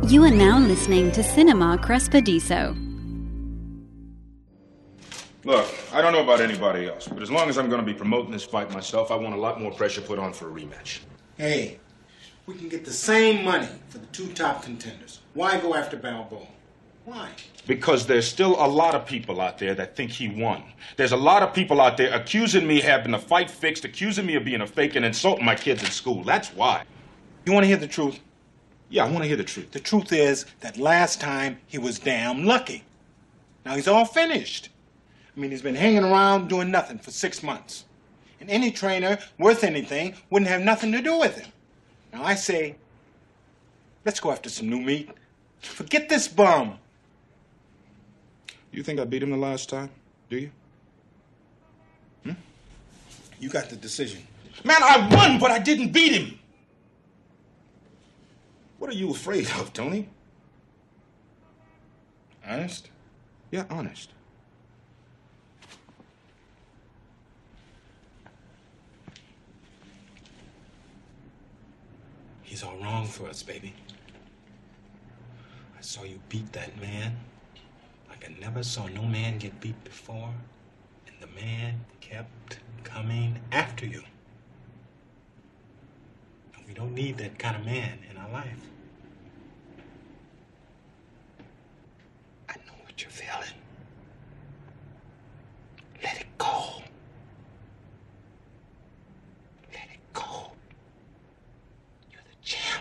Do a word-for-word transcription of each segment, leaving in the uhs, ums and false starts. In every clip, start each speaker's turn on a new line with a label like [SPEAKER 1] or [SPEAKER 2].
[SPEAKER 1] You are now listening to Cinema Crespediso.
[SPEAKER 2] Look, I don't know about anybody else, but as long as I'm going to be promoting this fight myself, I want a lot more pressure put on for a rematch.
[SPEAKER 3] Hey, we can get the same money for the two top contenders. Why go after Balboa? Why?
[SPEAKER 2] Because there's still a lot of people out there that think he won. There's a lot of people out there accusing me of having the fight fixed, accusing me of being a fake, and insulting my kids at school. That's why.
[SPEAKER 3] You want to hear the truth?
[SPEAKER 2] Yeah, I want to hear the truth.
[SPEAKER 3] The truth is that last time he was damn lucky. Now he's all finished. I mean, he's been hanging around doing nothing for six months. And any trainer worth anything wouldn't have nothing to do with him. Now I say, let's go after some new meat. Forget this bum.
[SPEAKER 2] You think I beat him the last time? Do you?
[SPEAKER 3] Hmm? You got the decision.
[SPEAKER 2] Man, I won, but I didn't beat him. What are you afraid of, Tony?
[SPEAKER 3] Honest?
[SPEAKER 2] Yeah, honest.
[SPEAKER 3] He's all wrong for us, baby. I saw you beat that man like I never saw no man get beat before, and the man kept coming after you. And we don't need that kind of man in our life. I know what you're feeling. Let it go. Let it go. You're the champ.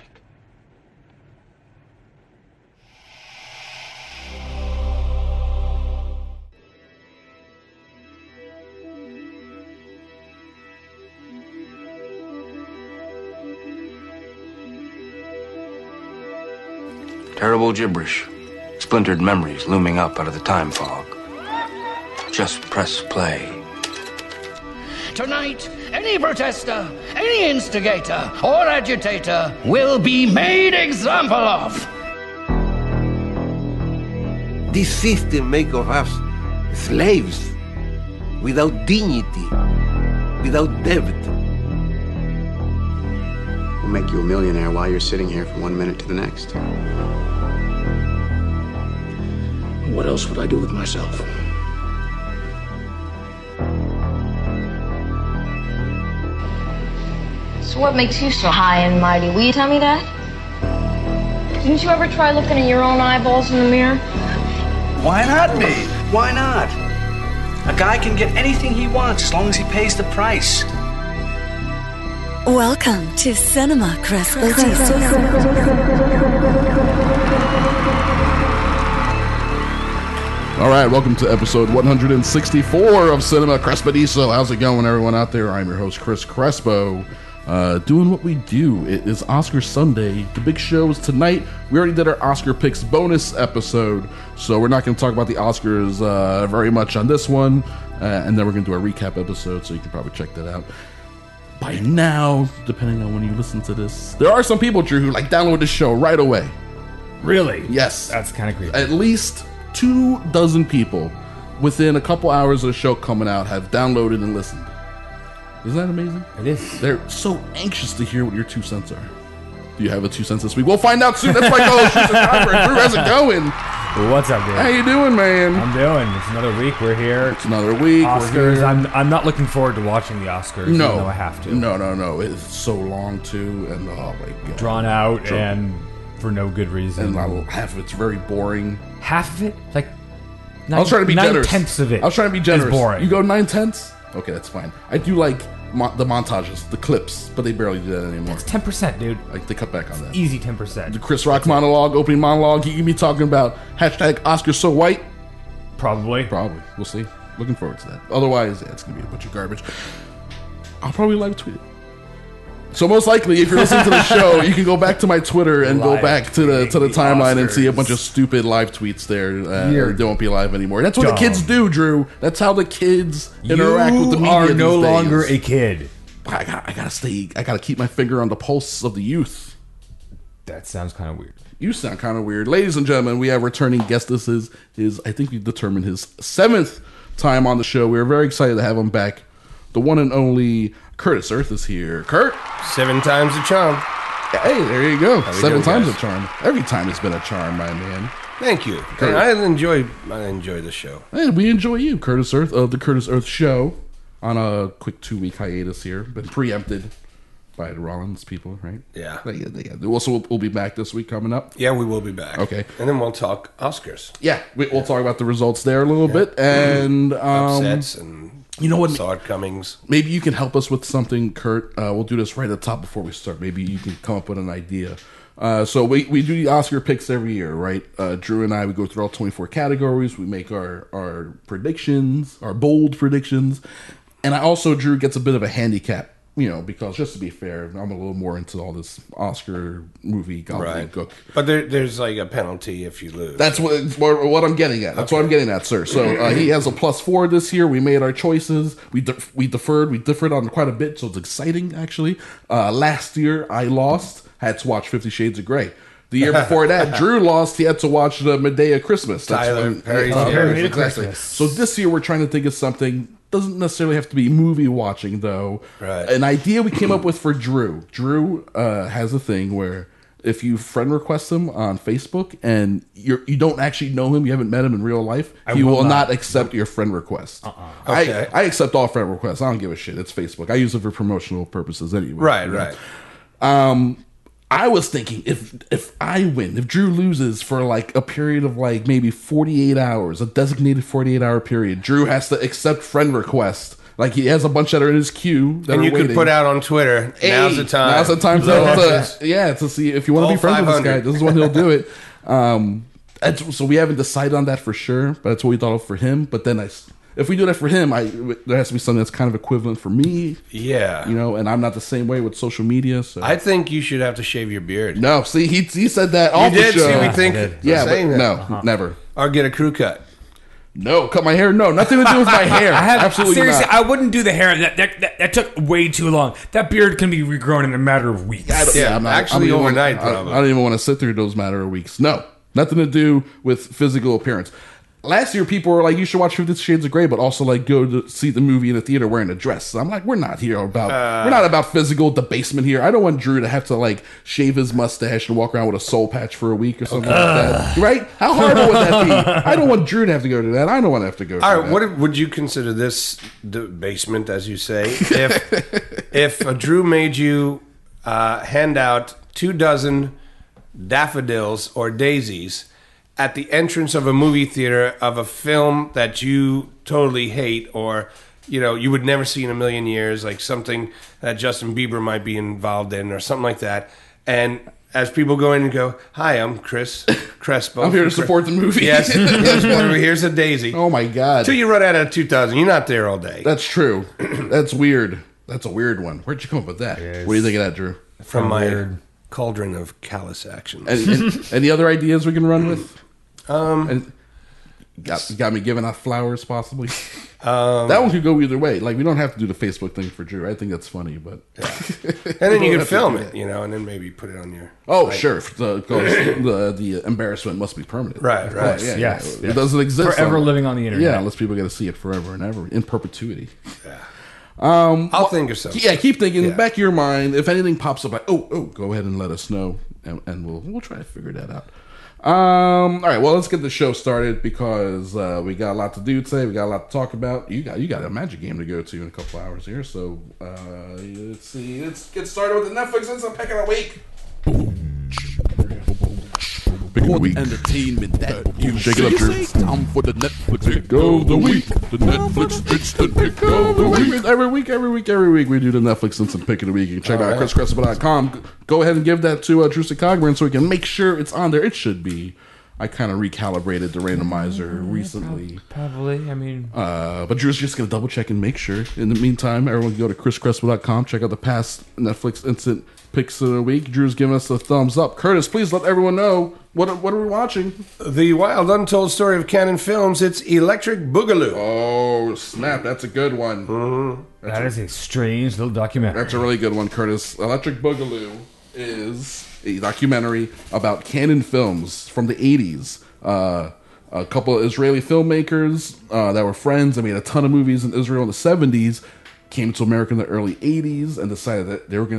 [SPEAKER 4] Terrible gibberish. Splintered memories looming up out of the time fog. Just press play.
[SPEAKER 5] Tonight, any protester, any instigator or agitator will be made example of.
[SPEAKER 6] This system make of us slaves, without dignity, without depth.
[SPEAKER 7] We'll make you a millionaire while you're sitting here from one minute to the next.
[SPEAKER 5] What else would I do with myself?
[SPEAKER 8] So what makes you so high and mighty? Will you tell me that? Didn't you ever try looking at your own eyeballs in the mirror?
[SPEAKER 9] Why not me? Why not? A guy can get anything he wants as long as he pays the price.
[SPEAKER 10] Welcome to Cinema Crespediso.
[SPEAKER 11] All right, welcome to episode one hundred sixty-four of Cinema Crespediso. How's it going, everyone out there? I'm your host, Chris Crespo, uh, doing what we do. It is Oscar Sunday. The big show is tonight. We already did our Oscar Picks bonus episode, so we're not going to talk about the Oscars uh, very much on this one, uh, and then we're going to do a recap episode, so you can probably check that out. By now, depending on when you listen to this, there are some people, Drew, who like download the show right away.
[SPEAKER 12] Really?
[SPEAKER 11] Yes.
[SPEAKER 12] That's kind of creepy.
[SPEAKER 11] At least two dozen people within a couple hours of the show coming out have downloaded and listened. Isn't that amazing?
[SPEAKER 12] It is.
[SPEAKER 11] They're so anxious to hear what your two cents are. Do you have a two cents this week? We'll find out soon. That's my co-host, Tristan Conrad. Drew, how's it going?
[SPEAKER 12] Well, what's up, dude?
[SPEAKER 11] How you doing, man?
[SPEAKER 12] I'm doing. It's another week. We're here.
[SPEAKER 11] It's another week.
[SPEAKER 12] Oscars. I'm I'm not looking forward to watching the Oscars.
[SPEAKER 11] No,
[SPEAKER 12] even though I have to.
[SPEAKER 11] No, no, no. It's so long too, and oh my god,
[SPEAKER 12] drawn out
[SPEAKER 11] Drawn.
[SPEAKER 12] and for no good reason.
[SPEAKER 11] And half of it's very boring.
[SPEAKER 12] Half of it, like
[SPEAKER 11] nine, I was trying to be
[SPEAKER 12] nine
[SPEAKER 11] generous.
[SPEAKER 12] tenths of it.
[SPEAKER 11] I was trying to be generous.
[SPEAKER 12] Is boring.
[SPEAKER 11] You go nine tenths. Okay, that's fine. I do like mo- the montages, the clips, but they barely do that anymore.
[SPEAKER 12] It's ten percent, dude.
[SPEAKER 11] Like they cut back on that.
[SPEAKER 12] Easy ten percent.
[SPEAKER 11] The Chris Rock monologue, opening monologue. He can be talking about hashtag Oscar so white.
[SPEAKER 12] Probably.
[SPEAKER 11] Probably. We'll see. Looking forward to that. Otherwise, yeah, it's gonna be a bunch of garbage. I'll probably live tweet it. So most likely, if you're listening to the show, you can go back to my Twitter and
[SPEAKER 12] Live
[SPEAKER 11] go back to the to the,
[SPEAKER 12] the
[SPEAKER 11] timeline and see a
[SPEAKER 12] Oscars.
[SPEAKER 11] bunch of stupid live tweets there. Uh,
[SPEAKER 12] You're
[SPEAKER 11] they won't be live anymore. That's what
[SPEAKER 12] dumb.
[SPEAKER 11] the kids do, Drew. That's how the kids interact with the media.
[SPEAKER 12] You are no
[SPEAKER 11] these days.
[SPEAKER 12] longer a kid.
[SPEAKER 11] I got I gotta stay. I gotta keep my finger on the pulse of the youth.
[SPEAKER 12] That sounds kind of weird.
[SPEAKER 11] You sound kind of weird, ladies and gentlemen. We have returning guest. This is his. I think we determined his seventh time on the show. We are very excited to have him back. The one and only Curtis Earth is here. Kurt,
[SPEAKER 13] seven times the charm.
[SPEAKER 11] Hey, there you go.
[SPEAKER 13] How we
[SPEAKER 11] Seven
[SPEAKER 13] doing,
[SPEAKER 11] times
[SPEAKER 13] guys?
[SPEAKER 11] a charm. Every time it's been a charm, my man.
[SPEAKER 13] Thank you.
[SPEAKER 11] Curtis.
[SPEAKER 13] I enjoy. I enjoy the show.
[SPEAKER 11] And we enjoy you, Curtis Earth of the Curtis Earth Show, on a quick two week hiatus here. Been preempted by the Rollins people, right?
[SPEAKER 13] Yeah.
[SPEAKER 11] They, they, also, we'll, we'll be back this week coming up.
[SPEAKER 13] Yeah, we will be back.
[SPEAKER 11] Okay.
[SPEAKER 13] And then we'll talk Oscars.
[SPEAKER 11] Yeah, we, we'll talk about the results there a little
[SPEAKER 13] Yeah.
[SPEAKER 11] bit and um,
[SPEAKER 13] upsets and
[SPEAKER 11] you know what?
[SPEAKER 13] shortcomings.
[SPEAKER 11] Maybe you can help us with something, Kurt. Uh, we'll do this right at the top before we start. Maybe you can come up with an idea. Uh, so we, we do the Oscar picks every year, right? Uh, Drew and I, we go through all twenty-four categories. We make our, our predictions, our bold predictions. And I also, Drew gets a bit of a handicap, you know, because just to be fair, I'm a little more into all this Oscar movie gobbledygook.
[SPEAKER 13] Right. But there, there's like a penalty if you lose.
[SPEAKER 11] That's what what, what I'm getting at. That's okay. what I'm getting at, sir. So uh, he has a plus four this year. We made our choices. We de- we deferred. We differed on quite a bit, so it's exciting, actually. Uh, last year, I lost. Had to watch Fifty Shades of Grey. The year before that, Drew lost. He had to watch the Medea Christmas. That's
[SPEAKER 13] Tyler
[SPEAKER 11] when,
[SPEAKER 13] Perry.
[SPEAKER 11] uh,
[SPEAKER 12] Perry
[SPEAKER 11] exactly.
[SPEAKER 12] Christmas.
[SPEAKER 11] So this year, we're trying to think of something. Doesn't necessarily have to be movie watching, though.
[SPEAKER 13] Right.
[SPEAKER 11] An idea we came up with for Drew. Drew uh, has a thing where if you friend request him on Facebook and you're, you don't actually know him, you haven't met him in real life,
[SPEAKER 12] I
[SPEAKER 11] he will,
[SPEAKER 12] will
[SPEAKER 11] not.
[SPEAKER 12] not.
[SPEAKER 11] accept your friend request.
[SPEAKER 12] Uh-uh.
[SPEAKER 13] Okay.
[SPEAKER 11] I, I accept all friend requests. I don't give a shit. It's Facebook. I use it for promotional purposes anyway.
[SPEAKER 13] Right,
[SPEAKER 11] you know?
[SPEAKER 13] right.
[SPEAKER 11] Um, I was thinking if if I win, if Drew loses for like a period of like maybe forty-eight hours, a designated forty-eight hour period, Drew has to accept friend requests. Like he has a bunch that are in his queue. That
[SPEAKER 13] And
[SPEAKER 11] are
[SPEAKER 13] you
[SPEAKER 11] waiting.
[SPEAKER 13] could put out on Twitter,
[SPEAKER 11] Hey,
[SPEAKER 13] now's the time.
[SPEAKER 11] Now's the time to, to yeah to see if you want to
[SPEAKER 13] All
[SPEAKER 11] be friends with this
[SPEAKER 13] five
[SPEAKER 11] guy.
[SPEAKER 13] hundred.
[SPEAKER 11] This is when he'll do it. Um, that's, so we haven't decided on that for sure, but that's what we thought of for him. But then I, if we do that for him, I there has to be something that's kind of equivalent for me.
[SPEAKER 13] Yeah.
[SPEAKER 11] You know, and I'm not the same way with social media. So
[SPEAKER 13] I think you should have to shave your beard.
[SPEAKER 11] no, see he he said that
[SPEAKER 13] You
[SPEAKER 11] off
[SPEAKER 13] did?
[SPEAKER 11] the show.
[SPEAKER 13] See, we think-
[SPEAKER 11] yeah,
[SPEAKER 13] saying
[SPEAKER 11] but
[SPEAKER 13] that.
[SPEAKER 11] no,
[SPEAKER 12] Uh-huh.
[SPEAKER 11] never.
[SPEAKER 13] Or get a crew cut.
[SPEAKER 11] No, cut my hair. No, nothing to do with my hair.
[SPEAKER 12] I have,
[SPEAKER 11] Absolutely
[SPEAKER 12] seriously,
[SPEAKER 11] not.
[SPEAKER 12] I wouldn't do the hair. That, that that that took way too long. That beard can be regrown in a matter of weeks.
[SPEAKER 11] I don't-
[SPEAKER 13] Yeah,
[SPEAKER 11] I'm not-
[SPEAKER 13] actually
[SPEAKER 11] I don't even wanna-
[SPEAKER 13] overnight,
[SPEAKER 11] I,
[SPEAKER 13] probably.
[SPEAKER 11] I don't even want to sit through those matter of weeks. No, nothing to do with physical appearance. Last year, people were like, "You should watch Fifty Shades of Grey," but also like go to see the movie in the theater wearing a dress. So I'm like, we're not here about
[SPEAKER 13] Uh.
[SPEAKER 11] we're not about physical debasement here. I don't want Drew to have to like shave his mustache and walk around with a soul patch for a week or something like that. Right? How horrible would that be? I don't want Drew to have to go to that. I don't want to have to go.
[SPEAKER 13] All
[SPEAKER 11] through
[SPEAKER 13] right,
[SPEAKER 11] that.
[SPEAKER 13] what if, would you consider this debasement, as you say, if if uh, Drew made you uh, hand out two dozen daffodils or daisies at the entrance of a movie theater of a film that you totally hate, or you know you would never see in a million years, like something that Justin Bieber might be involved in, or something like that, and as people go in and go, "Hi, I'm Chris Crespo.
[SPEAKER 11] I'm here to support the movie."
[SPEAKER 13] Yes, yes. Whatever. Here's a daisy.
[SPEAKER 11] Oh my god!
[SPEAKER 13] Till you run out of two thousand, you're not there all day.
[SPEAKER 11] That's true. That's weird. That's a weird one. Where'd you come up with that?
[SPEAKER 12] Yes.
[SPEAKER 11] What do you think of that, Drew?
[SPEAKER 13] From my
[SPEAKER 12] Weird.
[SPEAKER 13] cauldron of callous actions.
[SPEAKER 11] Any, any, any other ideas we can run with?
[SPEAKER 13] Um,
[SPEAKER 11] and got got me giving out flowers, possibly.
[SPEAKER 13] Um,
[SPEAKER 11] that one could go either way. Like we don't have to do the Facebook thing for Drew. I think that's funny, but
[SPEAKER 13] and then you can film it, you know, and then maybe put it on your.
[SPEAKER 11] Oh,
[SPEAKER 13] like,
[SPEAKER 11] sure. The, the the embarrassment must be permanent.
[SPEAKER 13] Right,
[SPEAKER 11] Of
[SPEAKER 13] right.
[SPEAKER 11] course, yeah,
[SPEAKER 12] Yes,
[SPEAKER 11] yeah.
[SPEAKER 12] yes.
[SPEAKER 11] It doesn't exist.
[SPEAKER 12] Forever
[SPEAKER 11] on-
[SPEAKER 12] living on the internet.
[SPEAKER 11] Yeah, unless people get to see it forever and ever in perpetuity.
[SPEAKER 13] Yeah.
[SPEAKER 11] Um,
[SPEAKER 13] I'll think of something.
[SPEAKER 11] Yeah, keep thinking.
[SPEAKER 13] Yeah.
[SPEAKER 11] Back of your mind, if anything pops up, like oh, oh, go ahead and let us know, and, and we'll we'll try to figure that out. Um, all right, well, let's get the show started because uh, we got a lot to do today. We got a lot to talk about. You got you got a Magic game to go to in a couple hours here, so uh, let's see. Let's get started with the Netflix Instant Pick of the Week. Pick of the week.
[SPEAKER 14] Entertainment that you
[SPEAKER 11] Shake it up, Drew.
[SPEAKER 14] It's time for the Netflix
[SPEAKER 11] Pick of the week. The Netflix Instant Pick of the week. Every week, every week, every week, we do the Netflix Instant Pick of the Week. You can check
[SPEAKER 13] All
[SPEAKER 11] it out
[SPEAKER 13] right.
[SPEAKER 11] at chris crespo dot com. Go ahead and give that to uh, Drew Cogburn so we can make sure it's on there. It should be. I kind of recalibrated the randomizer recently.
[SPEAKER 12] Probably. I mean,
[SPEAKER 11] Uh, but Drew's just going to double check and make sure. In the meantime, everyone can go to chris crespo dot com, check out the past Netflix Instant Picks of the Week. Drew's giving us a thumbs up. Curtis, please let everyone know what what are we watching?
[SPEAKER 13] The wild, untold story of Canon Films. It's Electric Boogaloo.
[SPEAKER 11] Oh, snap. That's a good one.
[SPEAKER 13] Mm-hmm.
[SPEAKER 12] that is a strange little documentary.
[SPEAKER 11] That's a really good one, Curtis. Electric Boogaloo is a documentary about Canon Films from the eighties. Uh, a couple of Israeli filmmakers uh, that were friends and made a ton of movies in Israel in the seventies, came to America in the early eighties and decided that they were going to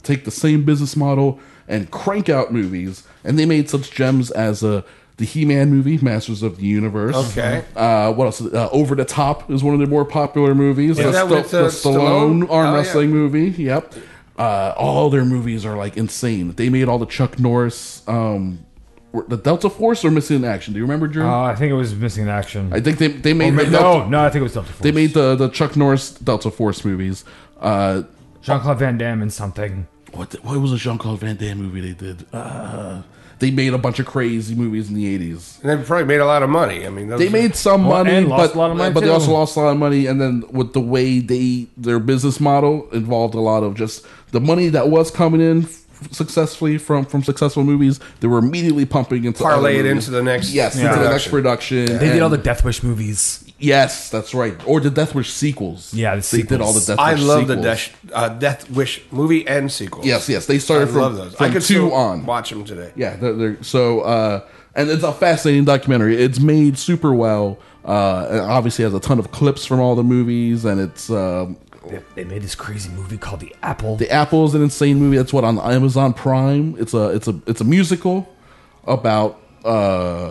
[SPEAKER 11] take the same business model and crank out movies. And they made such gems as uh, the He-Man movie, Masters of the Universe.
[SPEAKER 13] Okay.
[SPEAKER 11] Uh, what else? Uh, Over the Top is one of their more popular movies.
[SPEAKER 13] Is
[SPEAKER 11] the,
[SPEAKER 13] that with,
[SPEAKER 11] the,
[SPEAKER 13] uh,
[SPEAKER 11] the Stallone,
[SPEAKER 13] Stallone?
[SPEAKER 11] arm
[SPEAKER 13] Oh,
[SPEAKER 11] wrestling
[SPEAKER 13] yeah.
[SPEAKER 11] movie. Yep. Uh, all their movies are like insane. They made all the Chuck Norris. Um, the Delta Force or Missing in Action? Do you remember, Drew?
[SPEAKER 12] Uh, I think it was Missing in Action.
[SPEAKER 11] I think they they made
[SPEAKER 12] Oh,
[SPEAKER 11] the
[SPEAKER 12] no,
[SPEAKER 11] Delta,
[SPEAKER 12] no, I think it was Delta Force.
[SPEAKER 11] They made the the Chuck Norris Delta Force movies. Uh,
[SPEAKER 12] Jean-Claude Van Damme and something.
[SPEAKER 11] What the, what was a Jean-Claude Van Damme movie they did? Uh, they made a bunch of crazy movies in the eighties.
[SPEAKER 13] And they probably made a lot of money. I mean, those
[SPEAKER 11] They
[SPEAKER 13] are-
[SPEAKER 11] made some
[SPEAKER 12] Well,
[SPEAKER 11] money,
[SPEAKER 12] and lost
[SPEAKER 11] but
[SPEAKER 12] a lot of money,
[SPEAKER 11] but they
[SPEAKER 12] too.
[SPEAKER 11] also lost a lot of money. And then with the way they their business model involved a lot of just the money that was coming in f- successfully from from successful movies, they were immediately pumping into
[SPEAKER 13] Parlay
[SPEAKER 11] other
[SPEAKER 13] it
[SPEAKER 11] movies.
[SPEAKER 13] into the next
[SPEAKER 11] yes
[SPEAKER 13] Yeah.
[SPEAKER 11] into the next
[SPEAKER 13] production.
[SPEAKER 11] production.
[SPEAKER 12] They did
[SPEAKER 11] And-
[SPEAKER 12] all the Death Wish movies.
[SPEAKER 11] Yes, that's right. Or the Death Wish sequels.
[SPEAKER 12] Yeah, the
[SPEAKER 11] they did all the
[SPEAKER 12] sequels.
[SPEAKER 11] Death
[SPEAKER 13] I
[SPEAKER 11] Wish
[SPEAKER 13] love
[SPEAKER 11] sequels.
[SPEAKER 13] the Death, uh, Death Wish movie and sequels.
[SPEAKER 11] Yes, yes, they started
[SPEAKER 13] I
[SPEAKER 11] from,
[SPEAKER 13] love those.
[SPEAKER 11] from
[SPEAKER 13] I could
[SPEAKER 11] two
[SPEAKER 13] still
[SPEAKER 11] on.
[SPEAKER 13] watch them today.
[SPEAKER 11] Yeah, they're, they're, so uh, and it's a fascinating documentary. It's made super well. Uh, it obviously has a ton of clips from all the movies, and it's um,
[SPEAKER 12] They, they made this crazy movie called The Apple.
[SPEAKER 11] The Apple is an insane movie. That's what on Amazon Prime. It's a it's a it's a musical about uh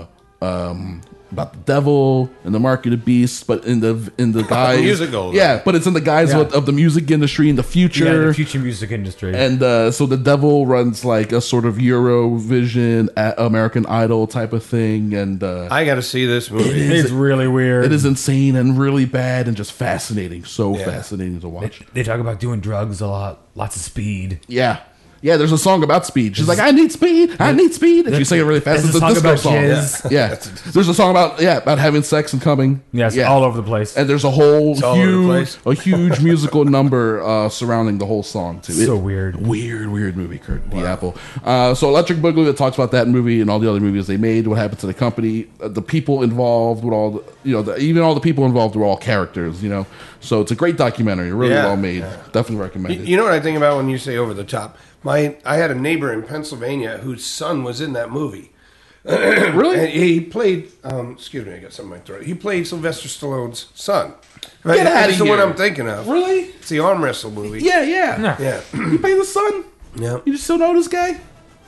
[SPEAKER 11] um about the devil and the mark of the beast, but in the in the guise
[SPEAKER 13] musical, though.
[SPEAKER 11] yeah, but it's in the guise
[SPEAKER 12] Yeah.
[SPEAKER 11] of, of the music industry in the future.
[SPEAKER 12] Yeah, the future music industry.
[SPEAKER 11] And uh, so the devil runs like a sort of Eurovision, a- American Idol type of thing, and uh,
[SPEAKER 13] I got to see this movie.
[SPEAKER 11] It is-
[SPEAKER 12] it's really weird.
[SPEAKER 11] it is insane and really bad and just fascinating. So
[SPEAKER 13] Yeah.
[SPEAKER 11] fascinating to watch.
[SPEAKER 12] They talk about doing drugs a lot, lots of speed.
[SPEAKER 11] Yeah. Yeah, there's a song about speed. She's like, I need speed. I need speed. If you sing it really fast,
[SPEAKER 12] There's
[SPEAKER 11] it's
[SPEAKER 12] a
[SPEAKER 11] a
[SPEAKER 12] song
[SPEAKER 11] disco
[SPEAKER 12] about
[SPEAKER 11] song.
[SPEAKER 12] jizz.
[SPEAKER 11] Yeah. There's a song about yeah about having sex and coming.
[SPEAKER 12] Yes,
[SPEAKER 11] yeah.
[SPEAKER 12] all over the place.
[SPEAKER 11] And there's a whole
[SPEAKER 13] It's all over the
[SPEAKER 11] huge
[SPEAKER 13] place.
[SPEAKER 11] a huge musical number uh, surrounding the whole song too.
[SPEAKER 12] So weird.
[SPEAKER 11] Weird, weird movie, Kurt. The Apple. Uh, so Electric Boogaloo that talks about that movie and all the other movies they made, what happened to the company, uh, the people involved, with all the, you know, the, even all the people involved were all characters, you know. So it's a great documentary, really
[SPEAKER 13] Yeah,
[SPEAKER 11] well made.
[SPEAKER 13] yeah.
[SPEAKER 11] Definitely
[SPEAKER 13] You,
[SPEAKER 11] recommended.
[SPEAKER 13] you know what I think about when you say over the top? My I had a neighbor in Pennsylvania whose son was in that movie.
[SPEAKER 11] Really?
[SPEAKER 13] And he played. Um, excuse me, I got something in my throat. He played Sylvester Stallone's son.
[SPEAKER 11] Get
[SPEAKER 13] That's
[SPEAKER 11] outta
[SPEAKER 13] the one
[SPEAKER 11] here.
[SPEAKER 13] I'm thinking of.
[SPEAKER 11] Really?
[SPEAKER 13] It's the arm wrestle movie.
[SPEAKER 11] Yeah, yeah.
[SPEAKER 13] Yeah.
[SPEAKER 11] You play the son?
[SPEAKER 13] Yeah.
[SPEAKER 11] You still know this guy?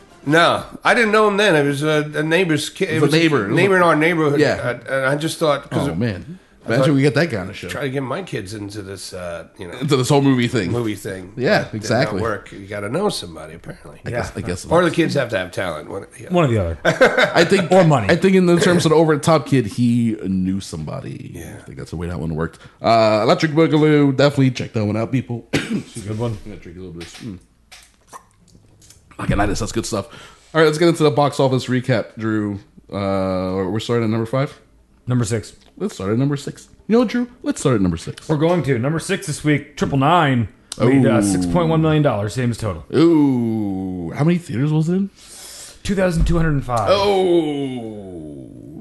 [SPEAKER 13] No, I didn't know him then. It was a, a neighbor's kid. It
[SPEAKER 11] was a
[SPEAKER 13] was
[SPEAKER 11] neighbor.
[SPEAKER 13] a neighbor in our neighborhood.
[SPEAKER 11] Yeah.
[SPEAKER 13] Uh, and I just thought, cause
[SPEAKER 11] Oh man!
[SPEAKER 13] I
[SPEAKER 11] Imagine
[SPEAKER 13] thought-
[SPEAKER 11] we get that kind of show
[SPEAKER 13] try to get my kids into this, uh, you know,
[SPEAKER 11] into this whole movie thing.
[SPEAKER 13] movie thing.
[SPEAKER 11] Yeah,
[SPEAKER 13] Did not
[SPEAKER 11] exactly.
[SPEAKER 13] work. You got to know somebody apparently.
[SPEAKER 11] I guess. I guess.
[SPEAKER 13] Or the kids have to have talent. One, yeah.
[SPEAKER 12] One or the other.
[SPEAKER 11] I think
[SPEAKER 12] Or money.
[SPEAKER 11] I think in the terms of the over the top kid, he knew somebody.
[SPEAKER 13] Yeah.
[SPEAKER 11] I think that's the way that one worked. Uh, Electric Boogaloo, definitely check that one out, people.
[SPEAKER 12] Good one.
[SPEAKER 11] I'm gonna drink a little bit. Of this. Mm. Lakinitis, that's good stuff. All right, let's get into the box office recap, Drew. Uh, we're starting at number five.
[SPEAKER 12] Number six.
[SPEAKER 11] Let's start at number six. You know what, Drew? Let's start at number six.
[SPEAKER 12] We're going to. Number six this week, Triple Nine. Made uh,
[SPEAKER 11] Ooh.
[SPEAKER 12] six point one million dollars, same as total.
[SPEAKER 11] Ooh, how many theaters was it in?
[SPEAKER 12] two thousand two hundred five.
[SPEAKER 11] Oh,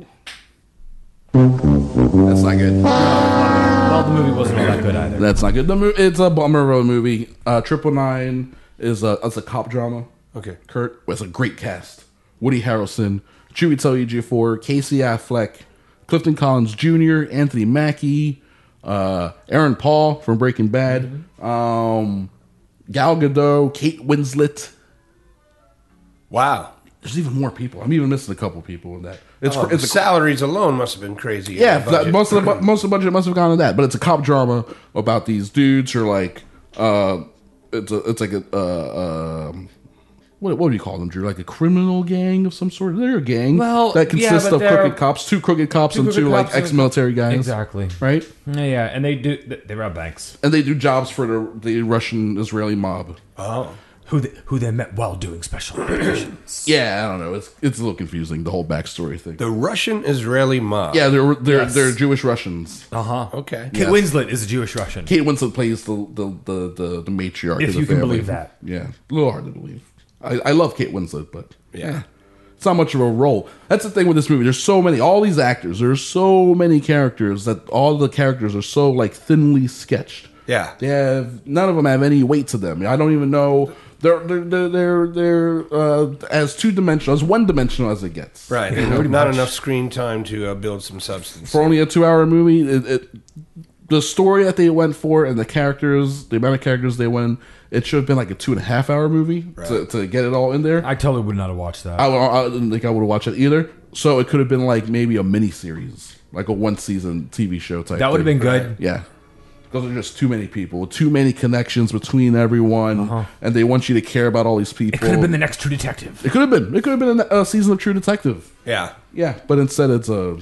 [SPEAKER 11] that's not good.
[SPEAKER 12] Well, the movie wasn't all that good either.
[SPEAKER 11] That's not good. The mo- it's a bummer road movie. Uh, Triple Nine is a it's a cop drama.
[SPEAKER 13] Okay.
[SPEAKER 11] Kurt, it's a great cast. Woody Harrelson, Chiwetel Ejiofor, Casey Affleck, Clifton Collins Junior, Anthony Mackie, uh, Aaron Paul from Breaking Bad, um, Gal Gadot, Kate Winslet.
[SPEAKER 13] Wow.
[SPEAKER 11] There's even more people. I'm even missing a couple people in that. It's
[SPEAKER 13] Oh,
[SPEAKER 11] cr- it's
[SPEAKER 13] the
[SPEAKER 11] a,
[SPEAKER 13] salaries alone must have been crazy. in
[SPEAKER 11] yeah.
[SPEAKER 13] the
[SPEAKER 11] that-
[SPEAKER 13] budget.
[SPEAKER 11] most of the bu- most of the budget must have gone to that, but it's a cop drama about these dudes who are like, uh, it's a it's like a uh, um, what what do you call them, Drew? Like a criminal gang of some sort. They're a gang
[SPEAKER 12] Well,
[SPEAKER 11] that
[SPEAKER 12] yeah,
[SPEAKER 11] consists
[SPEAKER 12] but
[SPEAKER 11] of
[SPEAKER 12] they're-
[SPEAKER 11] crooked cops, two crooked cops,
[SPEAKER 12] Two
[SPEAKER 11] and
[SPEAKER 12] crooked
[SPEAKER 11] two like
[SPEAKER 12] cops and-
[SPEAKER 11] ex-military guys.
[SPEAKER 12] Exactly.
[SPEAKER 11] Right.
[SPEAKER 12] Yeah, yeah, and they do. They, they rob banks.
[SPEAKER 11] And they do jobs for the the Russian Israeli mob.
[SPEAKER 13] Oh.
[SPEAKER 12] Who they, who they met while doing special operations.
[SPEAKER 11] Yeah, I don't know. It's it's a little confusing, the whole backstory thing.
[SPEAKER 13] The Russian Israeli mob.
[SPEAKER 11] Yeah, they're they're
[SPEAKER 12] Yes.
[SPEAKER 11] they're Jewish Russians.
[SPEAKER 12] Uh huh.
[SPEAKER 13] Okay.
[SPEAKER 12] Kate
[SPEAKER 11] Yes.
[SPEAKER 12] Winslet is a Jewish Russian.
[SPEAKER 11] Kate Winslet plays the the the the, the matriarch.
[SPEAKER 12] If
[SPEAKER 11] of the
[SPEAKER 12] you can
[SPEAKER 11] family.
[SPEAKER 12] believe that.
[SPEAKER 11] Yeah, a little hard to believe. I, I love Kate Winslet, but yeah, it's not much of a role. That's the thing with this movie. There's so many, all these actors. There's so many characters that all the characters are so like thinly sketched.
[SPEAKER 13] Yeah.
[SPEAKER 11] They have none of them have any weight to them. I don't even know. They're they're they're they're, they're uh, as two dimensional, as one dimensional as it gets.
[SPEAKER 13] Right.
[SPEAKER 11] You
[SPEAKER 13] And
[SPEAKER 11] know?
[SPEAKER 13] not enough screen time to uh, build some substance.
[SPEAKER 11] For only a two-hour movie, it, it, the story that they went for and the characters, the amount of characters they went, it should have been like a two and a half hour movie
[SPEAKER 13] Right.
[SPEAKER 11] to, to get it all in there.
[SPEAKER 12] I totally would not have watched that.
[SPEAKER 11] I, I didn't think I would have watched it either. So it could have been like maybe a mini series, like a one season T V show type.
[SPEAKER 12] That would have
[SPEAKER 11] thing.
[SPEAKER 12] been good.
[SPEAKER 11] Yeah. Because there's just too many people, too many connections between everyone,
[SPEAKER 12] Uh-huh.
[SPEAKER 11] and they want you to care about all these people.
[SPEAKER 12] It could have been the next True Detective.
[SPEAKER 11] It could have been. It could have been a, a season of True Detective.
[SPEAKER 13] Yeah.
[SPEAKER 11] Yeah, but instead it's a.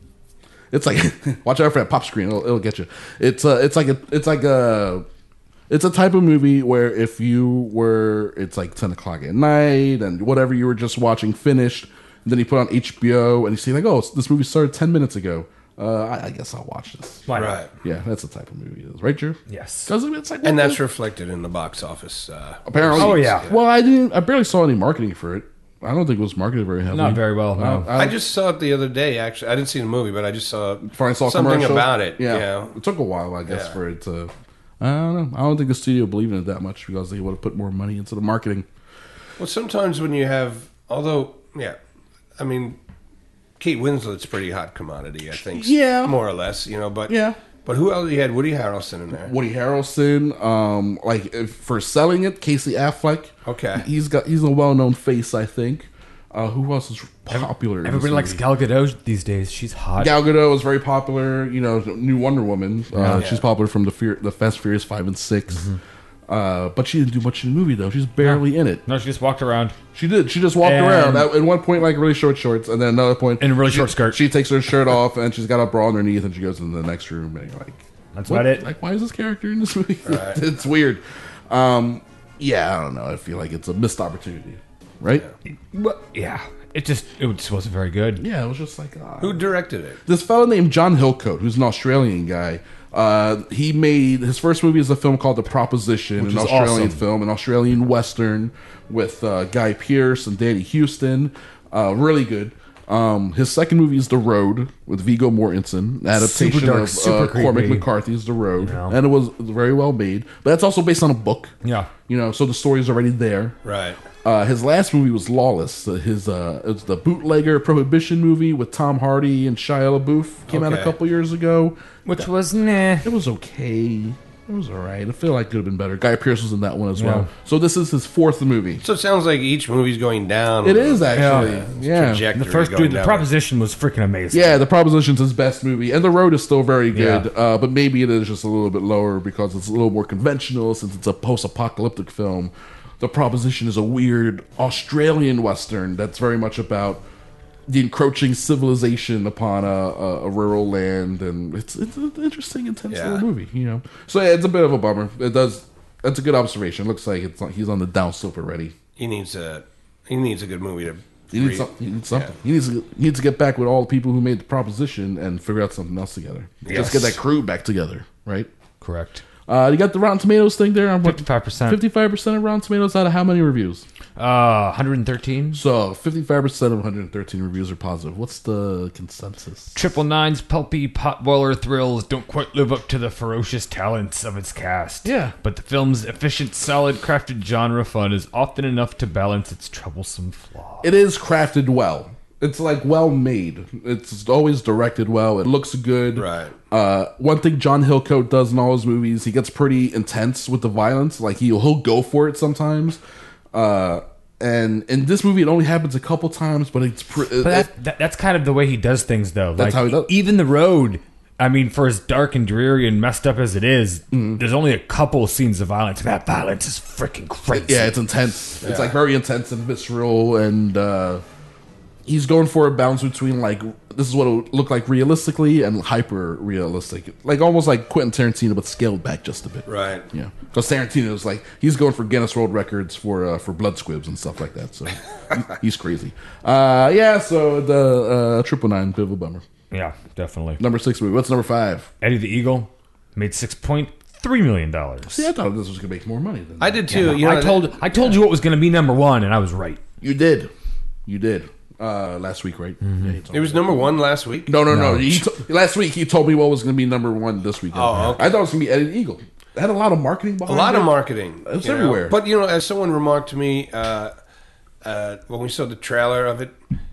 [SPEAKER 11] It's like watch out for that pop screen. It'll, it'll get you. It's a. It's like a. It's like a. It's a type of movie where if you were, it's like ten o'clock at night and whatever you were just watching finished, and then you put on H B O and you see like, oh, this movie started ten minutes ago. Uh, I, I guess I'll watch this.
[SPEAKER 12] Why not?
[SPEAKER 13] Right.
[SPEAKER 11] Yeah, that's the type of movie it is, right, Drew?
[SPEAKER 12] Yes.
[SPEAKER 11] Because it's like,
[SPEAKER 13] And that's reflected in the box office. Uh,
[SPEAKER 11] apparently.
[SPEAKER 12] Oh, yeah.
[SPEAKER 11] Well, I didn't. I barely saw any marketing for it. I don't think it was marketed very heavily.
[SPEAKER 12] Not very well, no.
[SPEAKER 11] I,
[SPEAKER 13] I just saw it the other day, actually. I didn't see the movie, but I just saw,
[SPEAKER 11] Finally saw a
[SPEAKER 13] something
[SPEAKER 11] commercial.
[SPEAKER 13] about it.
[SPEAKER 11] Yeah.
[SPEAKER 13] Yeah.
[SPEAKER 11] It took a while, I guess,
[SPEAKER 13] Yeah.
[SPEAKER 11] for it to. I don't know. I don't think the studio believed in it that much because they would have put more money into the marketing.
[SPEAKER 13] Well, sometimes when you have, although, yeah, I mean, Kate Winslet's pretty hot commodity, I think.
[SPEAKER 11] Yeah.
[SPEAKER 13] More or less, you know, but
[SPEAKER 11] Yeah.
[SPEAKER 13] But who else? You had Woody Harrelson in there.
[SPEAKER 11] Woody Harrelson, um, like if, for selling it, Casey Affleck.
[SPEAKER 13] Okay.
[SPEAKER 11] He's got he's a well known face, I think. Uh, who else is popular? in
[SPEAKER 12] Everybody
[SPEAKER 11] this
[SPEAKER 12] likes
[SPEAKER 11] movie?
[SPEAKER 12] Gal Gadot these days. She's hot.
[SPEAKER 11] Gal Gadot is very popular. You know, new Wonder Woman. Uh,
[SPEAKER 12] Yeah.
[SPEAKER 11] She's popular from the Fear, the Fast Furious five and six.
[SPEAKER 12] Mm-hmm.
[SPEAKER 11] Uh, but she didn't do much in the movie though. She's barely in it.
[SPEAKER 12] No, she just walked around.
[SPEAKER 11] She did. She just walked
[SPEAKER 12] And-
[SPEAKER 11] around. At, at one point, like really short shorts, and then another point
[SPEAKER 12] In a really
[SPEAKER 11] she-
[SPEAKER 12] short skirt.
[SPEAKER 11] She takes her shirt off, and she's got a bra underneath, and she goes into the next room, and you're like,
[SPEAKER 12] That's
[SPEAKER 11] what?
[SPEAKER 12] about it.
[SPEAKER 11] Like, why is this character in this movie? It's weird. Um, yeah, I don't know. I feel like it's a missed opportunity, right?
[SPEAKER 12] Well, yeah. It just it just wasn't very good.
[SPEAKER 11] Yeah, it was just like ah.
[SPEAKER 13] Who directed it?
[SPEAKER 11] This fellow named John Hillcoat, who's an Australian guy. Uh, he made his first movie is a film called The Proposition,
[SPEAKER 12] Which
[SPEAKER 11] an
[SPEAKER 12] is
[SPEAKER 11] Australian
[SPEAKER 12] awesome.
[SPEAKER 11] film, an Australian western with uh, Guy Pearce and Danny Houston. Uh, really good. Um, his second movie is The Road with Viggo Mortensen, an adaptation
[SPEAKER 12] Super dark,
[SPEAKER 11] of
[SPEAKER 12] super
[SPEAKER 11] uh, Cormac
[SPEAKER 12] creepy.
[SPEAKER 11] McCarthy's The Road,
[SPEAKER 12] Yeah.
[SPEAKER 11] and it was very well made. But that's also based on a book.
[SPEAKER 12] Yeah.
[SPEAKER 11] You know, so the story's already there.
[SPEAKER 13] Right.
[SPEAKER 11] Uh, his last movie was Lawless. Uh, his uh, it was the bootlegger prohibition movie with Tom Hardy and Shia LaBeouf. Came out a
[SPEAKER 13] Okay.
[SPEAKER 11] couple years ago.
[SPEAKER 12] Which was nah.
[SPEAKER 11] It was okay. It was all right. I feel like it could have been better. Guy Pearce was in that one as
[SPEAKER 12] Yeah.
[SPEAKER 11] well. So this is his fourth movie.
[SPEAKER 13] So it sounds like each movie's going down.
[SPEAKER 11] It is actually.
[SPEAKER 12] Yeah.
[SPEAKER 11] Yeah.
[SPEAKER 13] Trajectory
[SPEAKER 12] The first
[SPEAKER 13] going
[SPEAKER 12] dude, the
[SPEAKER 13] down.
[SPEAKER 12] proposition was freaking amazing.
[SPEAKER 11] Yeah, The Proposition's his best movie, and The Road is still very good.
[SPEAKER 12] Yeah.
[SPEAKER 11] Uh, but maybe it is just a little bit lower because it's a little more conventional since it's a post-apocalyptic film. The Proposition is a weird Australian western that's very much about the encroaching civilization upon a, a, a rural land, and it's it's an interesting, intense
[SPEAKER 13] Yeah.
[SPEAKER 11] little movie, you know. So yeah, it's a bit of a bummer. It does. That's a good observation. It looks like it's he's on the downslope already.
[SPEAKER 13] He needs a he needs a good movie to.
[SPEAKER 11] He needs,
[SPEAKER 13] read.
[SPEAKER 11] some, he needs something. He needs to, he needs to get back with all the people who made the Proposition and figure out something else together.
[SPEAKER 13] Yes.
[SPEAKER 11] Just get that crew back together, right?
[SPEAKER 12] Correct.
[SPEAKER 11] Uh, you got the Rotten Tomatoes thing there.
[SPEAKER 12] fifty-five percent.
[SPEAKER 11] fifty-five percent of Rotten Tomatoes out of how many reviews?
[SPEAKER 12] Uh, one hundred thirteen.
[SPEAKER 11] So fifty-five percent of one hundred thirteen reviews are positive. What's the consensus?
[SPEAKER 12] Triple Nine's pulpy potboiler thrills don't quite live up to the ferocious talents of its cast.
[SPEAKER 11] Yeah.
[SPEAKER 12] But the film's efficient, solid, crafted genre fun is often enough to balance its troublesome flaws.
[SPEAKER 11] It is crafted well. It's like well made. It's always directed well. It looks good.
[SPEAKER 13] Right.
[SPEAKER 11] Uh, one thing John Hillcoat does in all his movies, he gets pretty intense with the violence. Like he'll he'll go for it sometimes. Uh, and in this movie, it only happens a couple times, but it's pretty.
[SPEAKER 12] But that, that, that's kind of the way he does things, though.
[SPEAKER 11] That's
[SPEAKER 12] like,
[SPEAKER 11] how he does-
[SPEAKER 12] Even The Road, I mean, for as dark and dreary and messed up as it is,
[SPEAKER 11] Mm-hmm.
[SPEAKER 12] there's only a couple scenes of violence. That violence is freaking crazy.
[SPEAKER 11] Yeah, it's intense. It's like very intense and visceral, and uh, he's going for a balance between like this is what it would look like realistically and hyper realistic, like almost like Quentin Tarantino, but scaled back just a bit.
[SPEAKER 13] Right.
[SPEAKER 11] Yeah, because Tarantino's like he's going for Guinness World Records for uh, for blood squibs and stuff like that. So he- he's crazy. Uh, yeah. So the uh, Triple Nine, bit of a bummer.
[SPEAKER 12] Yeah, definitely.
[SPEAKER 11] Number six movie. What's number five?
[SPEAKER 12] Eddie the Eagle made six point three million dollars.
[SPEAKER 11] See, I thought this was gonna make more money than
[SPEAKER 13] I did too. you know,
[SPEAKER 12] I told I told you what was going to be number one, and I was right.
[SPEAKER 11] you did. You did. Uh, last week, right? Yeah, you told
[SPEAKER 13] It was number one last week.
[SPEAKER 11] No, no, no.
[SPEAKER 12] No.
[SPEAKER 11] He to- last week he told me what was going to be number one this weekend.
[SPEAKER 13] Oh, okay.
[SPEAKER 11] I thought it was going to be Eddie the Eagle. It had a lot of marketing
[SPEAKER 13] A
[SPEAKER 11] behind
[SPEAKER 13] lot
[SPEAKER 11] it.
[SPEAKER 13] of marketing.
[SPEAKER 11] It was
[SPEAKER 13] you know.
[SPEAKER 11] everywhere.
[SPEAKER 13] But you know, as someone remarked to me uh, uh, when we saw the trailer of it,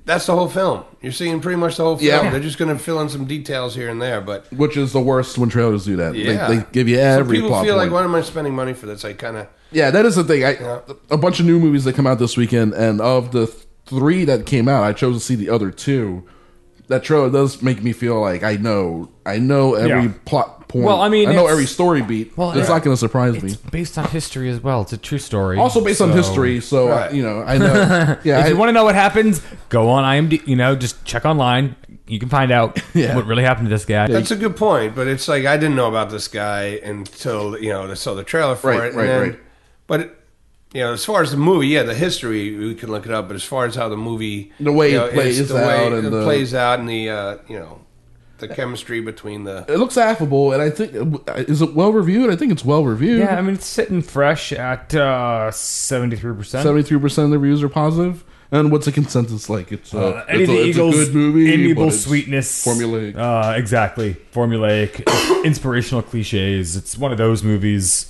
[SPEAKER 13] that's the whole film. You're seeing pretty much the whole film.
[SPEAKER 11] Yeah.
[SPEAKER 13] They're just going to fill in some details here and there, but
[SPEAKER 11] which is the worst when trailers do that.
[SPEAKER 13] yeah,
[SPEAKER 11] They, they give you every
[SPEAKER 13] so people
[SPEAKER 11] plot
[SPEAKER 13] feel
[SPEAKER 11] point.
[SPEAKER 13] like, why am I spending money for this? I kind of
[SPEAKER 11] Yeah, that is the thing. I,
[SPEAKER 13] Yeah.
[SPEAKER 11] A bunch of new movies that come out this weekend, and of the th- three that came out, I chose to see the other two. That trailer does make me feel like I know, I know every
[SPEAKER 12] Yeah.
[SPEAKER 11] plot point.
[SPEAKER 12] Well, I mean,
[SPEAKER 11] I know
[SPEAKER 12] it's-
[SPEAKER 11] every story beat.
[SPEAKER 12] Well,
[SPEAKER 11] it's
[SPEAKER 12] yeah.
[SPEAKER 11] not going to surprise
[SPEAKER 12] It's
[SPEAKER 11] me.
[SPEAKER 12] based on history as well. It's a true story.
[SPEAKER 11] Also based on
[SPEAKER 12] so-
[SPEAKER 11] history, so
[SPEAKER 13] Right.
[SPEAKER 11] uh, you know, I know. Yeah,
[SPEAKER 12] if
[SPEAKER 11] I,
[SPEAKER 12] you want to know what happens, go on IMDb. You know, just check online. You can find out
[SPEAKER 11] Yeah.
[SPEAKER 12] what really happened to this guy.
[SPEAKER 13] That's a good point, but it's like I didn't know about this guy until you know I saw the trailer for
[SPEAKER 11] Right,
[SPEAKER 13] it. and
[SPEAKER 11] right,
[SPEAKER 13] then,
[SPEAKER 11] right.
[SPEAKER 13] But it, you know, as far as the movie, yeah, the history we can look it up. But as far as how the movie,
[SPEAKER 11] The way
[SPEAKER 13] you
[SPEAKER 11] it
[SPEAKER 13] know,
[SPEAKER 11] plays
[SPEAKER 13] it's the way
[SPEAKER 11] out and
[SPEAKER 13] it
[SPEAKER 11] the-
[SPEAKER 13] plays out, and the uh, you know, the chemistry between the.
[SPEAKER 11] it looks affable, and I think is it well reviewed? I think it's well reviewed.
[SPEAKER 12] Yeah, I mean, it's sitting fresh at uh, seventy-three percent.
[SPEAKER 11] Seventy-three percent of the reviews are positive. And what's the consensus like? It's uh,
[SPEAKER 12] Uh, Eddie
[SPEAKER 11] it's,
[SPEAKER 12] the
[SPEAKER 11] a, it's a
[SPEAKER 12] Eagles,
[SPEAKER 11] good movie,
[SPEAKER 12] amiable
[SPEAKER 11] but it's
[SPEAKER 12] sweetness,
[SPEAKER 11] formulaic.
[SPEAKER 12] Uh, exactly, formulaic, inspirational cliches. It's one of those movies.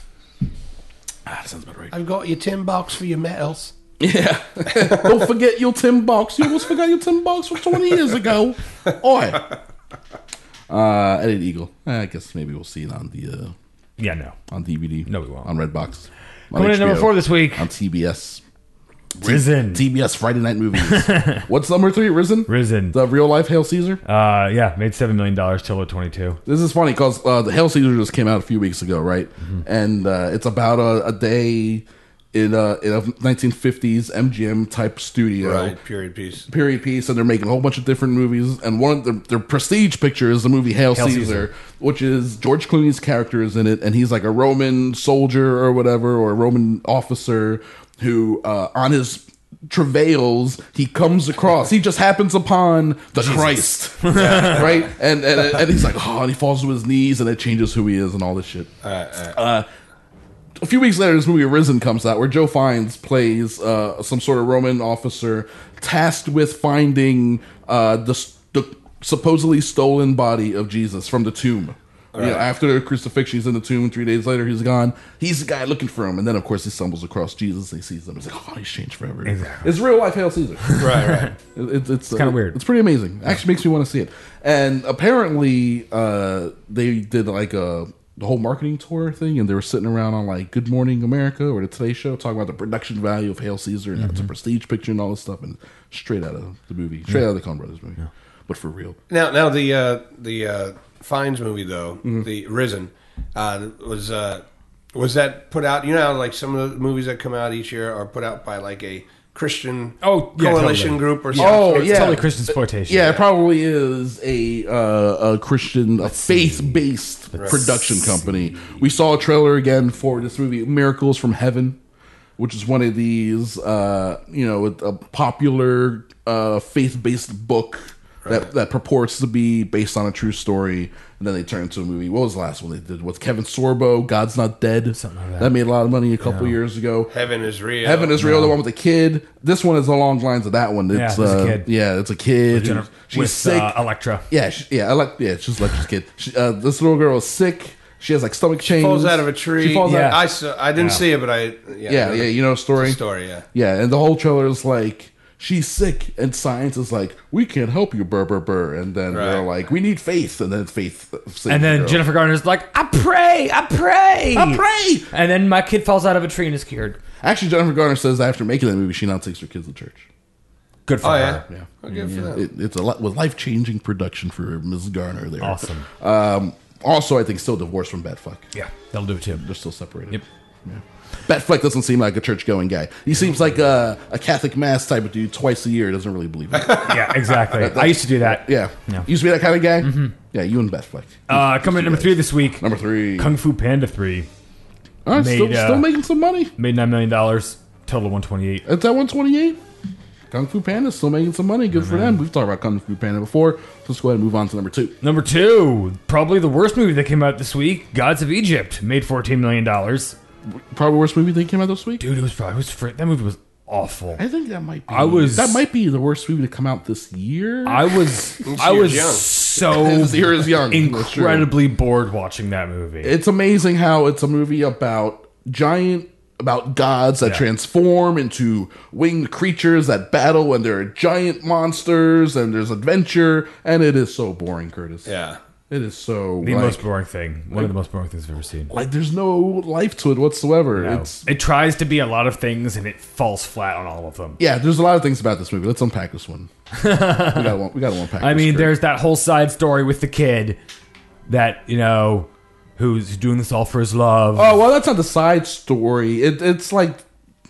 [SPEAKER 11] Ah, that sounds about right.
[SPEAKER 13] I've got your tin box for your metals.
[SPEAKER 11] Yeah. Don't forget your Tim Box. You almost forgot your Tim Box from twenty years ago. Oi. Uh, Eddie the Eagle. I guess maybe we'll see it on the uh,
[SPEAKER 12] Yeah, no,
[SPEAKER 11] on D V D.
[SPEAKER 12] No, we won't.
[SPEAKER 11] On Redbox. On
[SPEAKER 12] Coming in number
[SPEAKER 11] H B O,
[SPEAKER 12] four this week.
[SPEAKER 11] on T B S.
[SPEAKER 12] Risen.
[SPEAKER 11] T B S Friday Night Movies. What's number three? Risen.
[SPEAKER 12] Risen.
[SPEAKER 11] The real life Hail Caesar.
[SPEAKER 12] Uh, yeah, made seven million dollars till twenty-two.
[SPEAKER 11] This is funny because uh, the Hail Caesar just came out a few weeks ago, right?
[SPEAKER 12] Mm-hmm.
[SPEAKER 11] And uh, it's about a, a day in a, in a nineteen fifties M G M type studio.
[SPEAKER 13] Right, period piece.
[SPEAKER 11] Period piece, and they're making a whole bunch of different movies. And one of the, their prestige picture is the movie Hail,
[SPEAKER 12] Hail
[SPEAKER 11] Caesar,
[SPEAKER 12] Caesar.
[SPEAKER 11] which is George Clooney's character is in it, and he's like a Roman soldier or whatever, or a Roman officer who, uh, on his travails, he comes across, he just happens upon the
[SPEAKER 12] Jesus.
[SPEAKER 11] Christ, right? And, and and he's like, oh, and he falls to his knees, and it changes who he is and all this shit.
[SPEAKER 13] All right, all right.
[SPEAKER 11] Uh, a few weeks later, this movie Risen comes out, where Joe Fiennes plays uh, some sort of Roman officer tasked with finding uh, the, the supposedly stolen body of Jesus from the tomb. You know,
[SPEAKER 13] Right.
[SPEAKER 11] after the crucifixion, he's in the tomb. Three days later, he's gone. He's the guy looking for him, and then of course he stumbles across Jesus. He sees him. He's like, "Oh, he's changed forever."
[SPEAKER 12] Exactly.
[SPEAKER 11] It's real life Hail Caesar.
[SPEAKER 13] Right, right.
[SPEAKER 11] It, it's it's
[SPEAKER 12] kinda
[SPEAKER 11] uh,
[SPEAKER 12] weird.
[SPEAKER 11] It's pretty amazing. Actually, makes me want to see it. And apparently, uh, they did like a the whole marketing tour thing, and they were sitting around on like Good Morning America or the Today Show talking about the production value of Hail Caesar and how it's a prestige picture and all this stuff, and straight out of the movie, straight out of the Coen Brothers movie, but for real.
[SPEAKER 13] Now, now the uh, the uh, Fiennes movie though,
[SPEAKER 11] Mm-hmm.
[SPEAKER 13] the Risen, uh, was uh, was that put out? You know, how, like some of the movies that come out each year are put out by like a Christian
[SPEAKER 12] Oh, yeah,
[SPEAKER 13] coalition
[SPEAKER 12] totally.
[SPEAKER 13] group or
[SPEAKER 12] Yeah.
[SPEAKER 13] something.
[SPEAKER 11] Oh,
[SPEAKER 12] It's
[SPEAKER 11] yeah.
[SPEAKER 12] totally Christian exploitation.
[SPEAKER 11] Yeah, it probably is a uh, a Christian, a faith-based production company. We saw a trailer again for this movie, Miracles from Heaven, which is one of these, uh, you know, a popular uh, faith-based book that that purports to be based on a true story, and then they turn into a movie. What was the last one they did? With Kevin Sorbo, God's Not Dead.
[SPEAKER 12] Something like that.
[SPEAKER 11] That made a lot of money a couple
[SPEAKER 12] Yeah.
[SPEAKER 11] years ago.
[SPEAKER 13] Heaven is real.
[SPEAKER 11] Heaven is real, the one with the kid. This one is along the lines of that one. It's,
[SPEAKER 12] Yeah, there's a
[SPEAKER 11] uh,
[SPEAKER 12] kid.
[SPEAKER 11] Yeah, it's a kid.
[SPEAKER 12] Jenna-
[SPEAKER 11] who- she's
[SPEAKER 12] with,
[SPEAKER 11] sick.
[SPEAKER 12] uh, Electra.
[SPEAKER 11] Yeah, she, yeah, I like. Yeah, she's Electra's kid. She, uh, this little girl is sick. She has like stomach chains.
[SPEAKER 13] Falls out of a tree.
[SPEAKER 11] She falls
[SPEAKER 12] Yeah.
[SPEAKER 11] out.
[SPEAKER 13] I saw, I didn't
[SPEAKER 12] Yeah.
[SPEAKER 13] see it, but I
[SPEAKER 11] Yeah,
[SPEAKER 13] yeah,
[SPEAKER 11] yeah,
[SPEAKER 13] I know
[SPEAKER 11] you know the story.
[SPEAKER 13] the story. Yeah,
[SPEAKER 11] Yeah, and the whole trailer is like she's sick, and science is like, we can't help you, burr burr burr, and then they're
[SPEAKER 13] Right.
[SPEAKER 11] like, we need faith, and then faith. saves
[SPEAKER 12] And
[SPEAKER 11] the
[SPEAKER 12] then
[SPEAKER 11] girl.
[SPEAKER 12] Jennifer Garner's like, I pray, I pray,
[SPEAKER 11] I pray.
[SPEAKER 12] And then my kid falls out of a tree and is cured.
[SPEAKER 11] Actually, Jennifer Garner says after making that movie, she now takes her kids to church.
[SPEAKER 12] Good for
[SPEAKER 13] Oh,
[SPEAKER 12] her.
[SPEAKER 13] yeah?
[SPEAKER 11] Yeah,
[SPEAKER 13] Oh, good for them.
[SPEAKER 11] It, it's a lot, life changing production for Missus Garner there.
[SPEAKER 12] Awesome.
[SPEAKER 11] Um, also, I think still divorced from Batfuck.
[SPEAKER 12] Yeah, that'll do it too.
[SPEAKER 11] They're still separated.
[SPEAKER 12] Yep.
[SPEAKER 11] Yeah. Batfleck doesn't seem like a church-going guy. He seems like a, a Catholic mass type of dude. Twice a year, doesn't really believe it.
[SPEAKER 12] Yeah, exactly.
[SPEAKER 11] That-
[SPEAKER 12] I used to do that.
[SPEAKER 11] Yeah.
[SPEAKER 12] Yeah.
[SPEAKER 11] You used to be that kind of guy? Mm-hmm. Yeah, you and Batfleck.
[SPEAKER 12] Uh, coming in number three this week.
[SPEAKER 11] Number three.
[SPEAKER 12] Kung Fu Panda three.
[SPEAKER 11] All right, still,
[SPEAKER 12] made, uh,
[SPEAKER 11] still making some money.
[SPEAKER 12] Made nine million dollars. Total one twenty-eight.
[SPEAKER 11] It's at one twenty-eight. Kung Fu Panda still making some money. Good for them. We've talked about Kung Fu Panda before. Let's go ahead and move on to number two.
[SPEAKER 12] Number two, probably the worst movie that came out this week. Gods of Egypt made fourteen million dollars.
[SPEAKER 11] Probably worst movie that came out this week.
[SPEAKER 12] Dude, it was probably it was fr- that movie was awful.
[SPEAKER 11] I think that might be.
[SPEAKER 12] I was-
[SPEAKER 11] That might be the worst movie to come out this year.
[SPEAKER 12] I was I
[SPEAKER 13] year's
[SPEAKER 12] was
[SPEAKER 13] young.
[SPEAKER 12] so
[SPEAKER 11] This year is young. That's true.
[SPEAKER 12] incredibly bored watching that movie.
[SPEAKER 11] It's amazing how it's a movie about giant about gods that
[SPEAKER 12] Yeah.
[SPEAKER 11] transform into winged creatures that battle, and there are giant monsters, and there's adventure, and it is so boring, Curtis.
[SPEAKER 13] Yeah.
[SPEAKER 11] It is so
[SPEAKER 12] The
[SPEAKER 11] like,
[SPEAKER 12] most boring thing. One
[SPEAKER 11] like-
[SPEAKER 12] of the most boring things I've ever seen.
[SPEAKER 11] like there's no life to it whatsoever.
[SPEAKER 12] No.
[SPEAKER 11] It's
[SPEAKER 12] It tries to be a lot of things and it falls flat on all of them.
[SPEAKER 11] yeah, there's a lot of things about this movie. Let's unpack this one. we got we got to unpack.
[SPEAKER 12] I
[SPEAKER 11] this,
[SPEAKER 12] mean,
[SPEAKER 11] Kurt.
[SPEAKER 12] there's that whole side story with the kid that, you know, who's doing this all for his love.
[SPEAKER 11] Oh well, that's not the side story. It, it's like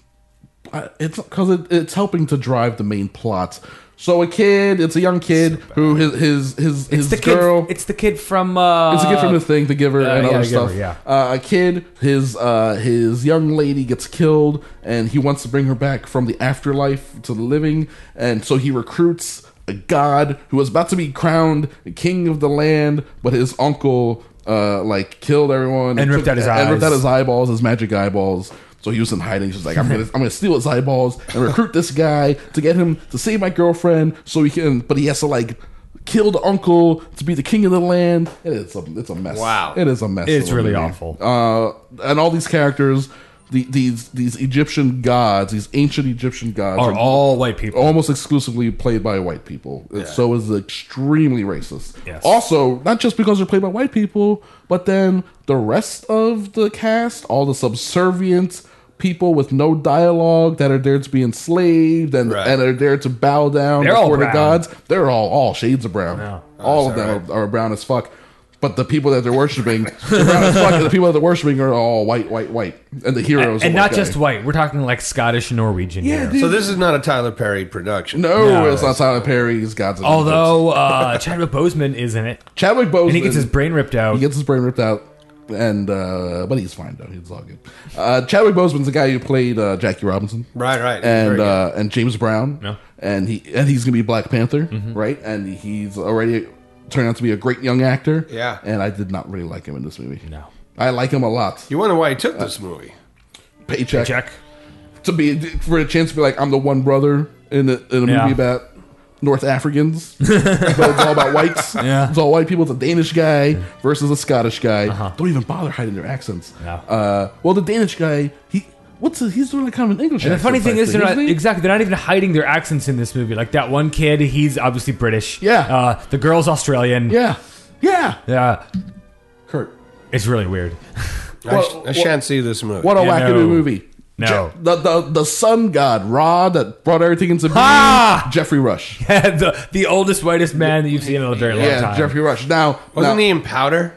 [SPEAKER 11] uh, it's because it, it's helping to drive the main plot. So a kid, it's a young kid who his his his,
[SPEAKER 12] It's
[SPEAKER 11] his
[SPEAKER 12] the
[SPEAKER 11] girl.
[SPEAKER 12] kid. It's the kid from. Uh,
[SPEAKER 11] It's a kid from the thing, the giver,
[SPEAKER 12] uh,
[SPEAKER 11] and
[SPEAKER 12] yeah,
[SPEAKER 11] other
[SPEAKER 12] The Giver,
[SPEAKER 11] stuff.
[SPEAKER 12] yeah.
[SPEAKER 11] Uh, a kid, his uh, his young lady gets killed, and he wants to bring her back from the afterlife to the living, and so he recruits a god who was about to be crowned king of the land, but his uncle uh, like killed everyone
[SPEAKER 12] And ripped out his
[SPEAKER 11] and ripped
[SPEAKER 12] eyes.
[SPEAKER 11] out his eyeballs, his magic eyeballs. So he was in hiding. She's like, I'm gonna, I'm gonna steal his eyeballs and recruit this guy to get him to save my girlfriend. So he can, but he has to like kill the uncle to be the king of the land. It is a, it's a mess.
[SPEAKER 13] Wow.
[SPEAKER 11] It is a mess.
[SPEAKER 12] It's
[SPEAKER 11] of a
[SPEAKER 12] really
[SPEAKER 11] movie.
[SPEAKER 12] awful.
[SPEAKER 11] Uh, and all these characters, the, these these Egyptian gods, these ancient Egyptian gods,
[SPEAKER 12] Are all white people.
[SPEAKER 11] almost exclusively played by white people.
[SPEAKER 13] Yeah.
[SPEAKER 11] So is extremely racist.
[SPEAKER 12] Yes.
[SPEAKER 11] Also, not just because they're played by white people, but then the rest of the cast, all the subservient people with no dialogue that are there to be enslaved and
[SPEAKER 13] Right.
[SPEAKER 11] and are there to bow down
[SPEAKER 12] They're all
[SPEAKER 11] before the
[SPEAKER 12] brown.
[SPEAKER 11] gods. They're all all shades of brown.
[SPEAKER 12] Yeah.
[SPEAKER 11] All
[SPEAKER 13] Oh,
[SPEAKER 11] of
[SPEAKER 13] is
[SPEAKER 11] them
[SPEAKER 13] that
[SPEAKER 11] are, are brown as fuck. But the people that they're worshiping, they're brown as fuck, and the people that they're worshiping are all white, white, white. And the heroes,
[SPEAKER 12] and
[SPEAKER 11] are
[SPEAKER 12] not
[SPEAKER 11] white guy.
[SPEAKER 12] just white. We're talking like Scottish and Norwegian
[SPEAKER 11] Yeah,
[SPEAKER 12] here.
[SPEAKER 11] dude.
[SPEAKER 13] So this is not a Tyler Perry production.
[SPEAKER 11] No,
[SPEAKER 12] No.
[SPEAKER 11] it's not Tyler Perry's Gods of Egypt.
[SPEAKER 12] Although uh, Chadwick Boseman is in it.
[SPEAKER 11] Chadwick Boseman,
[SPEAKER 12] And he gets his brain ripped out.
[SPEAKER 11] He gets his brain ripped out, and uh, but he's fine though. He's all good. Uh, Chadwick Boseman's the guy who played uh, Jackie Robinson,
[SPEAKER 13] Right, right.
[SPEAKER 11] and
[SPEAKER 13] Very
[SPEAKER 11] uh, and James Brown,
[SPEAKER 12] Yeah.
[SPEAKER 11] and he and he's gonna be Black Panther,
[SPEAKER 12] Mm-hmm.
[SPEAKER 11] right? And he's already turned out to be a great young actor.
[SPEAKER 13] Yeah.
[SPEAKER 11] and I did not really like him in this movie.
[SPEAKER 12] No.
[SPEAKER 11] I like him a lot.
[SPEAKER 13] You wonder why he took this movie.
[SPEAKER 11] Paycheck,
[SPEAKER 12] Check.
[SPEAKER 11] to be for a chance to be like I'm the one brother in a, in a
[SPEAKER 12] Yeah.
[SPEAKER 11] movie about North Africans, but it's all about whites.
[SPEAKER 12] Yeah.
[SPEAKER 11] It's all white people. It's a Danish guy versus a Scottish guy.
[SPEAKER 12] Uh-huh.
[SPEAKER 11] Don't even bother hiding their accents.
[SPEAKER 12] No.
[SPEAKER 11] Uh, well, the Danish guy, he what's his, he's doing like kind of an English.
[SPEAKER 12] And the funny
[SPEAKER 11] accent
[SPEAKER 12] thing
[SPEAKER 11] type
[SPEAKER 12] is, they're not
[SPEAKER 11] isn't he?
[SPEAKER 12] exactly. They're not even hiding their accents in this movie. Like that one kid, he's obviously British.
[SPEAKER 11] Yeah.
[SPEAKER 12] Uh, the girl's Australian.
[SPEAKER 11] Yeah, yeah.
[SPEAKER 12] Yeah.
[SPEAKER 11] Kurt,
[SPEAKER 12] It's really weird.
[SPEAKER 13] I, sh-
[SPEAKER 11] What-
[SPEAKER 13] I shan't see this movie.
[SPEAKER 11] what a
[SPEAKER 12] Yeah,
[SPEAKER 11] wackadoo
[SPEAKER 12] no.
[SPEAKER 11] movie.
[SPEAKER 12] No.
[SPEAKER 11] Je- the, the the sun god Ra that brought everything into being.
[SPEAKER 12] Ah!
[SPEAKER 11] Jeffrey Rush.
[SPEAKER 12] the the oldest, whitest man that you've seen in a very long
[SPEAKER 11] Yeah,
[SPEAKER 12] time.
[SPEAKER 11] Jeffrey Rush. Now,
[SPEAKER 13] Wasn't
[SPEAKER 11] now-
[SPEAKER 13] he in Powder?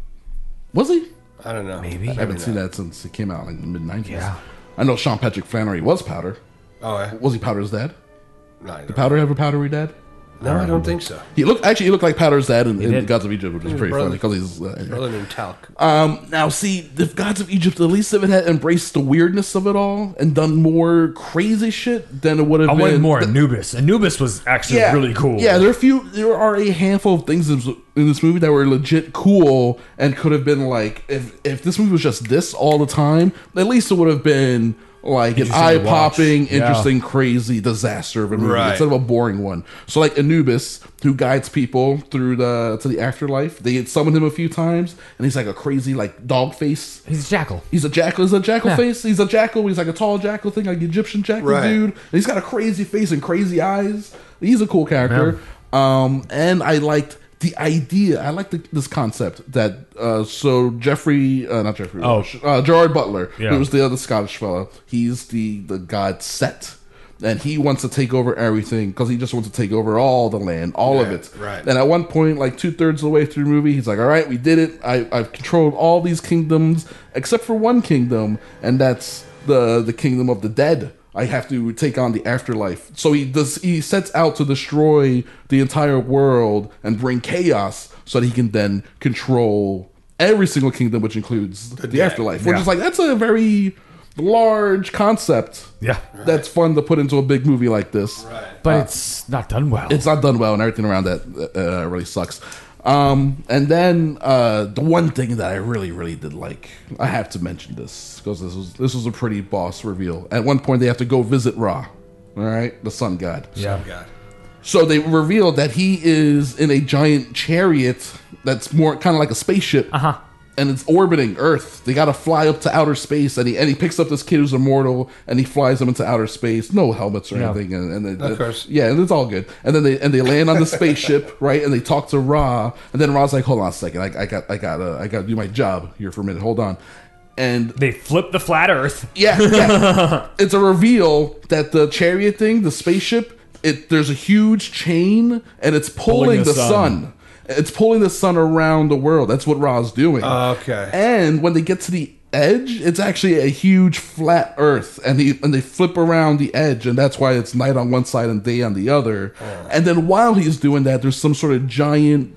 [SPEAKER 11] Was he?
[SPEAKER 13] I don't know.
[SPEAKER 12] Maybe.
[SPEAKER 11] I haven't seen that since it came out like in the mid nineties.
[SPEAKER 12] Yeah.
[SPEAKER 11] I know Sean Patrick Flannery was Powder.
[SPEAKER 13] Oh, yeah.
[SPEAKER 11] Was he Powder's dad?
[SPEAKER 13] No, I
[SPEAKER 11] Did
[SPEAKER 13] don't,
[SPEAKER 11] Powder have a powdery dad?
[SPEAKER 13] no, I don't think so.
[SPEAKER 11] He looked actually. He looked like Powder's dad in, in
[SPEAKER 12] did.
[SPEAKER 11] Gods of Egypt, which is pretty
[SPEAKER 13] brother.
[SPEAKER 11] funny because he's. Uh, anyway.
[SPEAKER 13] Brother named Talc.
[SPEAKER 11] Um, now, see, the Gods of Egypt, at least if it had embraced the weirdness of it all and done more crazy shit, then it would have
[SPEAKER 12] I
[SPEAKER 11] been
[SPEAKER 12] wanted more
[SPEAKER 11] th-
[SPEAKER 12] Anubis. Anubis was actually
[SPEAKER 11] yeah,
[SPEAKER 12] really cool.
[SPEAKER 11] Yeah, there are a few. There are a handful of things in this- in this movie that were legit cool and could have been like if if this movie was just this all the time, at least it would have been like an
[SPEAKER 12] Interesting to watch.
[SPEAKER 11] eye-popping,
[SPEAKER 12] Yeah.
[SPEAKER 11] interesting, crazy disaster of a movie
[SPEAKER 13] Right.
[SPEAKER 11] instead of a boring one. So, like Anubis, who guides people through the to the afterlife, they had summoned him a few times, and he's like a crazy like dog face.
[SPEAKER 12] He's a jackal.
[SPEAKER 11] He's a jackal. He's a jackal
[SPEAKER 12] Yeah.
[SPEAKER 11] face. He's a jackal. He's like a tall jackal thing, like Egyptian jackal
[SPEAKER 13] Right.
[SPEAKER 11] dude. And he's got a crazy face and crazy eyes. He's a cool character. Um, and I liked the idea. I liked the, this concept that uh, so Jeffrey, uh, not Jeffrey,
[SPEAKER 12] Oh.
[SPEAKER 11] Rush, uh, Gerard Butler,
[SPEAKER 12] Yeah.
[SPEAKER 11] who was the other Scottish fellow. He's the the god Set. And he wants to take over everything because he just wants to take over all the land, all of
[SPEAKER 13] Yeah,
[SPEAKER 11] it.
[SPEAKER 13] right.
[SPEAKER 11] And at one point, like two thirds of the way through the movie, he's like, "All right, we did it. I, I've controlled all these kingdoms except for one kingdom, and that's the the kingdom of the dead. I have to take on the afterlife." So he does. He sets out to destroy the entire world and bring chaos, so that he can then control every single kingdom, which includes the,
[SPEAKER 13] dead.
[SPEAKER 11] afterlife. Which
[SPEAKER 12] Yeah.
[SPEAKER 11] is like that's a very large concept.
[SPEAKER 12] Yeah.
[SPEAKER 11] That's fun to put into a big movie like this. Right.
[SPEAKER 12] But it's not done well.
[SPEAKER 11] It's not done well, and everything around that uh, really sucks. Um, and then uh, the one thing that I really, really did like, I have to mention this because this was this was a pretty boss reveal. At one point, they have to go visit Ra, all right, the sun god.
[SPEAKER 12] Yeah.
[SPEAKER 13] God.
[SPEAKER 11] So they revealed that he is in a giant chariot that's more kind of like a spaceship.
[SPEAKER 12] Uh huh.
[SPEAKER 11] and it's orbiting Earth. They got to fly up to outer space, and he and he picks up this kid who's immortal, and he flies them into outer space. No helmets or
[SPEAKER 13] No.
[SPEAKER 11] anything, and, and they,
[SPEAKER 13] Of course.
[SPEAKER 11] yeah, and it's all good. And then they and they land on the spaceship, right? And they talk to Ra, and then Ra's like, "Hold on a second, I, I got I got uh, I got to do my job here for a minute. Hold on." And
[SPEAKER 12] they flip the flat Earth.
[SPEAKER 11] Yeah, yeah. It's a reveal that the chariot thing, the spaceship, it there's a huge chain, and it's pulling,
[SPEAKER 12] Pulling the
[SPEAKER 11] the,
[SPEAKER 12] sun.
[SPEAKER 11] sun. It's pulling the sun around the world. That's what Ra's doing.
[SPEAKER 13] Okay.
[SPEAKER 11] And when they get to the edge, it's actually a huge flat Earth, and he and they flip around the edge, and that's why it's night on one side and day on the other.
[SPEAKER 13] Oh.
[SPEAKER 11] And then while he's doing that, there's some sort of giant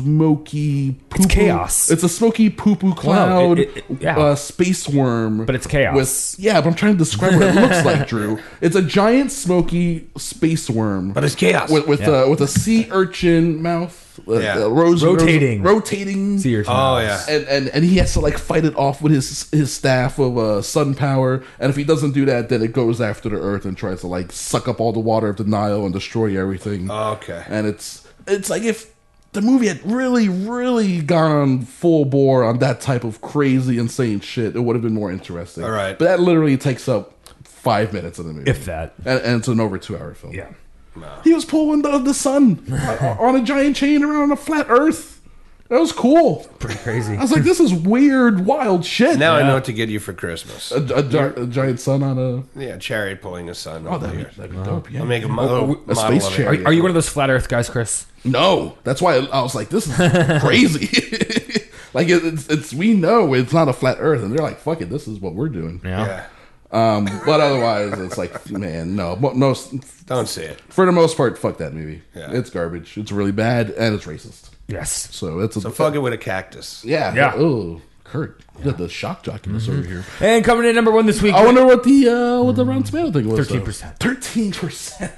[SPEAKER 11] smoky poo-poo.
[SPEAKER 12] It's chaos.
[SPEAKER 11] It's a smoky poo poo cloud,
[SPEAKER 12] it- it- yeah.
[SPEAKER 11] uh, space worm,
[SPEAKER 12] But it's chaos.
[SPEAKER 11] With yeah, but I'm trying to describe what it looks like, Drew. It's a giant smoky space worm,
[SPEAKER 13] But it's chaos.
[SPEAKER 11] with with,
[SPEAKER 12] Yeah.
[SPEAKER 11] uh, with a sea urchin mouth. Uh,
[SPEAKER 13] Yeah.
[SPEAKER 11] uh, rose,
[SPEAKER 12] Rotating.
[SPEAKER 11] rose- rotating
[SPEAKER 12] Sea urchin
[SPEAKER 13] Oh,
[SPEAKER 12] mouse.
[SPEAKER 13] yeah.
[SPEAKER 11] and, and and he has to like fight it off with his his staff of uh, sun power, and if he doesn't do that, then it goes after the Earth and tries to like suck up all the water of the Nile and destroy everything.
[SPEAKER 13] Okay.
[SPEAKER 11] And it's it's like if the movie had really really gone full bore on that type of crazy insane shit, it would have been more interesting.
[SPEAKER 13] All right.
[SPEAKER 11] but that literally takes up five minutes of the movie,
[SPEAKER 12] If that.
[SPEAKER 11] and, and it's an over two hour film.
[SPEAKER 12] Yeah.
[SPEAKER 11] He was pulling the, the sun on a giant chain around a flat Earth. That was cool.
[SPEAKER 12] Pretty crazy.
[SPEAKER 11] I was like, this is weird, wild shit.
[SPEAKER 13] Now I
[SPEAKER 12] Yeah.
[SPEAKER 13] know what to get you for Christmas.
[SPEAKER 11] a, a, gi- a giant sun on a.
[SPEAKER 13] Yeah, chariot pulling a sun.
[SPEAKER 11] Oh,
[SPEAKER 13] over
[SPEAKER 11] that'd be,
[SPEAKER 13] here.
[SPEAKER 11] that'd be dope. Yeah.
[SPEAKER 13] I'll make a,
[SPEAKER 11] Oh,
[SPEAKER 13] model,
[SPEAKER 11] oh, a
[SPEAKER 13] model
[SPEAKER 11] space
[SPEAKER 13] of it.
[SPEAKER 11] chariot.
[SPEAKER 12] Are, are you one of those flat Earth guys, Chris?
[SPEAKER 11] No, that's why I was like, this is crazy. Like it, it's, it's we know it's not a flat Earth, and they're like, fuck it, this is what we're doing.
[SPEAKER 12] Yeah.
[SPEAKER 13] Yeah.
[SPEAKER 11] Um, but otherwise, it's like, man, no, mo- no.
[SPEAKER 13] Don't say it.
[SPEAKER 11] For the most part, fuck that movie.
[SPEAKER 13] Yeah.
[SPEAKER 11] It's garbage. It's really bad, and it's racist.
[SPEAKER 12] Yes.
[SPEAKER 11] So it's a
[SPEAKER 13] So fuck it with a cactus.
[SPEAKER 11] yeah,
[SPEAKER 12] Yeah.
[SPEAKER 11] Oh, Kurt, you got the shock jockiness over here.
[SPEAKER 12] And coming in at number one this week.
[SPEAKER 11] I wonder what the uh, what the Rotten Tomato thing was.
[SPEAKER 12] thirteen percent.
[SPEAKER 11] Thirteen percent.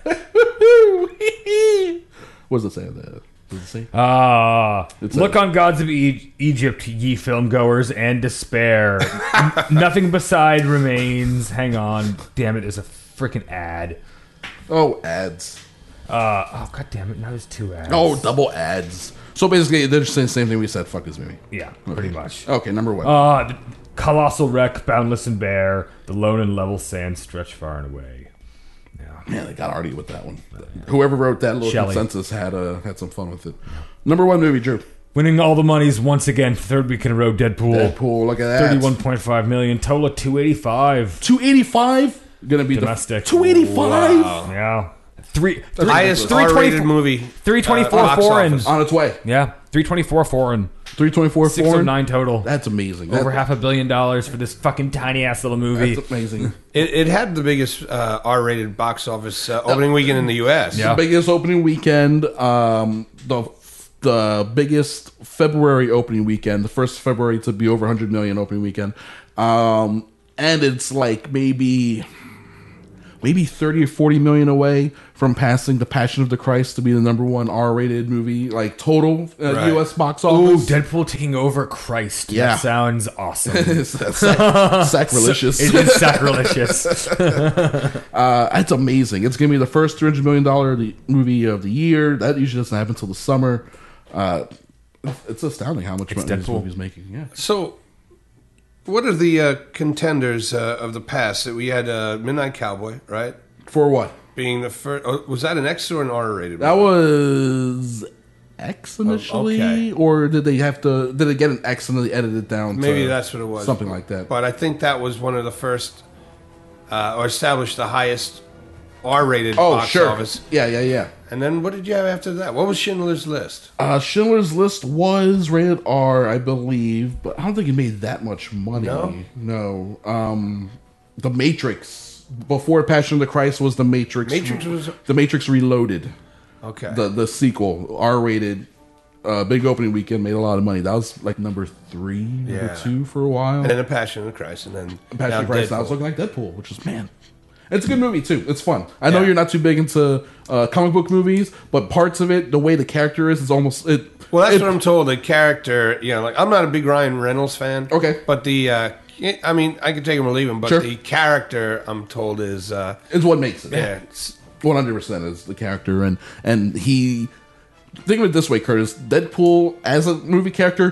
[SPEAKER 11] What does it say on that? Does it say?
[SPEAKER 12] Ah,
[SPEAKER 11] It's
[SPEAKER 12] look
[SPEAKER 11] a-
[SPEAKER 12] on gods of e- Egypt, ye filmgoers, and despair. N- nothing beside remains. Hang on, damn it! There's a freaking ad.
[SPEAKER 11] Oh, ads.
[SPEAKER 12] Uh, oh god damn it! Now there's two ads.
[SPEAKER 11] Oh, double ads. So basically, they're just saying the same thing we said. Fuck this movie.
[SPEAKER 12] yeah, pretty much.
[SPEAKER 11] Okay, number one.
[SPEAKER 12] Uh, the colossal wreck, boundless and bare, the lone and level sand stretch far and away.
[SPEAKER 11] Man, they got arty with that one. Whoever wrote that little
[SPEAKER 12] Shelley.
[SPEAKER 11] consensus had uh, had some fun with it. Number one movie, Drew.
[SPEAKER 12] Winning all the monies once again, third week in a row. Deadpool.
[SPEAKER 11] Deadpool. Look at that.
[SPEAKER 12] Thirty-one point five million. Total of two eighty-five.
[SPEAKER 11] Two eighty five. Gonna be
[SPEAKER 12] Domestic.
[SPEAKER 11] the two eighty five
[SPEAKER 12] Yeah. Three.
[SPEAKER 13] The
[SPEAKER 12] three
[SPEAKER 13] highest
[SPEAKER 12] three
[SPEAKER 13] R-rated
[SPEAKER 12] twenty-four
[SPEAKER 13] movie.
[SPEAKER 12] Three twenty-four
[SPEAKER 13] uh, box
[SPEAKER 12] foreign.
[SPEAKER 13] office.
[SPEAKER 11] on its way.
[SPEAKER 12] Yeah. Three twenty-four foreign.
[SPEAKER 11] Three twenty four.
[SPEAKER 12] Six of nine total.
[SPEAKER 11] That's amazing.
[SPEAKER 12] Over
[SPEAKER 11] That-
[SPEAKER 12] half a billion dollars for this fucking tiny ass little movie.
[SPEAKER 11] That's amazing.
[SPEAKER 13] It, it had the biggest uh, R-rated box office uh, opening weekend in the U S.
[SPEAKER 12] Yeah.
[SPEAKER 11] The biggest opening weekend. Um, the the biggest February opening weekend. The first February to be over one hundred million opening weekend. Um, and it's like maybe maybe thirty or forty million away from passing The Passion of the Christ to be the number one R-rated movie, like total uh,
[SPEAKER 13] Right.
[SPEAKER 11] U S box
[SPEAKER 12] Ooh,
[SPEAKER 11] office.
[SPEAKER 12] Deadpool taking over Christ.
[SPEAKER 11] Yeah.
[SPEAKER 12] That sounds awesome.
[SPEAKER 11] It's- that's sac- sacrilegious.
[SPEAKER 12] It is sacrilegious.
[SPEAKER 11] Uh, it's amazing. It's gonna be the first three hundred million dollar movie of the year. That usually doesn't happen until the summer. Uh, it's astounding how much
[SPEAKER 12] It's
[SPEAKER 11] money this
[SPEAKER 12] Deadpool.
[SPEAKER 11] movie's making. Yeah.
[SPEAKER 13] So, what are the uh, contenders uh, of the past? We had uh, Midnight Cowboy, right?
[SPEAKER 11] For what?
[SPEAKER 13] Being the first. Oh, was that an X or an R-rated?
[SPEAKER 11] That
[SPEAKER 13] movie?
[SPEAKER 11] was X initially,
[SPEAKER 13] okay.
[SPEAKER 11] or did they have to? Did they get an X and then they edited it down?
[SPEAKER 13] Maybe
[SPEAKER 11] to
[SPEAKER 13] that's what it was.
[SPEAKER 11] Something like that.
[SPEAKER 13] But I think that was one of the first, uh, or established the highest R-rated
[SPEAKER 11] Oh,
[SPEAKER 13] box
[SPEAKER 11] sure.
[SPEAKER 13] office.
[SPEAKER 11] Yeah, yeah, yeah.
[SPEAKER 13] And then what did you have after that? What was Schindler's List?
[SPEAKER 11] Uh, Schindler's List was rated R, I believe, but I don't think it made that much money.
[SPEAKER 13] No?
[SPEAKER 11] No. Um, The Matrix. Before Passion of the Christ was The Matrix.
[SPEAKER 13] Matrix was-
[SPEAKER 11] The Matrix Reloaded.
[SPEAKER 13] Okay.
[SPEAKER 11] The the sequel, R-rated, uh, big opening weekend, made a lot of money. That was like number three, number
[SPEAKER 13] Yeah.
[SPEAKER 11] two for a while.
[SPEAKER 13] And then The Passion of the Christ, and then
[SPEAKER 11] Passion
[SPEAKER 13] now
[SPEAKER 11] of the Christ. Now
[SPEAKER 13] Deadpool.
[SPEAKER 11] it's looking like Deadpool, which is man. It's a good movie too. It's fun. I know
[SPEAKER 13] Yeah.
[SPEAKER 11] you're not too big into uh, comic book movies, but parts of it, the way the character is, is almost it.
[SPEAKER 13] Well, that's
[SPEAKER 11] it-
[SPEAKER 13] what I'm told. The character, you know, like I'm not a big Ryan Reynolds fan.
[SPEAKER 11] Okay.
[SPEAKER 13] But the, uh, I mean, I can take him or leave him, but
[SPEAKER 11] Sure.
[SPEAKER 13] the character, I'm told, is uh,
[SPEAKER 11] It's what makes it.
[SPEAKER 13] yeah, it's,
[SPEAKER 11] One hundred percent is the character, and and he. Think of it this way, Curtis. Deadpool as a movie character,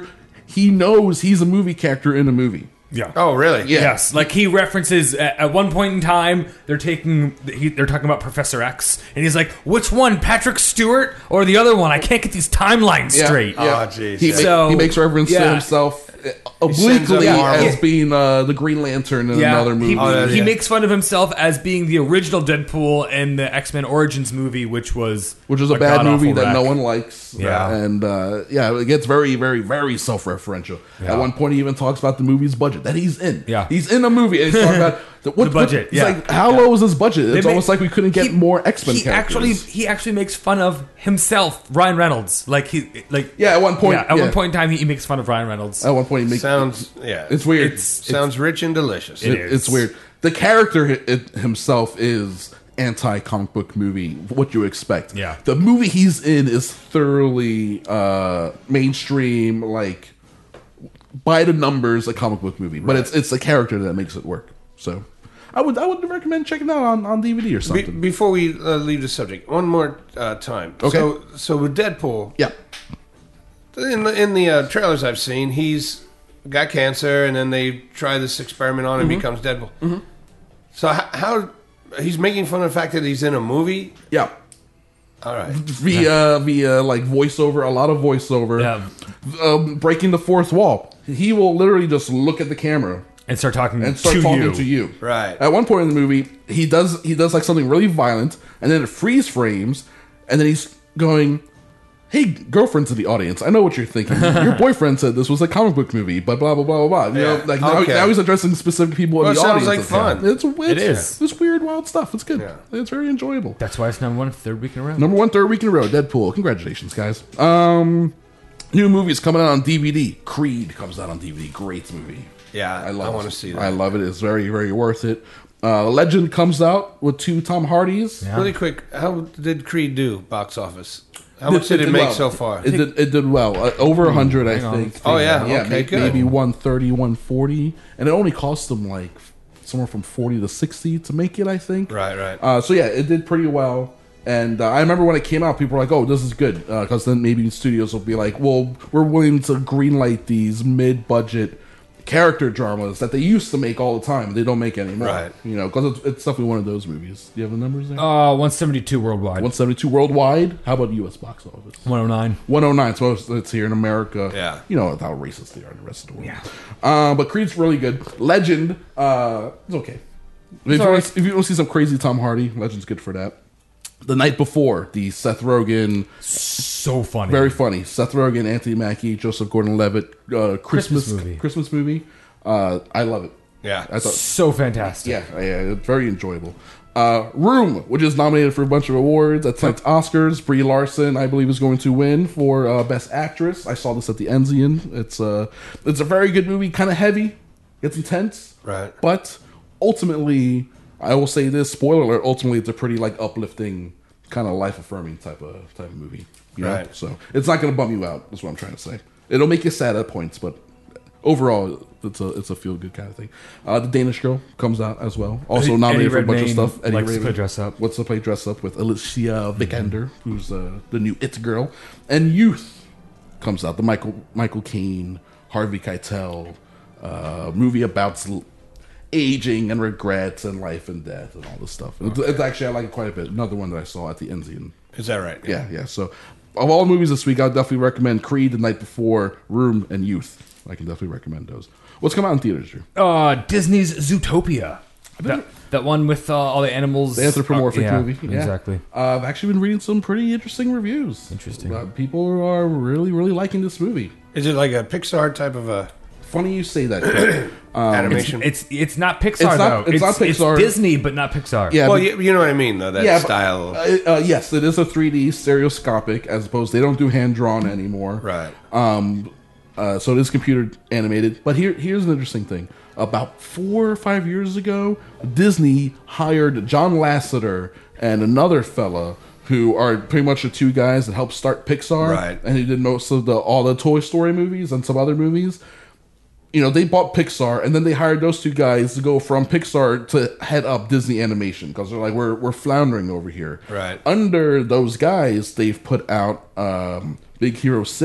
[SPEAKER 11] he knows he's a movie character in a movie.
[SPEAKER 12] Yeah.
[SPEAKER 13] Oh, really?
[SPEAKER 11] Yeah.
[SPEAKER 12] Yes. Like he references at, at one point in time, they're taking, he, they're talking about Professor X, and he's like, "Which one, Patrick Stewart or the other one? I can't get these timelines
[SPEAKER 11] Yeah,
[SPEAKER 12] straight."
[SPEAKER 11] yeah.
[SPEAKER 13] Oh, jeez.
[SPEAKER 11] He,
[SPEAKER 12] So-
[SPEAKER 11] ma- he makes reference to
[SPEAKER 12] yeah.
[SPEAKER 11] himself uh,
[SPEAKER 13] sends
[SPEAKER 11] obliquely
[SPEAKER 13] up Marvel.
[SPEAKER 11] as being uh, the Green Lantern in
[SPEAKER 12] Yeah,
[SPEAKER 11] another movie.
[SPEAKER 12] he,
[SPEAKER 13] Oh,
[SPEAKER 12] he
[SPEAKER 13] yeah.
[SPEAKER 12] makes fun of himself as being the original Deadpool in the X-Men Origins movie, which was
[SPEAKER 11] which is a bad
[SPEAKER 12] god-awful
[SPEAKER 11] movie that
[SPEAKER 12] wreck.
[SPEAKER 11] no one likes.
[SPEAKER 12] Yeah.
[SPEAKER 11] And uh, yeah, it gets very, very, very self-referential.
[SPEAKER 12] Yeah.
[SPEAKER 11] At one point, he even talks about the movie's budget that he's in.
[SPEAKER 12] Yeah.
[SPEAKER 11] He's in a movie and he's talking about the, what,
[SPEAKER 12] The budget,
[SPEAKER 11] What,
[SPEAKER 12] yeah.
[SPEAKER 11] It's like, how
[SPEAKER 12] Yeah.
[SPEAKER 11] low is his budget? It's
[SPEAKER 12] They
[SPEAKER 11] almost
[SPEAKER 12] make-
[SPEAKER 11] like we couldn't get
[SPEAKER 12] he-
[SPEAKER 11] more X-Men
[SPEAKER 12] He
[SPEAKER 11] characters.
[SPEAKER 12] actually he actually makes fun of himself, Ryan Reynolds. Like he like
[SPEAKER 11] Yeah, at one point,
[SPEAKER 12] yeah, at
[SPEAKER 11] yeah.
[SPEAKER 12] one point in time, he, he makes fun of Ryan Reynolds.
[SPEAKER 11] At one point, he makes
[SPEAKER 13] Sounds, yeah.
[SPEAKER 11] It's weird.
[SPEAKER 12] It's-
[SPEAKER 13] Sounds rich and delicious.
[SPEAKER 11] It-
[SPEAKER 12] is.
[SPEAKER 11] It's weird. The character hi- it, himself is anti-comic book movie. What you expect?
[SPEAKER 12] Yeah.
[SPEAKER 11] The movie he's in is thoroughly uh, mainstream, like by the numbers, a comic book movie. But it's it's the character that makes it work. So, I would I would recommend checking it out on, on D V D or
[SPEAKER 13] Be-
[SPEAKER 11] something.
[SPEAKER 13] before we uh, leave the subject, one more uh, time.
[SPEAKER 11] Okay.
[SPEAKER 13] So, so with Deadpool,
[SPEAKER 11] yeah.
[SPEAKER 13] in the in the uh, trailers I've seen, he's got cancer, and then they try this experiment on him,
[SPEAKER 11] Mhm.
[SPEAKER 13] becomes Deadpool. So how, how he's making fun of the fact that he's in a movie?
[SPEAKER 11] Yeah.
[SPEAKER 13] All right.
[SPEAKER 11] Via via like voiceover, a lot of voiceover.
[SPEAKER 12] Yeah.
[SPEAKER 11] Um, breaking the fourth wall. He will literally just look at the camera
[SPEAKER 12] and start talking
[SPEAKER 11] and start
[SPEAKER 12] to
[SPEAKER 11] talking
[SPEAKER 12] you.
[SPEAKER 11] to you.
[SPEAKER 13] Right.
[SPEAKER 11] At one point in the movie, he does he does like something really violent, and then it freeze frames, and then he's going, "Hey, girlfriends of the audience, I know what you're thinking. Your boyfriend said this was a comic book movie, but blah blah blah blah blah." You
[SPEAKER 13] Yeah.
[SPEAKER 11] know, like now,
[SPEAKER 13] Okay.
[SPEAKER 11] now he's addressing specific people
[SPEAKER 13] Well,
[SPEAKER 11] in
[SPEAKER 13] it
[SPEAKER 11] the
[SPEAKER 13] sounds
[SPEAKER 11] audience.
[SPEAKER 13] like fun.
[SPEAKER 11] It's, it's
[SPEAKER 12] It is.
[SPEAKER 11] It's weird, wild stuff. It's good.
[SPEAKER 13] Yeah.
[SPEAKER 11] It's very enjoyable.
[SPEAKER 12] That's why it's number one third week in a row.
[SPEAKER 11] Number one, third week in a row. Deadpool. Congratulations, guys. Um, new movies coming out on D V D. Creed comes out on D V D. Great movie.
[SPEAKER 13] Yeah,
[SPEAKER 11] I love.
[SPEAKER 13] I
[SPEAKER 11] it.
[SPEAKER 13] want to see that.
[SPEAKER 11] I love it. It's very, very worth it. Uh, Legend comes out with two Tom Hardys.
[SPEAKER 12] Yeah.
[SPEAKER 13] Really quick, how did Creed do box office? How much did it, make
[SPEAKER 11] well.
[SPEAKER 13] so far?
[SPEAKER 11] It did, it did well. Uh, over a hundred, I
[SPEAKER 12] hang on.
[SPEAKER 11] think.
[SPEAKER 13] Oh, yeah.
[SPEAKER 11] yeah.
[SPEAKER 13] Okay,
[SPEAKER 11] may-
[SPEAKER 13] good.
[SPEAKER 11] Maybe one thirty, one forty, and it only cost them like somewhere from forty to sixty to make it. I think.
[SPEAKER 13] Right, right.
[SPEAKER 11] Uh, so yeah, it did pretty well. And uh, I remember when it came out, people were like, "Oh, this is good," because then maybe studios will be like, "Well, we're willing to greenlight these mid-budget character dramas that they used to make all the time. They don't make anymore."
[SPEAKER 13] Right.
[SPEAKER 11] You know, because it's, it's definitely one of those movies. Do you have the numbers there?
[SPEAKER 12] Uh, one seventy-two worldwide.
[SPEAKER 11] one seventy-two worldwide. How about U S box office?
[SPEAKER 12] one oh nine.
[SPEAKER 11] one oh nine. So it's- it's here in America.
[SPEAKER 13] Yeah.
[SPEAKER 11] You know how racist they are in the rest of the world.
[SPEAKER 12] Yeah.
[SPEAKER 11] Uh, but Creed's really good. Legend, uh, it's okay. If you,
[SPEAKER 12] all
[SPEAKER 11] want
[SPEAKER 12] right.
[SPEAKER 11] to, if you want to see some crazy Tom Hardy, Legend's good for that. The Night Before, the Seth Rogen,
[SPEAKER 12] So funny.
[SPEAKER 11] very funny. Seth Rogen, Anthony Mackie, Joseph Gordon-Levitt, uh, Christmas
[SPEAKER 12] Christmas movie.
[SPEAKER 11] Christmas movie. Uh, I love it.
[SPEAKER 13] Yeah.
[SPEAKER 11] I thought,
[SPEAKER 12] so fantastic.
[SPEAKER 11] yeah, yeah, it's very enjoyable. Uh, Room, which is nominated for a bunch of awards. That's like Oscars. Brie Larson, I believe, is going to win for uh, Best Actress. I saw this at the Enzian. It's uh, it's a very good movie. Kind of heavy. It's intense.
[SPEAKER 13] Right.
[SPEAKER 11] But ultimately, I will say this: spoiler alert. Ultimately, it's a pretty like uplifting, kind of life affirming type of type of movie. You know?
[SPEAKER 13] Right.
[SPEAKER 11] So it's not going to bum you out. That's what I'm trying to say. It'll make you sad at points, but overall, it's a it's a feel good kind of thing. Uh, the Danish Girl comes out as well, also
[SPEAKER 12] Eddie-
[SPEAKER 11] nominated
[SPEAKER 12] Eddie
[SPEAKER 11] for a bunch of
[SPEAKER 12] Redmayne
[SPEAKER 11] stuff. Eddie
[SPEAKER 12] likes to
[SPEAKER 11] Redmayne
[SPEAKER 12] play dress up.
[SPEAKER 11] What's to play dress up with Alicia Vikander, who's uh, the new It Girl, and Youth comes out. The Michael Michael Caine, Harvey Keitel uh, movie about sl- aging and regrets and life and death and all this stuff. It's, it's actually I like it quite a bit. Another one that I saw at the Enzian.
[SPEAKER 13] Is that right?
[SPEAKER 11] Yeah, yeah. So of all the movies this week, I'll definitely recommend Creed, The Night Before, Room, and Youth. I can definitely recommend those. What's come out in theaters, Drew?
[SPEAKER 12] Uh, Disney's Zootopia. That, that one with uh, all the animals.
[SPEAKER 11] The anthropomorphic
[SPEAKER 12] Uh, yeah,
[SPEAKER 11] movie. Yeah.
[SPEAKER 12] Exactly.
[SPEAKER 11] Uh, I've actually been reading some pretty interesting reviews.
[SPEAKER 12] Interesting.
[SPEAKER 11] Uh, people are really, really liking this movie.
[SPEAKER 13] Is it like a Pixar type of a
[SPEAKER 11] Funny you say that. Ken. um,
[SPEAKER 13] animation?
[SPEAKER 12] It's it's not Pixar
[SPEAKER 11] It's not-
[SPEAKER 12] though.
[SPEAKER 11] it's not Pixar.
[SPEAKER 12] Disney, but not Pixar.
[SPEAKER 11] Yeah,
[SPEAKER 13] well,
[SPEAKER 11] but-
[SPEAKER 13] you, you know what I mean, though. That
[SPEAKER 11] yeah, but,
[SPEAKER 13] style.
[SPEAKER 11] uh, uh, yes, it is a three D stereoscopic as opposed. They don't do hand drawn anymore.
[SPEAKER 13] Right.
[SPEAKER 11] Um. Uh, so it is computer animated. But here, here's an interesting thing. About four or five years ago, Disney hired John Lasseter and another fella who are pretty much the two guys that helped start Pixar.
[SPEAKER 13] Right.
[SPEAKER 11] And he did most of the all the Toy Story movies and some other movies. You know, they bought Pixar, and then they hired those two guys to go from Pixar to head up Disney Animation because they're like, we're we're floundering over here.
[SPEAKER 13] Right.
[SPEAKER 11] Under those guys, they've put out um, Big Hero Six,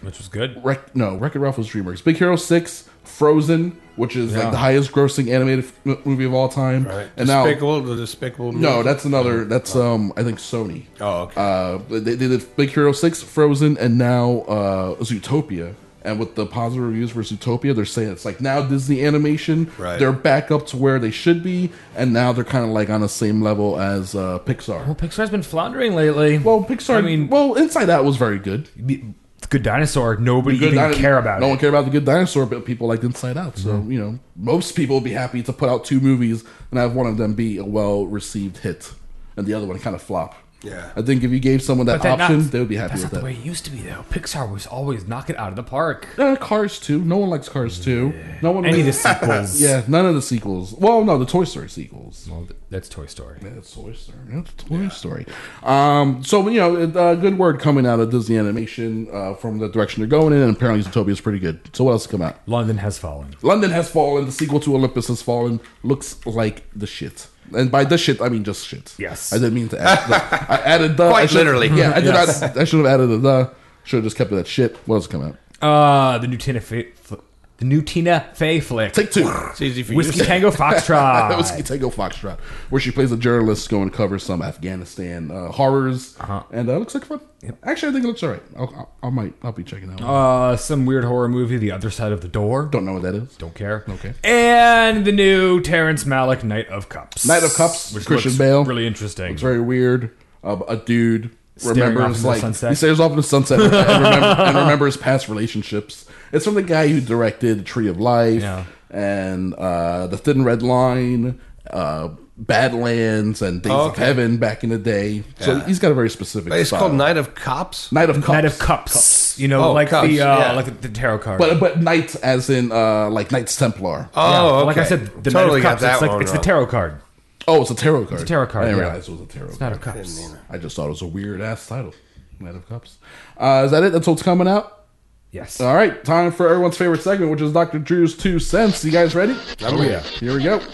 [SPEAKER 12] which was good.
[SPEAKER 11] Wreck, no, Wreck-It Ralph was DreamWorks. Big Hero six, Frozen, which is
[SPEAKER 12] Yeah.
[SPEAKER 11] like the highest grossing animated f- movie of all time.
[SPEAKER 13] Right.
[SPEAKER 11] And
[SPEAKER 13] Despicable,
[SPEAKER 11] now,
[SPEAKER 13] the Despicable.
[SPEAKER 11] no,
[SPEAKER 13] movie?
[SPEAKER 11] that's another. That's um, I think Sony.
[SPEAKER 13] Oh, okay.
[SPEAKER 11] Uh, they, they did Big Hero six, Frozen, and now uh, Zootopia. And with the positive reviews for Zootopia, they're saying it's like now Disney Animation,
[SPEAKER 13] Right.
[SPEAKER 11] they're back up to where they should be, and now they're kind of like on the same level as uh, Pixar.
[SPEAKER 12] Well, Pixar's been floundering lately.
[SPEAKER 11] Well, Pixar.
[SPEAKER 12] I mean,
[SPEAKER 11] well, Inside Out was very good.
[SPEAKER 12] Good Dinosaur. Nobody
[SPEAKER 11] Good
[SPEAKER 12] even
[SPEAKER 11] Dino-
[SPEAKER 12] care about
[SPEAKER 11] no
[SPEAKER 12] it.
[SPEAKER 11] one cared about the Good Dinosaur, but people liked Inside Out. So
[SPEAKER 12] Mhm.
[SPEAKER 11] you know, most people would be happy to put out two movies and have one of them be a well-received hit, and the other one kind of flop.
[SPEAKER 13] Yeah.
[SPEAKER 11] I think if you gave someone that
[SPEAKER 12] But then
[SPEAKER 11] option,
[SPEAKER 12] not-
[SPEAKER 11] they would be happy
[SPEAKER 12] That's
[SPEAKER 11] with
[SPEAKER 12] not
[SPEAKER 11] that.
[SPEAKER 12] the way it used to be, though. Pixar was always knock it out of the park.
[SPEAKER 11] Uh, Cars two. No one likes Cars two. No one.
[SPEAKER 12] Any of the sequels.
[SPEAKER 11] Yeah, none of the sequels. Well, no, the Toy Story sequels.
[SPEAKER 12] Well, that's Toy Story.
[SPEAKER 11] Yeah, that's Toy Story. That's Toy Story. Um, so you know, a good word coming out of Disney Animation uh, from the direction they're going in, and apparently Zootopia is pretty good. So what else has come out?
[SPEAKER 12] London Has Fallen.
[SPEAKER 11] London Has Fallen. The sequel to Olympus Has Fallen looks like the shit. And by the shit, I mean just shit.
[SPEAKER 12] Yes.
[SPEAKER 11] I didn't mean to add the, I added the.
[SPEAKER 13] Quite
[SPEAKER 11] I should-
[SPEAKER 13] literally.
[SPEAKER 11] Yeah, I did
[SPEAKER 12] Yes.
[SPEAKER 11] not. I should have added the the. Should have just kept it at shit. What else come out?
[SPEAKER 12] Uh, the new Tina Fey, fl- the new Tina Fey flick.
[SPEAKER 11] Take two.
[SPEAKER 13] It's easy for you
[SPEAKER 12] Whiskey
[SPEAKER 13] to say.
[SPEAKER 12] Tango Foxtrot.
[SPEAKER 11] Whiskey Tango Foxtrot, where she plays a journalist going to cover some Afghanistan uh, horrors,
[SPEAKER 12] Uh-huh.
[SPEAKER 11] and uh, it looks like fun. Actually, I think it looks alright. I'll, I'll, I might, I'll be checking it out.
[SPEAKER 12] Uh, some weird horror movie, The Other Side of the Door.
[SPEAKER 11] Don't know what that is.
[SPEAKER 12] Don't care.
[SPEAKER 11] Okay.
[SPEAKER 12] And the new Terrence Malick Knight of Cups.
[SPEAKER 11] Knight of Cups,
[SPEAKER 12] which
[SPEAKER 11] Christian
[SPEAKER 12] looks
[SPEAKER 11] Bale.
[SPEAKER 12] really interesting.
[SPEAKER 11] It's very weird. Uh, a dude
[SPEAKER 12] Staring off
[SPEAKER 11] remembers
[SPEAKER 12] into the
[SPEAKER 11] like
[SPEAKER 12] sunset.
[SPEAKER 11] he stares off in the sunset and, remember, and remembers past relationships. It's from the guy who directed Tree of Life
[SPEAKER 12] Yeah.
[SPEAKER 11] and uh, The Thin Red Line, uh, Badlands, and Days
[SPEAKER 13] Oh,
[SPEAKER 11] of
[SPEAKER 13] okay.
[SPEAKER 11] Heaven back in the day. So
[SPEAKER 13] Yeah.
[SPEAKER 11] he's got a very specific.
[SPEAKER 13] It's
[SPEAKER 11] style.
[SPEAKER 13] called Night of Cops.
[SPEAKER 11] Night of Cups.
[SPEAKER 12] Knight of Cups. You know,
[SPEAKER 13] Oh,
[SPEAKER 12] like
[SPEAKER 13] Cups,
[SPEAKER 12] the uh,
[SPEAKER 13] yeah.
[SPEAKER 12] like the tarot card.
[SPEAKER 11] But but Knight as in uh, like Knights Templar.
[SPEAKER 13] Oh,
[SPEAKER 12] Yeah,
[SPEAKER 13] okay.
[SPEAKER 12] like I said, the
[SPEAKER 13] totally
[SPEAKER 12] Knight
[SPEAKER 13] got
[SPEAKER 12] of Cups.
[SPEAKER 13] that
[SPEAKER 12] It's like
[SPEAKER 13] one
[SPEAKER 12] it's the
[SPEAKER 13] wrong.
[SPEAKER 12] tarot card.
[SPEAKER 11] Oh, it's a tarot card.
[SPEAKER 12] It's a tarot card,
[SPEAKER 11] I didn't
[SPEAKER 12] yeah.
[SPEAKER 11] realize it was a tarot
[SPEAKER 12] It's
[SPEAKER 11] card.
[SPEAKER 12] Knight of Cups.
[SPEAKER 11] I just thought it was a weird ass title. Knight of Cups. Uh, is that it? That's what's coming out?
[SPEAKER 12] Yes.
[SPEAKER 11] All right. Time for everyone's favorite segment, which is Doctor Drew's Two Cents. You guys ready?
[SPEAKER 12] Oh, yeah.
[SPEAKER 11] Here we go.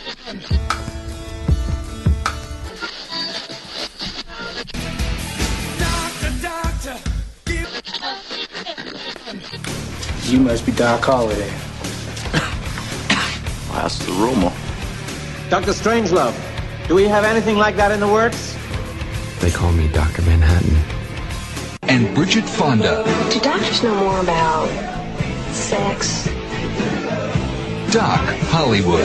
[SPEAKER 15] You must be Doc Holliday.
[SPEAKER 16] That's the rumor.
[SPEAKER 15] Doctor Strangelove, do we have anything like that in the works?
[SPEAKER 7] They call me Doctor Manhattan.
[SPEAKER 16] And Bridget Fonda.
[SPEAKER 8] Do doctors know more about sex?
[SPEAKER 16] Doc Hollywood.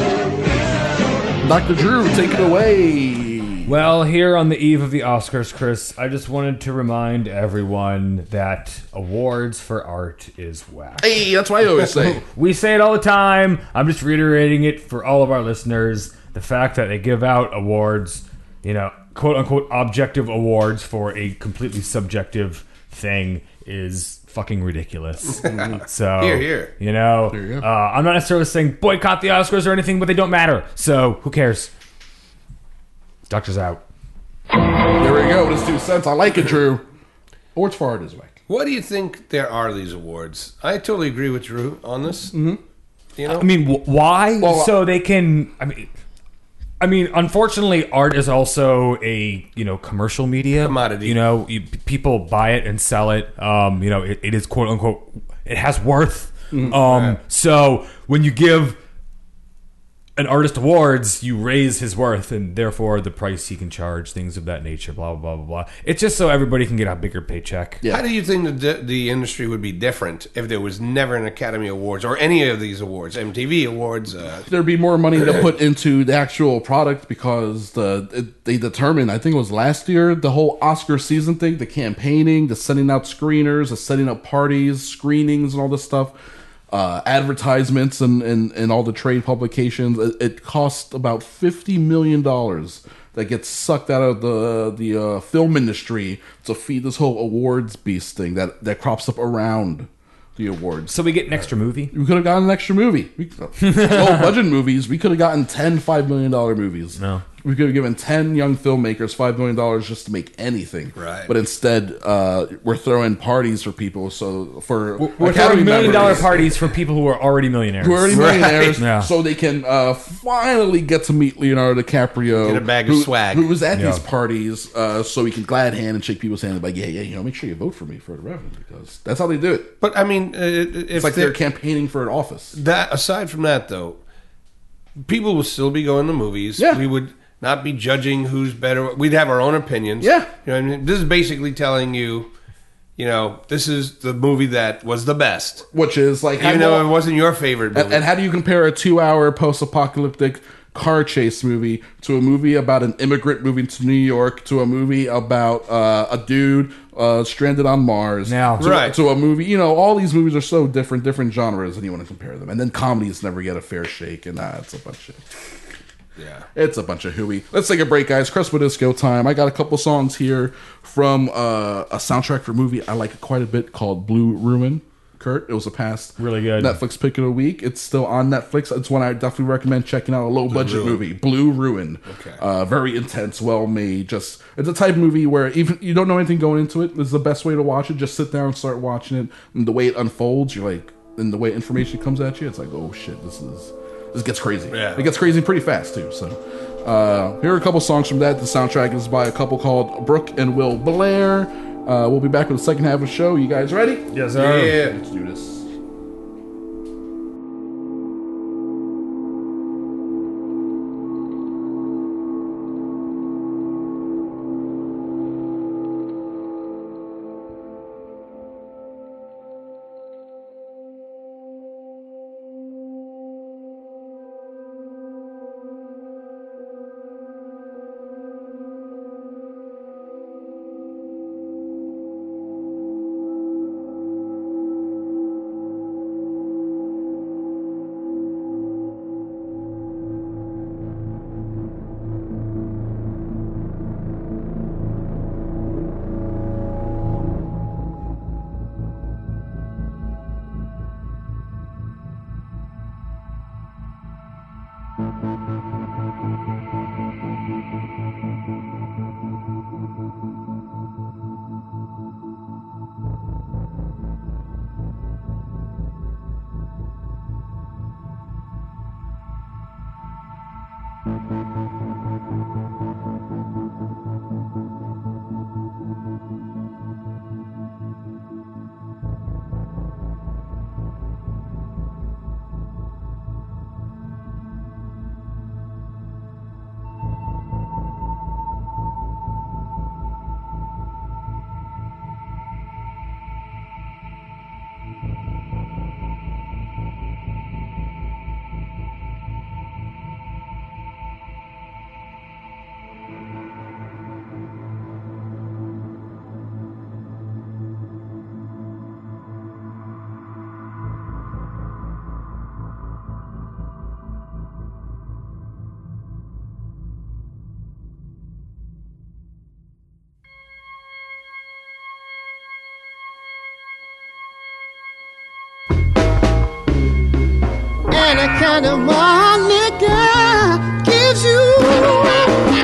[SPEAKER 11] Doctor Drew, take it away.
[SPEAKER 12] Well, here on the eve of the Oscars, Chris, I just wanted to remind everyone that awards for art is whack.
[SPEAKER 11] Hey, that's what I always say.
[SPEAKER 12] We say it all the time. I'm just reiterating it for all of our listeners. The fact that they give out awards, you know, quote unquote objective awards for a completely subjective thing is fucking ridiculous. So,
[SPEAKER 13] Here, here.
[SPEAKER 12] you know,
[SPEAKER 11] There you go.
[SPEAKER 12] uh, I'm not necessarily saying boycott the Oscars or anything, but they don't matter. So, who cares? Doctor's out.
[SPEAKER 11] There we go. That's Two Cents. I like it, Drew. Awards for art is whack.
[SPEAKER 13] What do you think there are these awards? I totally agree with Drew on this. Mm-hmm. You know,
[SPEAKER 12] I mean, wh- why?
[SPEAKER 11] Well,
[SPEAKER 12] so they can. I mean, I mean, unfortunately, art is also a you know commercial media
[SPEAKER 13] Commodity.
[SPEAKER 12] You know, you, people buy it and sell it. Um, you know, it, it is quote unquote. It has worth.
[SPEAKER 11] Mm-hmm.
[SPEAKER 12] Um,
[SPEAKER 13] Right.
[SPEAKER 12] so when you give an artist awards, you raise his worth and therefore the price he can charge, things of that nature. Blah blah blah blah blah. It's just so everybody can get a bigger paycheck.
[SPEAKER 11] Yeah.
[SPEAKER 13] how do you think the the industry would be different if there was never an Academy Awards or any of these awards, M T V Awards? Uh,
[SPEAKER 11] There'd be more money to put into the actual product because the it, they determined, I think it was last year, the whole Oscar season thing, the campaigning, the sending out screeners, the setting up parties, screenings, and all this stuff, uh, advertisements, and, and, and all the trade publications. It, it cost about fifty million dollars that gets sucked out of the the uh, film industry to feed this whole awards beast thing that, that crops up around the awards.
[SPEAKER 12] So we get an extra movie.
[SPEAKER 11] We could have gotten an extra movie. We, low budget movies, we could have gotten ten five million dollar movies.
[SPEAKER 12] No.
[SPEAKER 11] we could have given ten young filmmakers five million dollars just to make anything.
[SPEAKER 13] Right.
[SPEAKER 11] But instead, uh, we're throwing parties for people. So for
[SPEAKER 12] we're
[SPEAKER 11] Academy
[SPEAKER 12] throwing million dollar
[SPEAKER 11] members-
[SPEAKER 12] parties for people who are already millionaires.
[SPEAKER 11] who are already
[SPEAKER 12] Right.
[SPEAKER 11] millionaires,
[SPEAKER 12] Yeah.
[SPEAKER 11] so they can uh, finally get to meet Leonardo DiCaprio.
[SPEAKER 13] Get a bag of
[SPEAKER 11] who,
[SPEAKER 13] swag.
[SPEAKER 11] Who was at
[SPEAKER 12] Yeah.
[SPEAKER 11] these parties, uh, so he can glad hand and shake people's hand and be like, yeah, yeah, you know, make sure you vote for me for the revenue, because that's how they do it.
[SPEAKER 13] But I mean, uh, if
[SPEAKER 11] It's like they're campaigning for an office.
[SPEAKER 13] That aside from that, though, people will still be going to movies.
[SPEAKER 11] Yeah.
[SPEAKER 13] We would not be judging who's better. We'd have our own opinions.
[SPEAKER 11] Yeah.
[SPEAKER 13] You know what I mean? This is basically telling you, you know, this is the movie that was the best.
[SPEAKER 11] Which is like,
[SPEAKER 13] Even
[SPEAKER 11] how-
[SPEAKER 13] though it wasn't your favorite movie.
[SPEAKER 11] And, and how do you compare a two-hour post-apocalyptic car chase movie to a movie about an immigrant moving to New York to a movie about uh, a dude uh, stranded on Mars?
[SPEAKER 12] Now,
[SPEAKER 11] to,
[SPEAKER 13] right.
[SPEAKER 11] to a movie, you know, all these movies are so different, different genres, and you want to compare them. And then comedies never get a fair shake, and uh, it's a bunch of...
[SPEAKER 13] Yeah.
[SPEAKER 11] It's a bunch of hooey. Let's take a break, guys. Crespo Disco time. I got a couple songs here from uh, a soundtrack for a movie I like quite a bit called Blue Ruin. Kurt, it was a past
[SPEAKER 12] really good
[SPEAKER 11] Netflix pick of the week. It's still on Netflix. It's one I definitely recommend checking out. A low budget
[SPEAKER 13] Ruin.
[SPEAKER 11] movie, Blue Ruin.
[SPEAKER 13] Okay.
[SPEAKER 11] Uh, very intense, well made. Just it's a type of movie where even you don't know anything going into it. This is the best way to watch it. Just sit down and start watching it. And the way it unfolds, you're like, and the way information comes at you, it's like, oh shit, this is this gets crazy.
[SPEAKER 13] Yeah.
[SPEAKER 11] It gets crazy pretty fast too. So uh, here are a couple songs from that. The soundtrack is by a couple called Brooke and Will Blair. Uh, we'll be back with the second half of the show. You guys ready?
[SPEAKER 12] Yes, sir.
[SPEAKER 13] Yeah.
[SPEAKER 11] Let's do this.
[SPEAKER 17] Any kind of Monica gives you.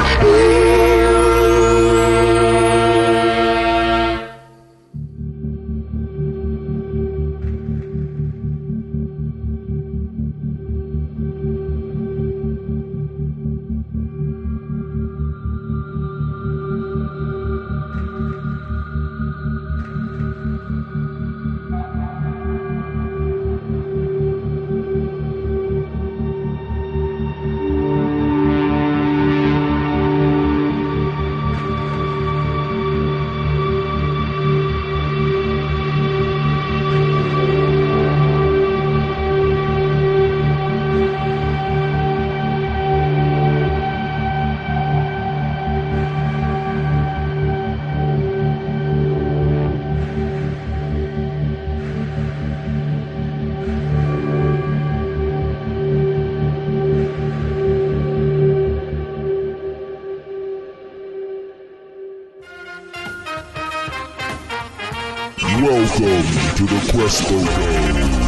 [SPEAKER 18] Welcome to the Crespo Dome.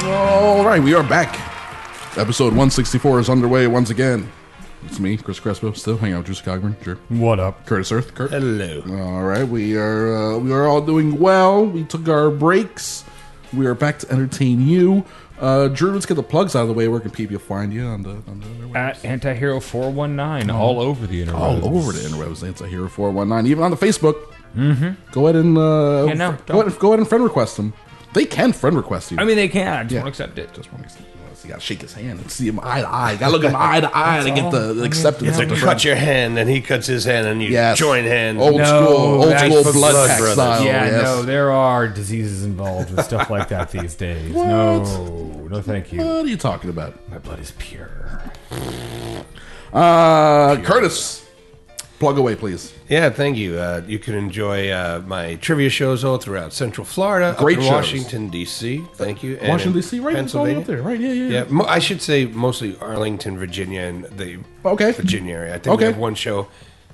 [SPEAKER 11] All right, we are back. Episode one sixty-four is underway once again. It's me, Chris Crespo, still hanging out with Drew Cogburn. Drew.
[SPEAKER 12] What up?
[SPEAKER 11] Curtis Earth. Kurt.
[SPEAKER 13] Hello.
[SPEAKER 11] All right, we are uh, we are all doing well. We took our breaks. We are back to entertain you. Uh, Drew, let's get the plugs out of the way. Where can people find you on the on the
[SPEAKER 12] At Antihero four one nine, oh. all over the interwebs.
[SPEAKER 11] All over the interwebs, Antihero four one nine. Even on the Facebook.
[SPEAKER 12] Mm-hmm.
[SPEAKER 11] Go ahead and uh,
[SPEAKER 12] yeah, no,
[SPEAKER 11] fr- go, ahead, go ahead and friend request them. They can friend request you.
[SPEAKER 12] I mean, they can. I just
[SPEAKER 11] yeah.
[SPEAKER 12] want to accept it.
[SPEAKER 11] Just want to accept it. You gotta shake his hand and see him eye to eye. You gotta look him eye to eye to get the, the acceptance.
[SPEAKER 13] You have to cut your hand, and he cuts his hand, and you
[SPEAKER 11] yes.
[SPEAKER 13] join hands.
[SPEAKER 11] Old
[SPEAKER 12] no,
[SPEAKER 11] school, old school blood,
[SPEAKER 13] blood
[SPEAKER 11] pack
[SPEAKER 13] brothers.
[SPEAKER 11] style.
[SPEAKER 12] Yeah,
[SPEAKER 11] yes.
[SPEAKER 12] no, there are diseases involved with stuff like that these days.
[SPEAKER 11] What?
[SPEAKER 12] No, no, thank you.
[SPEAKER 11] What are you talking about?
[SPEAKER 12] My blood is pure.
[SPEAKER 11] Uh, pure. Curtis. Plug away, please.
[SPEAKER 13] Yeah, thank you. Uh, you can enjoy uh, my trivia shows all throughout Central Florida,
[SPEAKER 11] Great
[SPEAKER 13] up in
[SPEAKER 11] shows.
[SPEAKER 13] Washington, D C Thank you. And
[SPEAKER 11] Washington, D C, right?
[SPEAKER 13] Pennsylvania.
[SPEAKER 11] Up there, right? Yeah, yeah.
[SPEAKER 13] Yeah, mo- I should say mostly Arlington, Virginia, and the
[SPEAKER 11] okay.
[SPEAKER 13] Virginia area. I think
[SPEAKER 11] okay.
[SPEAKER 13] we have one show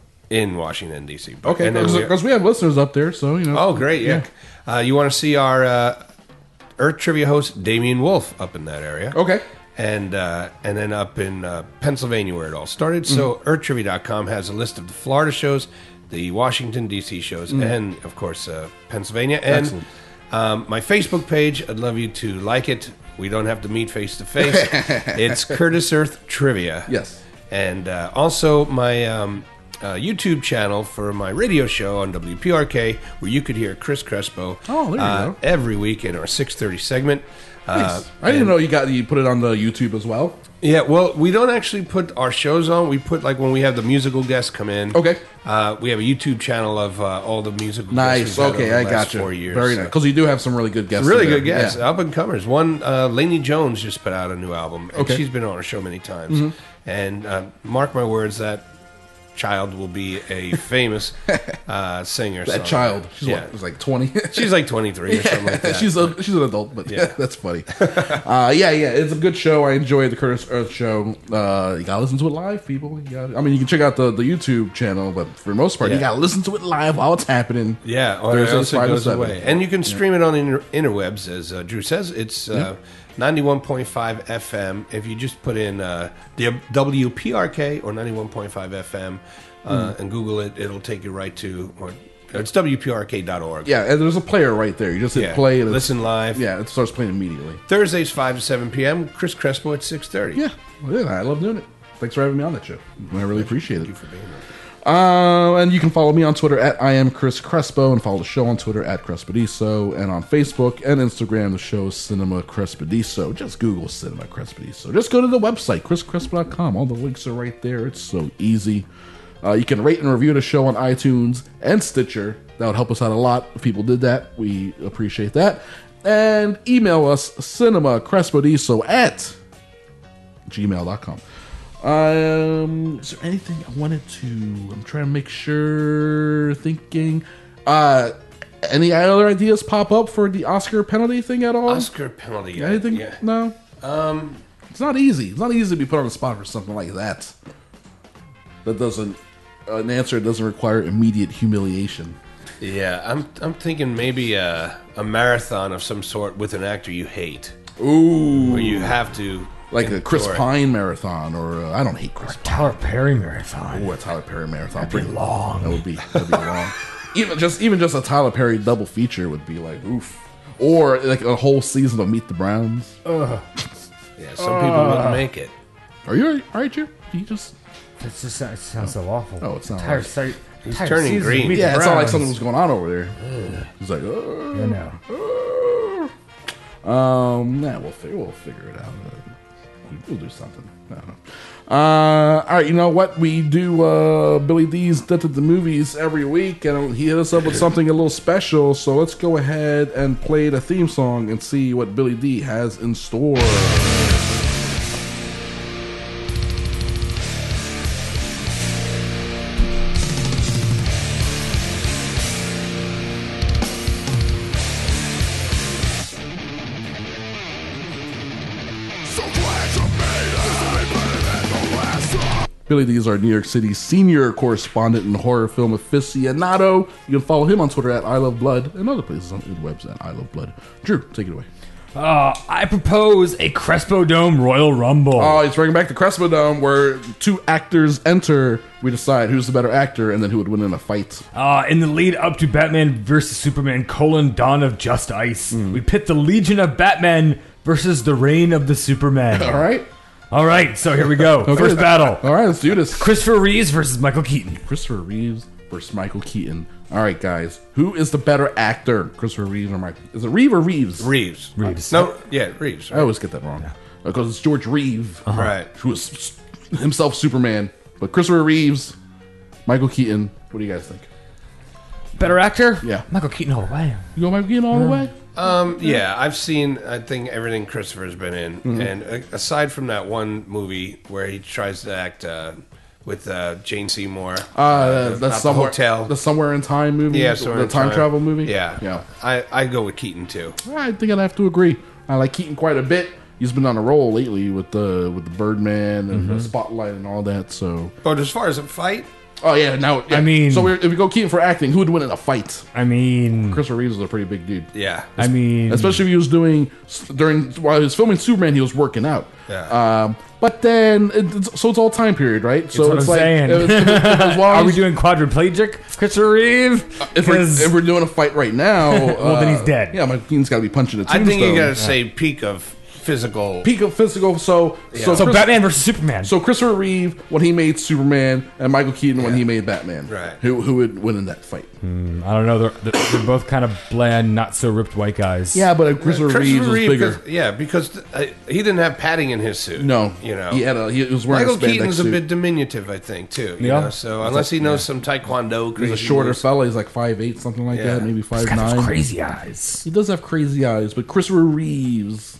[SPEAKER 13] in Washington, D C But,
[SPEAKER 11] okay, because we, we have listeners up there, so, you know.
[SPEAKER 13] Oh, great, yeah. yeah. Uh, you want to see our uh, Earth Trivia host, Damian Wolf, up in that area.
[SPEAKER 11] Okay.
[SPEAKER 13] And uh, and then up in uh, Pennsylvania where it all started. So mm. earth trivia dot com has a list of the Florida shows, the Washington, D C shows, mm. and, of course, uh, Pennsylvania. And um, my Facebook page, I'd love you to like it. We don't have to meet face-to-face. It's Curtis Earth Trivia.
[SPEAKER 11] Yes.
[SPEAKER 13] And uh, also my um, uh, YouTube channel for my radio show on W P R K, where you could hear Chris Crespo
[SPEAKER 11] oh, there you
[SPEAKER 13] uh,
[SPEAKER 11] go.
[SPEAKER 13] every week in our six thirty segment.
[SPEAKER 11] Nice.
[SPEAKER 13] Uh,
[SPEAKER 11] I didn't know you got you put it on the YouTube as well.
[SPEAKER 13] Yeah, well, we don't actually put our shows on. We put like when we have the musical guests come in.
[SPEAKER 11] Okay.
[SPEAKER 13] Uh, we have a YouTube channel of uh, all the musical
[SPEAKER 11] nice.
[SPEAKER 13] guests. Nice.
[SPEAKER 11] Okay, I got you.
[SPEAKER 13] Four years,
[SPEAKER 11] Very
[SPEAKER 13] so.
[SPEAKER 11] nice. Because you do have some really good guests.
[SPEAKER 13] Really good guests, yeah. Up and comers. One, uh, Lainey Jones just put out a new album. And
[SPEAKER 11] okay.
[SPEAKER 13] She's been on our show many times. Mm-hmm. And uh, mark my words, that child will be a famous uh, singer.
[SPEAKER 11] That
[SPEAKER 13] song.
[SPEAKER 11] child, she's
[SPEAKER 13] yeah.
[SPEAKER 11] what, was like twenty.
[SPEAKER 13] She's like twenty-three or something like that.
[SPEAKER 11] she's a, she's an adult, but yeah, that's funny. uh, yeah, yeah, it's a good show. I enjoyed the Curtis Earth show. Uh, you gotta listen to it live, people. You gotta, I mean, you can check out the, the YouTube channel, but for the most part, yeah. you gotta listen to it live while it's happening.
[SPEAKER 13] Yeah, or else it goes away. And you can stream yeah. it on the inter- interwebs, as uh, Drew says. It's uh, yeah. ninety-one point five F M. If you just put in uh, the W P R K or ninety-one point five F M. Uh, mm. and Google it, it'll take you right to, or it's W P R K dot org.
[SPEAKER 11] Yeah, and there's a player right there. You just hit
[SPEAKER 13] yeah.
[SPEAKER 11] play. And
[SPEAKER 13] listen live.
[SPEAKER 11] Yeah, it starts playing immediately.
[SPEAKER 13] Thursdays, five to seven p.m., Chris Crespo at six thirty.
[SPEAKER 11] Yeah, well, yeah, I love doing it. Thanks for having me on that show. I really appreciate it.
[SPEAKER 13] Thank you for being here.
[SPEAKER 11] Uh, and you can follow me on Twitter at I am Chris Crespo, and follow the show on Twitter at Crespediso, and on Facebook and Instagram the show is Cinema Crespediso. Just Google Cinema Crespediso. Just go to the website chris crespo dot com. All the links are right there. It's so easy. Uh, you can rate and review the show on iTunes and Stitcher. That would help us out a lot if people did that. We appreciate that. And email us cinemacrespediso at gmail dot com. Um, is there anything I wanted to... I'm trying to make sure... Thinking... Uh, any other ideas pop up for the Oscar penalty thing at all?
[SPEAKER 13] Oscar penalty.
[SPEAKER 11] Anything?
[SPEAKER 13] Yeah.
[SPEAKER 11] No?
[SPEAKER 13] Um,
[SPEAKER 11] it's not easy. It's not easy to be put on the spot for something like that. That doesn't... An answer that doesn't require immediate humiliation.
[SPEAKER 13] Yeah, I'm I'm thinking maybe a, a marathon of some sort with an actor you hate.
[SPEAKER 11] Ooh.
[SPEAKER 13] Where you have to...
[SPEAKER 11] Like a Chris Pine marathon, or uh, I don't hate Chris
[SPEAKER 12] Pine. Tyler Perry marathon.
[SPEAKER 11] Oh, a Tyler Perry marathon.
[SPEAKER 12] That'd be long.
[SPEAKER 11] That would be, that'd be long. Even just even just a Tyler Perry double feature would be like, oof. Or like a whole season of Meet the Browns.
[SPEAKER 12] Ugh.
[SPEAKER 13] Yeah, some uh, people wouldn't make it.
[SPEAKER 11] Are you all right, you? You just...
[SPEAKER 12] It just it sounds so awful.
[SPEAKER 11] Oh, it's not.
[SPEAKER 12] Entire
[SPEAKER 11] right.
[SPEAKER 12] site,
[SPEAKER 13] He's turning green.
[SPEAKER 11] Yeah, it's not like something was going on over there. Ugh. He's like, oh,
[SPEAKER 12] you know.
[SPEAKER 11] Oh. Um, nah, we'll figure we'll figure it out. We'll do something. I don't know. Uh, all right, you know what? We do uh, Billy D's Death at the Movies every week, and he hit us up with something a little special. So let's go ahead and play the theme song and see what Billy D has in store. Billy D is our New York City senior correspondent and horror film aficionado. You can follow him on Twitter at I Love Blood and other places on the webs at I Love Blood. Drew, take it away.
[SPEAKER 12] Uh, I propose a Crespo Dome Royal Rumble.
[SPEAKER 11] Oh, he's bringing back the Crespo Dome where two actors enter. We decide who's the better actor and then who would win in a fight.
[SPEAKER 12] Uh, in the lead up to Batman versus Superman, colon, Dawn of Just Ice,
[SPEAKER 11] Mm.
[SPEAKER 12] we pit the Legion of Batman versus the Reign of the Superman.
[SPEAKER 11] All right.
[SPEAKER 12] All right, so here we go.
[SPEAKER 11] Okay.
[SPEAKER 12] First battle.
[SPEAKER 11] All right, let's do this.
[SPEAKER 12] Christopher Reeves versus Michael Keaton.
[SPEAKER 11] Christopher Reeves versus Michael Keaton. All right, guys. Who is the better actor? Christopher Reeves or Michael? Is it Reeve or Reeves?
[SPEAKER 13] Reeves.
[SPEAKER 12] Reeves.
[SPEAKER 13] No, yeah, Reeves.
[SPEAKER 11] I always get that wrong. Because it's George Reeve.
[SPEAKER 13] Uh-huh. Right.
[SPEAKER 11] Who is himself Superman. But Christopher Reeves, Michael Keaton. What do you guys think?
[SPEAKER 12] Better actor?
[SPEAKER 11] Yeah.
[SPEAKER 12] Michael Keaton all the way.
[SPEAKER 11] You go Michael Keaton all the way?
[SPEAKER 13] Um, yeah, I've seen, I think, everything Christopher's been in.
[SPEAKER 11] Mhm.
[SPEAKER 13] And uh, aside from that one movie where he tries to act uh, with uh, Jane Seymour.
[SPEAKER 11] Uh, that's
[SPEAKER 13] about
[SPEAKER 11] somewhere.
[SPEAKER 13] the hotel.
[SPEAKER 11] The Somewhere in Time movie.
[SPEAKER 13] Yeah,
[SPEAKER 11] the
[SPEAKER 13] Somewhere in
[SPEAKER 11] time,
[SPEAKER 13] Time.
[SPEAKER 11] travel movie.
[SPEAKER 13] Yeah.
[SPEAKER 11] yeah.
[SPEAKER 13] I, I go with Keaton, too.
[SPEAKER 11] I think I'd have to agree. I like Keaton quite a bit. He's been on a roll lately with the with the Birdman and
[SPEAKER 12] Mhm.
[SPEAKER 11] the Spotlight and all that. So,
[SPEAKER 13] But as far as a fight,
[SPEAKER 11] oh yeah, now yeah.
[SPEAKER 12] I mean-
[SPEAKER 11] so we're, if we go Keaton for acting, who would win in a fight?
[SPEAKER 12] I mean,
[SPEAKER 11] Christopher Reeves is a pretty big dude.
[SPEAKER 13] yeah.
[SPEAKER 12] I mean,
[SPEAKER 11] Especially if he was doing during while he was filming Superman, he was working out.
[SPEAKER 13] Yeah.
[SPEAKER 11] Um, but then, it, it's, so it's all time period, right? So
[SPEAKER 12] that's what
[SPEAKER 11] it's
[SPEAKER 12] I'm
[SPEAKER 11] like,
[SPEAKER 12] saying.
[SPEAKER 11] if- if- if- as long
[SPEAKER 12] Are we
[SPEAKER 11] as-
[SPEAKER 12] doing quadriplegic Christopher Reeve?
[SPEAKER 11] If we're,
[SPEAKER 12] 'Cause-
[SPEAKER 11] if we're doing a fight right now,
[SPEAKER 12] Well, then he's
[SPEAKER 11] uh,
[SPEAKER 12] dead.
[SPEAKER 11] Yeah, Michael Keaton's got to be punching a
[SPEAKER 13] I
[SPEAKER 11] tombstone.
[SPEAKER 13] think you got to say peak of physical.
[SPEAKER 11] Peak of physical. So, so,
[SPEAKER 12] So
[SPEAKER 11] Chris-
[SPEAKER 12] Batman versus Superman.
[SPEAKER 11] So Christopher Reeve when he made Superman, and Michael Keaton when he made Batman.
[SPEAKER 13] Right.
[SPEAKER 11] Who who would win in that fight?
[SPEAKER 12] Hmm, I don't know. They're, they're both kind of bland, not so ripped white guys.
[SPEAKER 11] Yeah, but uh, Christopher, Reeves was
[SPEAKER 13] Reeve,
[SPEAKER 11] bigger.
[SPEAKER 13] 'cause- Yeah, because uh, he didn't have padding in his suit.
[SPEAKER 11] No,
[SPEAKER 13] You know.
[SPEAKER 11] he had a he was wearing
[SPEAKER 13] Michael
[SPEAKER 11] a spandex
[SPEAKER 13] Keaton's a
[SPEAKER 11] suit.
[SPEAKER 13] bit diminutive, I think, too. You
[SPEAKER 12] Yeah.
[SPEAKER 13] know? So unless he knows some taekwondo,
[SPEAKER 11] He's
[SPEAKER 13] crazy
[SPEAKER 11] a shorter
[SPEAKER 13] moves.
[SPEAKER 11] fella. He's like five eight, something like
[SPEAKER 13] Yeah.
[SPEAKER 11] that, maybe five
[SPEAKER 12] He's got
[SPEAKER 11] nine.
[SPEAKER 12] those crazy eyes.
[SPEAKER 11] He does have crazy eyes, but Christopher Reeves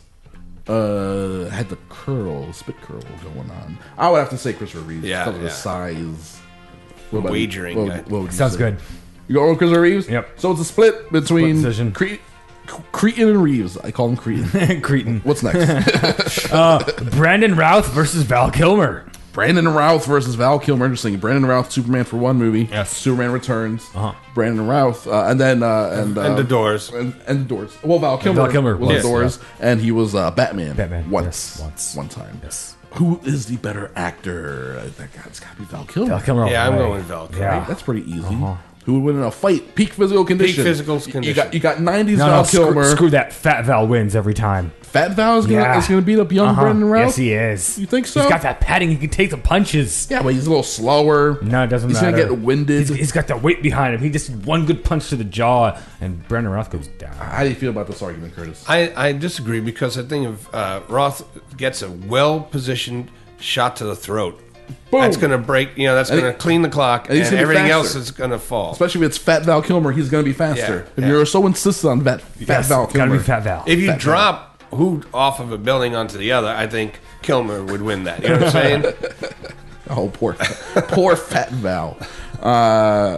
[SPEAKER 11] uh, had the curl, spit curl going on. I would have to say Christopher Reeves
[SPEAKER 13] Yeah,
[SPEAKER 11] because of his
[SPEAKER 13] yeah.
[SPEAKER 11] size. What about
[SPEAKER 13] Wagering
[SPEAKER 11] you?
[SPEAKER 13] guy.
[SPEAKER 11] What, what would you
[SPEAKER 12] Sounds
[SPEAKER 11] say?
[SPEAKER 12] good.
[SPEAKER 11] You go with Christopher Reeves?
[SPEAKER 12] Yep.
[SPEAKER 11] So it's a split between
[SPEAKER 12] Split decision.
[SPEAKER 11] Cre- Cretan and Reeves. I call him Cretan.
[SPEAKER 12] Cretan.
[SPEAKER 11] What's next?
[SPEAKER 12] uh, Brandon Routh versus Val Kilmer.
[SPEAKER 11] Brandon Routh versus Val Kilmer. Interesting. Brandon Routh, Superman for one movie.
[SPEAKER 12] Yes.
[SPEAKER 11] Superman Returns.
[SPEAKER 12] Uh-huh.
[SPEAKER 11] Brandon Routh, uh, and then uh, and uh,
[SPEAKER 13] And the Doors.
[SPEAKER 11] and, and the Doors. Well, Val Kilmer,
[SPEAKER 12] Val Kilmer
[SPEAKER 11] was
[SPEAKER 12] was,
[SPEAKER 11] the Doors, and he was uh, Batman.
[SPEAKER 12] Batman,
[SPEAKER 11] once,
[SPEAKER 12] yes, once.
[SPEAKER 11] one time.
[SPEAKER 12] Yes.
[SPEAKER 11] Who is the better actor? I think it's got to be Val Kilmer.
[SPEAKER 12] Val Kilmer. all
[SPEAKER 13] Yeah,
[SPEAKER 12] the
[SPEAKER 13] I'm
[SPEAKER 12] way.
[SPEAKER 13] going with Val Kilmer.
[SPEAKER 12] Yeah.
[SPEAKER 11] That's pretty easy.
[SPEAKER 12] Uh-huh.
[SPEAKER 11] Who would win in a fight? Peak physical condition.
[SPEAKER 13] physical
[SPEAKER 11] You- You
[SPEAKER 13] condition.
[SPEAKER 11] got you got nineties
[SPEAKER 12] No,
[SPEAKER 11] Val
[SPEAKER 12] no, screw,
[SPEAKER 11] Kilmer.
[SPEAKER 12] screw that. Fat Val wins every time.
[SPEAKER 11] Fat Val is gonna,
[SPEAKER 12] Yeah.
[SPEAKER 11] is gonna beat up young
[SPEAKER 12] Uh-huh.
[SPEAKER 11] Brandon Routh.
[SPEAKER 12] Yes, he is.
[SPEAKER 11] You think so?
[SPEAKER 12] He's got that padding. He can take the punches.
[SPEAKER 11] Yeah, but he's a little slower.
[SPEAKER 12] No, it doesn't
[SPEAKER 11] He's
[SPEAKER 12] matter.
[SPEAKER 11] gonna get winded.
[SPEAKER 12] He's, he's got that weight behind him. He just one good punch to the jaw, and Brandon Routh goes down.
[SPEAKER 11] How do you feel about this argument, Curtis?
[SPEAKER 13] I, I disagree because I think if uh, Roth gets a well-positioned shot to the throat,
[SPEAKER 11] Boom.
[SPEAKER 13] that's going to break, you know, that's
[SPEAKER 11] And
[SPEAKER 13] going
[SPEAKER 11] he-
[SPEAKER 13] to clean the clock,
[SPEAKER 11] and
[SPEAKER 13] and,
[SPEAKER 11] he's gonna be
[SPEAKER 13] everything
[SPEAKER 11] faster.
[SPEAKER 13] else is going to fall.
[SPEAKER 11] Especially if it's Fat Val Kilmer, he's going to be faster.
[SPEAKER 13] Yeah,
[SPEAKER 11] if
[SPEAKER 13] yeah.
[SPEAKER 11] you're so insistent on that Fat
[SPEAKER 12] Yes,
[SPEAKER 11] Val
[SPEAKER 12] gotta
[SPEAKER 11] Kilmer,
[SPEAKER 12] be Fat Val.
[SPEAKER 13] If you
[SPEAKER 11] Fat Val.
[SPEAKER 13] drop who off of a building onto the other, I think Kilmer would win that. You know what I'm saying?
[SPEAKER 11] Oh, poor, poor Fat Val. Uh,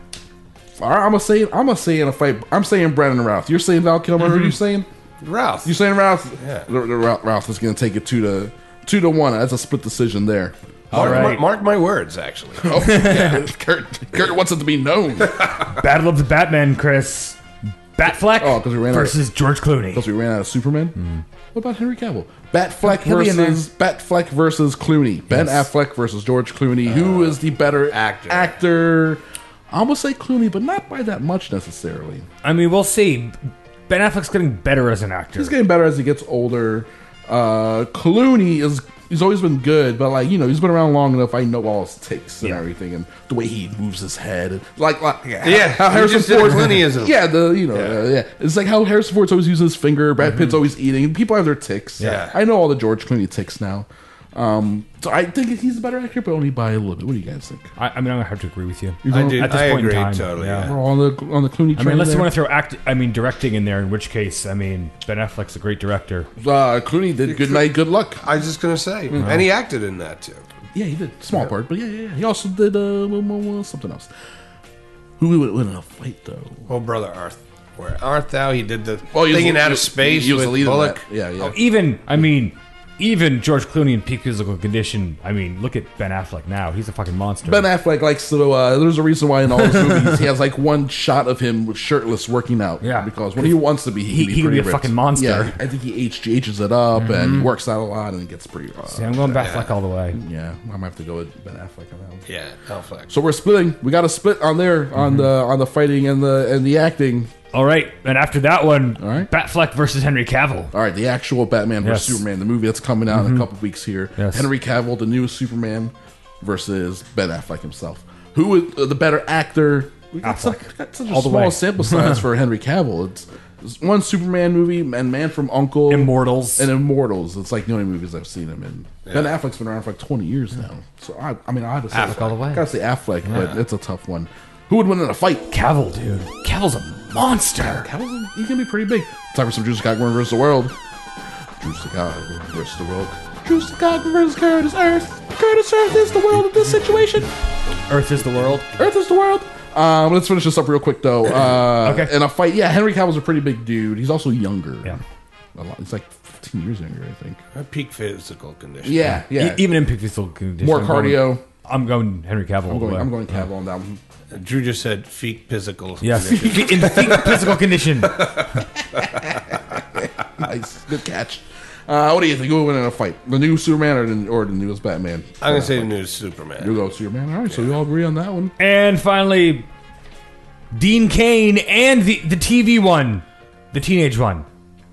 [SPEAKER 11] all right, I'm gonna say, I'm gonna say in a fight. I'm saying Brandon Routh. You're saying Val Kilmer. Who are you saying?
[SPEAKER 13] Ralph.
[SPEAKER 11] You saying Routh?
[SPEAKER 13] Yeah.
[SPEAKER 11] The, the Ralph, Ralph is gonna take it two to two to one. That's a split decision there.
[SPEAKER 13] Mark,
[SPEAKER 12] right.
[SPEAKER 13] mark, mark my words, actually.
[SPEAKER 11] Oh, yeah. Kurt, Kurt wants it to be known.
[SPEAKER 12] Battle of the Batman, Chris. Batfleck
[SPEAKER 11] Oh, 'cause we ran out of-
[SPEAKER 12] versus George Clooney.
[SPEAKER 11] Because we ran out of Superman. What about Henry Cavill? Batfleck
[SPEAKER 12] He'll be in there.
[SPEAKER 11] versus Batfleck versus Clooney. Ben
[SPEAKER 12] Yes.
[SPEAKER 11] Affleck versus George Clooney. Who is the better
[SPEAKER 13] actor.
[SPEAKER 11] Actor. I'm gonna say Clooney, but not by that much necessarily.
[SPEAKER 12] I mean, we'll see. Ben Affleck's getting better as an actor.
[SPEAKER 11] He's getting better as he gets older. Uh, Clooney is he's always been good, but like you know, he's been around long enough. I know all his ticks and
[SPEAKER 12] Yeah.
[SPEAKER 11] everything, and the way he moves his head, and like, like yeah,
[SPEAKER 13] Yeah,
[SPEAKER 11] how
[SPEAKER 13] you
[SPEAKER 11] Harrison
[SPEAKER 13] just did a
[SPEAKER 11] Ford,
[SPEAKER 13] Clooneyism.
[SPEAKER 11] yeah, the you know,
[SPEAKER 13] Yeah.
[SPEAKER 11] Uh, yeah, it's like how Harrison Ford's always uses his finger. Brad Pitt's always eating. People have their ticks.
[SPEAKER 13] Yeah.
[SPEAKER 11] I know all the George Clooney ticks now. Um, so I think he's a better actor, but only by a little bit. What do you guys think?
[SPEAKER 12] I, I mean, I'm gonna have to agree with you.
[SPEAKER 11] You're
[SPEAKER 13] I
[SPEAKER 11] going-
[SPEAKER 13] do.
[SPEAKER 12] At this
[SPEAKER 13] I
[SPEAKER 12] point in
[SPEAKER 13] agree
[SPEAKER 12] time,
[SPEAKER 13] totally.
[SPEAKER 12] yeah.
[SPEAKER 13] Yeah.
[SPEAKER 11] We're on the on the Clooney.
[SPEAKER 12] I
[SPEAKER 11] train
[SPEAKER 12] mean, unless
[SPEAKER 11] there.
[SPEAKER 12] you want to throw act, I mean, directing in there, in which case, I mean, Ben Affleck's a great director.
[SPEAKER 11] Uh, Clooney did Good Night, Good Luck.
[SPEAKER 13] I was just going to say. And he acted in that, too.
[SPEAKER 11] Yeah, he did small part, but yeah, yeah, yeah. He also did uh, well, well, well, something else. Who would win in a fight though?
[SPEAKER 13] Oh, brother Arth. Where Art Thou, he did the
[SPEAKER 11] Well, he was-
[SPEAKER 13] thing in
[SPEAKER 11] he
[SPEAKER 13] outer
[SPEAKER 11] was-
[SPEAKER 13] space
[SPEAKER 11] he was
[SPEAKER 13] with
[SPEAKER 11] the lead of
[SPEAKER 13] Bullock.
[SPEAKER 11] that. Yeah, yeah.
[SPEAKER 12] Oh, even, I mean, even George Clooney in peak physical condition. I mean, look at Ben Affleck now. He's a fucking monster.
[SPEAKER 11] Ben Affleck likes to. Uh, there's a reason why in all his movies he has like one shot of him shirtless working out.
[SPEAKER 12] Yeah,
[SPEAKER 11] because when he wants to be, he,
[SPEAKER 12] he,
[SPEAKER 11] can be,
[SPEAKER 12] he can be a
[SPEAKER 11] ripped.
[SPEAKER 12] fucking monster.
[SPEAKER 11] Yeah, I think he H G H's it up
[SPEAKER 12] Mhm.
[SPEAKER 11] and he works out a lot and it gets pretty. Uh,
[SPEAKER 12] See, I'm going Ben
[SPEAKER 11] yeah.
[SPEAKER 12] Affleck all the way.
[SPEAKER 11] Yeah, I might have to go with Ben Affleck on that one.
[SPEAKER 13] Yeah, Affleck.
[SPEAKER 11] So we're splitting. We got a split on there on the on the fighting and the and the acting.
[SPEAKER 12] All right, and after that one,
[SPEAKER 11] all right,
[SPEAKER 12] Batfleck versus Henry Cavill.
[SPEAKER 11] All right, the actual Batman versus
[SPEAKER 12] Yes.
[SPEAKER 11] Superman, the movie that's coming out in
[SPEAKER 12] Mhm.
[SPEAKER 11] a couple weeks here.
[SPEAKER 12] Yes.
[SPEAKER 11] Henry Cavill, the newest Superman, versus Ben Affleck himself. Who is uh, the better actor? We got, such,
[SPEAKER 12] Affleck.
[SPEAKER 11] got such a
[SPEAKER 12] All the
[SPEAKER 11] small
[SPEAKER 12] way.
[SPEAKER 11] sample size for Henry Cavill. It's, it's one Superman movie and Man from Uncle,
[SPEAKER 12] Immortals,
[SPEAKER 11] and Immortals. It's like the only movies I've seen him in.
[SPEAKER 12] Yeah.
[SPEAKER 11] Ben Affleck's been around for like twenty years now. So I, I mean, I had to say
[SPEAKER 12] Affleck all the way.
[SPEAKER 11] I gotta say Affleck,
[SPEAKER 12] Yeah.
[SPEAKER 11] but it's a tough one. Who would win in a fight?
[SPEAKER 12] Cavill, dude. Cavill's a monster.
[SPEAKER 11] Cavill's he can be pretty big. Time for some Juice Cockburn versus the world. Juice Cockburn versus the world. Juice Cockburn versus Curtis Earth. Curtis Earth is the world in this situation.
[SPEAKER 12] Earth is the world.
[SPEAKER 11] Earth is the world. Um, let's finish this up real quick though. Uh,
[SPEAKER 12] Okay.
[SPEAKER 11] In a fight, yeah, Henry Cavill's a pretty big dude. He's also younger.
[SPEAKER 12] Yeah.
[SPEAKER 11] A lot. He's like fifteen years younger, I think.
[SPEAKER 13] A peak physical condition.
[SPEAKER 11] Yeah, yeah.
[SPEAKER 12] E- even in peak physical condition.
[SPEAKER 11] More
[SPEAKER 12] I'm
[SPEAKER 11] cardio.
[SPEAKER 12] Going, I'm going Henry Cavill. all
[SPEAKER 11] I'm
[SPEAKER 12] the
[SPEAKER 11] going,
[SPEAKER 12] way.
[SPEAKER 11] I'm going Cavill on that one.
[SPEAKER 13] Drew just said peak physical
[SPEAKER 12] Yes,
[SPEAKER 13] condition.
[SPEAKER 12] in peak physical condition.
[SPEAKER 11] Nice, good catch. Uh, what do you think? Who will win in a fight? The new Superman or the, or the newest Batman?
[SPEAKER 13] I'm gonna say the new Superman.
[SPEAKER 11] You go Superman. All right, so we all agree on that one.
[SPEAKER 12] And finally, Dean Cain and the, the T V one, the teenage one.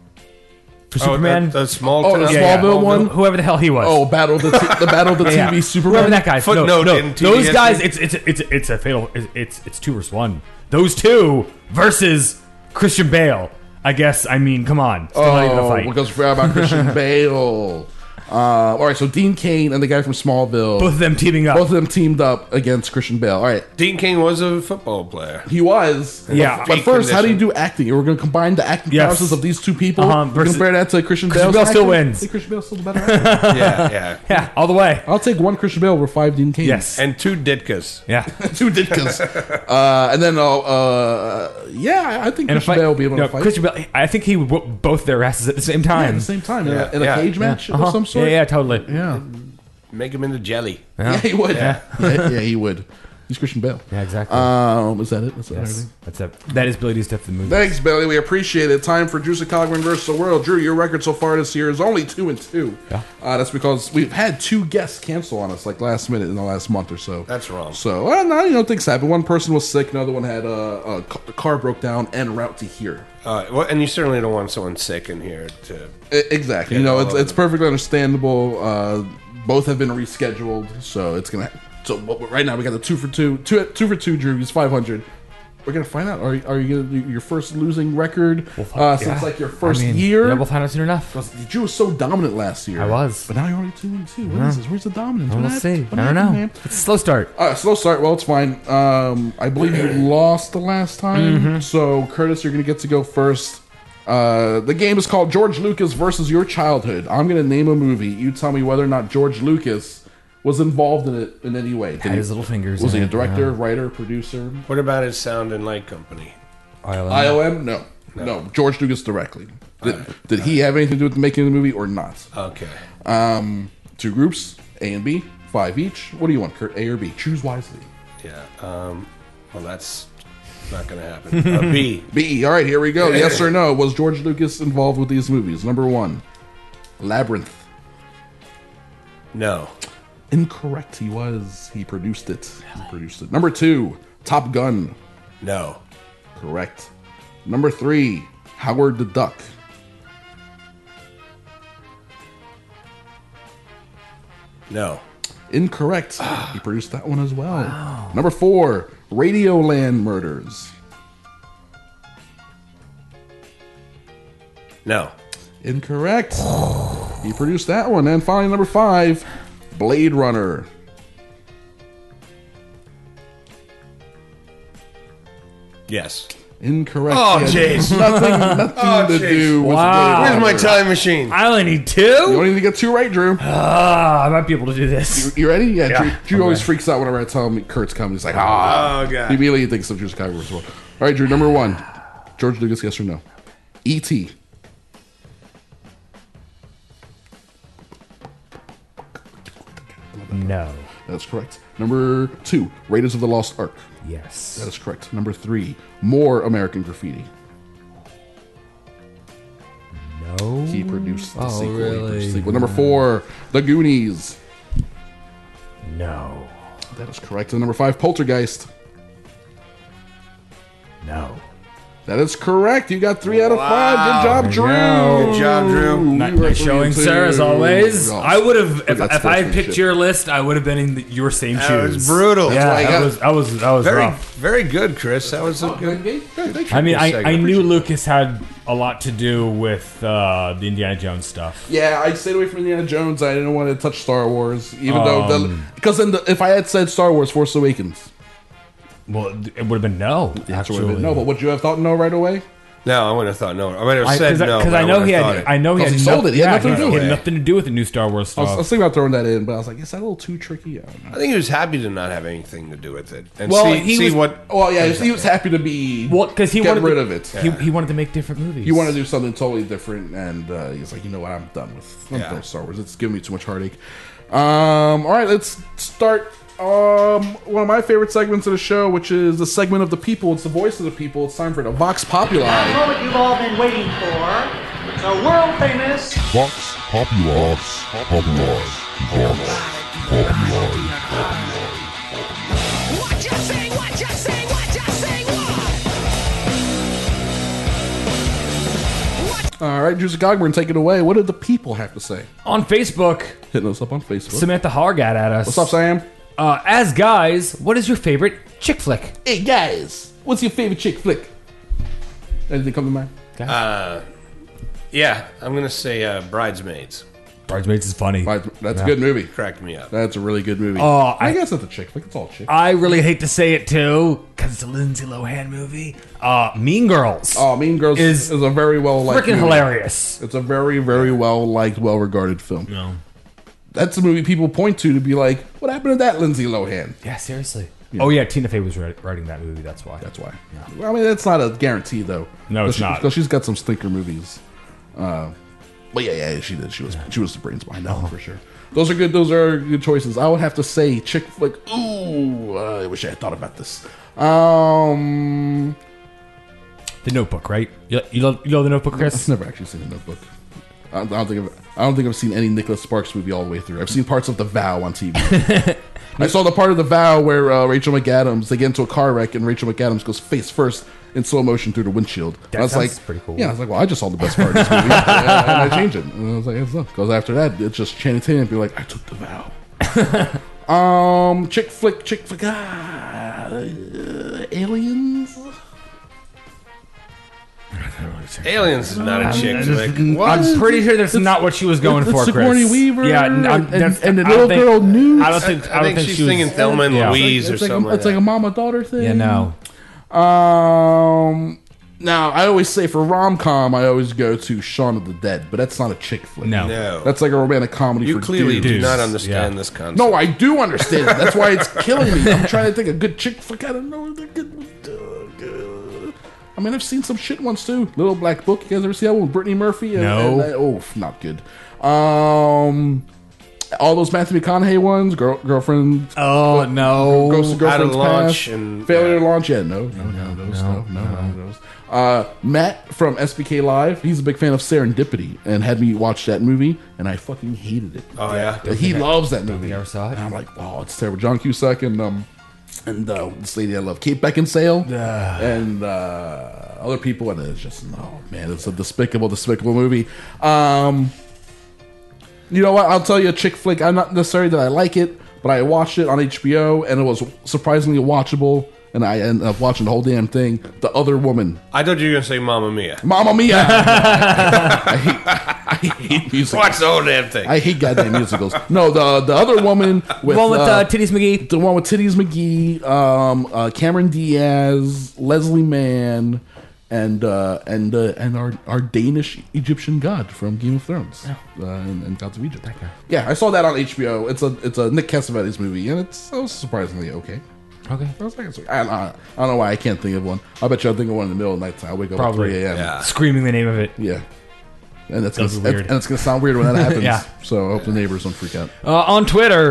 [SPEAKER 12] For
[SPEAKER 13] Oh,
[SPEAKER 12] Superman.
[SPEAKER 13] the- the small
[SPEAKER 11] Oh, the
[SPEAKER 13] town-
[SPEAKER 11] Smallville
[SPEAKER 12] yeah.
[SPEAKER 11] one?
[SPEAKER 12] Whoever the hell he was.
[SPEAKER 11] Oh, Battle of the T- the Battle of the
[SPEAKER 12] Yeah,
[SPEAKER 11] T V
[SPEAKER 12] yeah.
[SPEAKER 11] Superman.
[SPEAKER 12] Whoever that guy.
[SPEAKER 13] Footnote
[SPEAKER 12] no, no,
[SPEAKER 13] in T V
[SPEAKER 12] those guys.
[SPEAKER 13] history.
[SPEAKER 12] It's it's it's it's a fatal. It's it's, it's two versus one. Those two versus Christian Bale. I guess. I mean, come on. Still not even a
[SPEAKER 11] Oh,
[SPEAKER 12] fight.
[SPEAKER 11] because we forgot about Christian Bale. Uh, all right, so Dean Cain and the guy from Smallville.
[SPEAKER 12] Both of them teaming up.
[SPEAKER 11] Both of them teamed up against Christian Bale. All right.
[SPEAKER 13] Dean King was a football player.
[SPEAKER 11] He was.
[SPEAKER 12] Yeah.
[SPEAKER 11] But, but first, how do you do acting? We're going to combine the acting
[SPEAKER 12] Yes.
[SPEAKER 11] prowesses of these two people.
[SPEAKER 12] Uh-huh,
[SPEAKER 11] We're going
[SPEAKER 12] versus-
[SPEAKER 11] to compare that to Christian
[SPEAKER 12] Christian
[SPEAKER 11] Bale's
[SPEAKER 12] Bale still
[SPEAKER 11] acting?
[SPEAKER 12] wins.
[SPEAKER 11] I think Christian Bale's still the better actor.
[SPEAKER 13] Yeah, yeah.
[SPEAKER 12] Yeah, all the way.
[SPEAKER 11] I'll take one Christian Bale over five Dean Cain.
[SPEAKER 12] Yes.
[SPEAKER 13] And two Ditkas.
[SPEAKER 12] Yeah.
[SPEAKER 11] Two Ditkas. uh, and then, uh, uh, yeah, I think
[SPEAKER 12] And a
[SPEAKER 11] Christian
[SPEAKER 12] fight,
[SPEAKER 11] Bale will be able
[SPEAKER 12] no,
[SPEAKER 11] to fight.
[SPEAKER 12] Christian Bale. I think he would whoop both their asses at the same
[SPEAKER 11] Yeah,
[SPEAKER 12] time.
[SPEAKER 11] at the same time. In,
[SPEAKER 13] Yeah.
[SPEAKER 11] a, in a
[SPEAKER 13] Yeah.
[SPEAKER 11] cage
[SPEAKER 12] Yeah.
[SPEAKER 11] match
[SPEAKER 12] Uh-huh.
[SPEAKER 11] of some sort.
[SPEAKER 12] Yeah, yeah, totally.
[SPEAKER 11] Yeah.
[SPEAKER 13] Make him into jelly.
[SPEAKER 11] Yeah, he would.
[SPEAKER 12] Yeah.
[SPEAKER 11] Yeah. yeah, he would. He's Christian Bale.
[SPEAKER 12] Yeah, exactly.
[SPEAKER 11] Um, is that it? Is that
[SPEAKER 12] Yes,
[SPEAKER 11] everything?
[SPEAKER 12] that's it. That is Billy D's Stuff the movie.
[SPEAKER 11] Thanks, Billy. We appreciate it. Time for Juice Cogman versus the World. Drew, your record so far this year is only two and two.
[SPEAKER 12] Yeah.
[SPEAKER 11] Uh, that's because we've had two guests cancel on us like last minute in the last month or so.
[SPEAKER 13] That's wrong.
[SPEAKER 11] So, well, no, you know, things happen. One person was sick, another one had uh, a ca- the car broke down en route to here.
[SPEAKER 13] Uh, well, and you certainly don't want someone sick in here to.
[SPEAKER 11] I- exactly.
[SPEAKER 13] Yeah,
[SPEAKER 11] you know,
[SPEAKER 13] all
[SPEAKER 11] it's,
[SPEAKER 13] of
[SPEAKER 11] it's
[SPEAKER 13] them.
[SPEAKER 11] perfectly understandable. Uh, both have been rescheduled, so it's gonna. So what- right now we got the two for two, two, two for two. Drew, he's five hundred. We're gonna find out. Are you- are you gonna do your first losing record uh, since
[SPEAKER 12] yeah.
[SPEAKER 11] like your first
[SPEAKER 12] I mean,
[SPEAKER 11] year?
[SPEAKER 12] Yeah, we'll find out soon enough.
[SPEAKER 11] Drew was so dominant last year.
[SPEAKER 12] I was.
[SPEAKER 11] but now you're only two and two. What
[SPEAKER 12] Yeah.
[SPEAKER 11] is this? Where's the dominance?
[SPEAKER 12] We'll
[SPEAKER 11] What hap-
[SPEAKER 12] see.
[SPEAKER 11] what
[SPEAKER 12] I don't
[SPEAKER 11] happened,
[SPEAKER 12] know.
[SPEAKER 11] man?
[SPEAKER 12] It's a slow start.
[SPEAKER 11] All right, slow start. Well, it's fine. Um, I believe you lost the last time,
[SPEAKER 12] Mhm.
[SPEAKER 11] so Curtis, you're gonna get to go first. Uh, the game is called George Lucas versus Your Childhood. I'm gonna name a movie. You tell me whether or not George Lucas was involved in it in any way. Did
[SPEAKER 12] Had
[SPEAKER 11] he-
[SPEAKER 12] his little fingers
[SPEAKER 11] Was
[SPEAKER 12] in
[SPEAKER 11] he a
[SPEAKER 12] it,
[SPEAKER 11] director,
[SPEAKER 12] yeah.
[SPEAKER 11] writer, producer?
[SPEAKER 13] What about his Sound and Light Company?
[SPEAKER 12] I O M.
[SPEAKER 11] I O M? No.
[SPEAKER 13] No.
[SPEAKER 11] no, George Lucas directly. Did, did he have anything to do with making the movie or not?
[SPEAKER 13] Okay.
[SPEAKER 11] Um, two groups, A and B, five each. What do you want, Kurt? A or B? Choose wisely.
[SPEAKER 13] Yeah. Um, well, that's not going to happen. Uh, B.
[SPEAKER 11] B. All right, here we go. Yes or no? Was George Lucas involved with these movies? Number one, Labyrinth.
[SPEAKER 13] No.
[SPEAKER 11] Incorrect. He was. He produced it. He produced it. Number two, Top Gun.
[SPEAKER 13] No.
[SPEAKER 11] Correct. Number three, Howard the Duck.
[SPEAKER 13] No.
[SPEAKER 11] Incorrect. He produced that one as well. Number four, Radioland Murders.
[SPEAKER 13] No.
[SPEAKER 11] Incorrect. He produced that one. And finally, number five, Blade Runner.
[SPEAKER 13] Yes.
[SPEAKER 11] Incorrect.
[SPEAKER 13] Oh,
[SPEAKER 11] He had
[SPEAKER 13] jeez.
[SPEAKER 11] Nothing, nothing
[SPEAKER 13] Oh,
[SPEAKER 11] to
[SPEAKER 13] jeez.
[SPEAKER 11] do with
[SPEAKER 12] Wow.
[SPEAKER 11] Blade
[SPEAKER 13] Where's my
[SPEAKER 11] Runner.
[SPEAKER 13] time machine?
[SPEAKER 12] I only need two?
[SPEAKER 11] You only need to get two right, Drew.
[SPEAKER 12] Ah, I might be able to do this.
[SPEAKER 11] You, you ready? Yeah.
[SPEAKER 12] Yeah.
[SPEAKER 11] Drew, Drew
[SPEAKER 12] I'm
[SPEAKER 11] always
[SPEAKER 12] ready.
[SPEAKER 11] freaks out whenever I tell him Kurt's coming. He's like, ah.
[SPEAKER 13] Oh, God.
[SPEAKER 11] He immediately thinks of Drew Skyward as well. All right, Drew. Number one, George Lucas. Yes or no? E T.
[SPEAKER 12] No.
[SPEAKER 11] That's correct. Number two, Raiders of the Lost Ark.
[SPEAKER 12] Yes.
[SPEAKER 11] That is correct. Number three, more American Graffiti.
[SPEAKER 12] No.
[SPEAKER 11] He produced the
[SPEAKER 12] Oh,
[SPEAKER 11] sequel. He
[SPEAKER 12] really?
[SPEAKER 11] produced the sequel. Number four, The Goonies.
[SPEAKER 12] No.
[SPEAKER 11] That is correct. And number five, Poltergeist.
[SPEAKER 12] No.
[SPEAKER 11] That is correct. You got three out of
[SPEAKER 13] Wow.
[SPEAKER 11] five. Good job,
[SPEAKER 12] There you
[SPEAKER 11] Drew.
[SPEAKER 12] go.
[SPEAKER 13] Good job, Drew.
[SPEAKER 12] Nice,
[SPEAKER 11] You were
[SPEAKER 12] nice
[SPEAKER 11] three
[SPEAKER 12] showing,
[SPEAKER 11] and two.
[SPEAKER 12] sir, as always.
[SPEAKER 11] Oh,
[SPEAKER 12] I would have,
[SPEAKER 11] we
[SPEAKER 12] if,
[SPEAKER 11] got
[SPEAKER 12] if I had picked
[SPEAKER 11] sportsmanship.
[SPEAKER 12] your list, I would have been in the, your same
[SPEAKER 13] That
[SPEAKER 12] shoes.
[SPEAKER 13] was brutal.
[SPEAKER 12] Yeah,
[SPEAKER 11] That's why I
[SPEAKER 12] that
[SPEAKER 11] got-
[SPEAKER 12] was, that was, that was
[SPEAKER 13] Very,
[SPEAKER 12] rough.
[SPEAKER 13] very good, Chris. That was a good.
[SPEAKER 12] I mean, I,
[SPEAKER 13] Good
[SPEAKER 12] I
[SPEAKER 13] segment.
[SPEAKER 12] knew Lucas had a lot to do with uh, the Indiana Jones stuff.
[SPEAKER 11] Yeah, I stayed away from Indiana Jones. I didn't want to touch Star Wars, even though the,
[SPEAKER 12] Um,
[SPEAKER 11] because then the, if I had said Star Wars, Force Awakens,
[SPEAKER 12] Well, it would have been no.
[SPEAKER 11] the answer would have
[SPEAKER 12] Actually,
[SPEAKER 11] been no. But would you have thought no right away?
[SPEAKER 13] No, I wouldn't have thought no. I would have
[SPEAKER 12] I-
[SPEAKER 13] said
[SPEAKER 12] cause I,
[SPEAKER 13] no.
[SPEAKER 12] Because
[SPEAKER 13] but
[SPEAKER 12] I know
[SPEAKER 13] wouldn't
[SPEAKER 12] he
[SPEAKER 13] have
[SPEAKER 12] had.
[SPEAKER 13] thought it.
[SPEAKER 12] I know he had,
[SPEAKER 11] Because he
[SPEAKER 12] no-
[SPEAKER 11] sold it. He had
[SPEAKER 12] yeah,
[SPEAKER 11] nothing to do
[SPEAKER 12] he
[SPEAKER 11] with
[SPEAKER 12] had
[SPEAKER 11] it.
[SPEAKER 12] nothing to do with the new Star Wars
[SPEAKER 11] I was,
[SPEAKER 12] stuff.
[SPEAKER 11] I was thinking about throwing that in, but I was like, is that a little too tricky? I don't know.
[SPEAKER 13] I think he was happy to not have anything to do with it and
[SPEAKER 12] Well,
[SPEAKER 13] see,
[SPEAKER 12] he
[SPEAKER 13] see
[SPEAKER 12] was-
[SPEAKER 13] what.
[SPEAKER 11] Well, yeah, he was happy to be
[SPEAKER 12] well, because he
[SPEAKER 11] get
[SPEAKER 12] wanted
[SPEAKER 11] rid
[SPEAKER 12] to,
[SPEAKER 11] of it.
[SPEAKER 12] He, he wanted to make different movies.
[SPEAKER 11] He wanted to do something totally different, and uh, he's like, you know what, I'm done with I'm
[SPEAKER 13] Yeah.
[SPEAKER 11] done with Star Wars. It's giving me too much heartache. Um, all right, let's start. Um, one of my favorite segments of the show, which is the segment of the people. It's the voice of the people. It's time for the Vox Populi.
[SPEAKER 19] The moment you've all been waiting for. It's a world famous.
[SPEAKER 18] Vox Populi. Populi. Vox Populi.
[SPEAKER 19] What you say, what you say, what you say, what?
[SPEAKER 11] All right, Juicy Cogburn, take it away. What did the people have to say?
[SPEAKER 12] On Facebook,
[SPEAKER 11] Hitting us up on Facebook.
[SPEAKER 12] Samantha Hargat at us.
[SPEAKER 11] What's up, Sam?
[SPEAKER 12] Uh, as guys, what is your favorite chick flick?
[SPEAKER 11] Hey, guys, what's your favorite chick flick? Anything come to mind?
[SPEAKER 13] Uh, yeah, I'm gonna say uh, Bridesmaids.
[SPEAKER 12] Bridesmaids is funny.
[SPEAKER 11] That's
[SPEAKER 12] Yeah.
[SPEAKER 11] a good movie.
[SPEAKER 13] Cracked me up.
[SPEAKER 11] That's a really good movie.
[SPEAKER 12] Oh,
[SPEAKER 11] I,
[SPEAKER 12] I-
[SPEAKER 11] guess it's a chick flick. It's all chick.
[SPEAKER 12] I really hate to say it too, because it's a Lindsay Lohan movie. Uh, Mean Girls.
[SPEAKER 11] Oh, Mean Girls
[SPEAKER 12] is
[SPEAKER 11] is, a very well liked
[SPEAKER 12] freaking
[SPEAKER 11] movie.
[SPEAKER 12] hilarious.
[SPEAKER 11] It's a very, very well liked, well regarded film.
[SPEAKER 12] No.
[SPEAKER 11] That's a movie people point to to be like, what happened to that Lindsay Lohan?
[SPEAKER 12] Yeah, seriously.
[SPEAKER 11] Yeah.
[SPEAKER 12] Oh yeah, Tina Fey was wri- writing that movie. That's why.
[SPEAKER 11] That's why. Well, I mean, that's not a guarantee though.
[SPEAKER 12] No, it's
[SPEAKER 11] Because she-
[SPEAKER 12] not.
[SPEAKER 11] Because she's got some stinker movies. Uh, but yeah, yeah, she did. She was, she was the brains behind that
[SPEAKER 12] Oh.
[SPEAKER 11] one for sure. Those are good. Those are good choices. I would have to say chick flick. Ooh, uh, I wish I had thought about this. Um,
[SPEAKER 12] The Notebook, right? You, you, love, you love The Notebook, Chris?
[SPEAKER 11] I've never actually seen The Notebook. I don't, I don't think I've, I don't think I've seen any Nicholas Sparks movie all the way through. I've seen parts of The Vow on T V. I saw the part of The Vow where uh, Rachel McAdams, they get into a car wreck and Rachel McAdams goes face first in slow motion through the windshield.
[SPEAKER 12] That
[SPEAKER 11] And I was
[SPEAKER 12] sounds
[SPEAKER 11] like,
[SPEAKER 12] pretty cool.
[SPEAKER 11] Yeah, I was like, well, I just saw the best part of this movie, and I changed it. And I was like, it's not. Because after that, it's just Channing Tatum be like, I took The Vow. um, chick flick, chick flick, ah, uh, aliens.
[SPEAKER 13] Aliens is not a chick flick.
[SPEAKER 12] I'm pretty sure that's not what she was going
[SPEAKER 11] it's
[SPEAKER 12] for,
[SPEAKER 11] Sigourney
[SPEAKER 12] Chris.
[SPEAKER 11] Weaver
[SPEAKER 12] Yeah, n- I'm-
[SPEAKER 11] and,
[SPEAKER 12] that's-
[SPEAKER 11] and the
[SPEAKER 12] I
[SPEAKER 11] little
[SPEAKER 12] don't think-
[SPEAKER 11] girl Newt.
[SPEAKER 12] I don't think. I,
[SPEAKER 13] I
[SPEAKER 12] don't
[SPEAKER 13] think
[SPEAKER 12] think
[SPEAKER 13] she's
[SPEAKER 12] she was,
[SPEAKER 13] singing Thelma and
[SPEAKER 12] yeah.
[SPEAKER 13] Louise or
[SPEAKER 11] it's like,
[SPEAKER 13] something.
[SPEAKER 11] a, it's like a mama daughter thing.
[SPEAKER 12] Yeah, no.
[SPEAKER 11] Um, now I always say for rom com, I always go to Shaun of the Dead, but that's not a chick flick.
[SPEAKER 12] No.
[SPEAKER 13] No.
[SPEAKER 11] That's like a romantic comedy.
[SPEAKER 13] You
[SPEAKER 11] for
[SPEAKER 13] clearly
[SPEAKER 11] dudes.
[SPEAKER 13] do not understand
[SPEAKER 12] Yeah.
[SPEAKER 13] this concept.
[SPEAKER 11] No, I do understand it. That's why it's killing me. I'm trying to think of good chick flick. I don't know. I mean, I've seen some shit ones too. Little Black Book. You guys ever see that one with Brittany Murphy? And,
[SPEAKER 12] No.
[SPEAKER 11] and, oh, not good. Um, all those Matthew McConaughey ones. Girl, girlfriend.
[SPEAKER 12] Oh no.
[SPEAKER 11] Ghost of
[SPEAKER 13] How to
[SPEAKER 11] Girlfriend's
[SPEAKER 13] Launch
[SPEAKER 11] Past,
[SPEAKER 13] and-
[SPEAKER 11] Failure to Launch. Yeah, no, no, no, those, no, no, no, those. Uh, Matt from S B K Live. He's a big fan of Serendipity and had me watch that movie, and I fucking hated it.
[SPEAKER 13] Oh yeah.
[SPEAKER 11] He loves that movie.
[SPEAKER 12] think I ever saw it.
[SPEAKER 11] And I'm like, wow, it's terrible. John Cusack and um and uh, this lady I love, Kate Beckinsale, and uh, other people, and it's just no man, it's a despicable, despicable movie. Um, you know what? I'll tell you a chick flick. I'm not necessarily that I like it, but I watched it on H B O, and it was surprisingly watchable. And I ended up watching the whole damn thing. The Other Woman.
[SPEAKER 13] I thought you were gonna say Mamma Mia.
[SPEAKER 11] Mamma Mia! I, hate, I hate musicals.
[SPEAKER 13] Watch the whole damn thing.
[SPEAKER 11] I hate goddamn musicals. No, the the Other Woman with,
[SPEAKER 12] The one with
[SPEAKER 11] uh,
[SPEAKER 12] uh, Titties McGee.
[SPEAKER 11] the one with Titties McGee, um, uh, Cameron Diaz, Leslie Mann, and uh, and uh, and our, our Danish Egyptian god from Game of Thrones, uh, and, and Gods of Egypt.
[SPEAKER 12] That guy.
[SPEAKER 11] Yeah, I saw that on H B O. It's a it's a Nick Cassavetes movie, and it's it was surprisingly okay.
[SPEAKER 12] Okay.
[SPEAKER 11] I, was like, it's okay. I, I, I don't know why I can't think of one. I bet you I'll think of one in the middle of the night. I wake up
[SPEAKER 12] Probably.
[SPEAKER 11] at three a.m.
[SPEAKER 13] Yeah.
[SPEAKER 12] Screaming the name of it.
[SPEAKER 11] Yeah. And that's
[SPEAKER 12] That's
[SPEAKER 11] gonna,
[SPEAKER 12] weird.
[SPEAKER 11] and it's gonna sound weird when that happens.
[SPEAKER 12] Yeah.
[SPEAKER 11] So I hope the neighbors don't freak out.
[SPEAKER 12] Uh, on Twitter,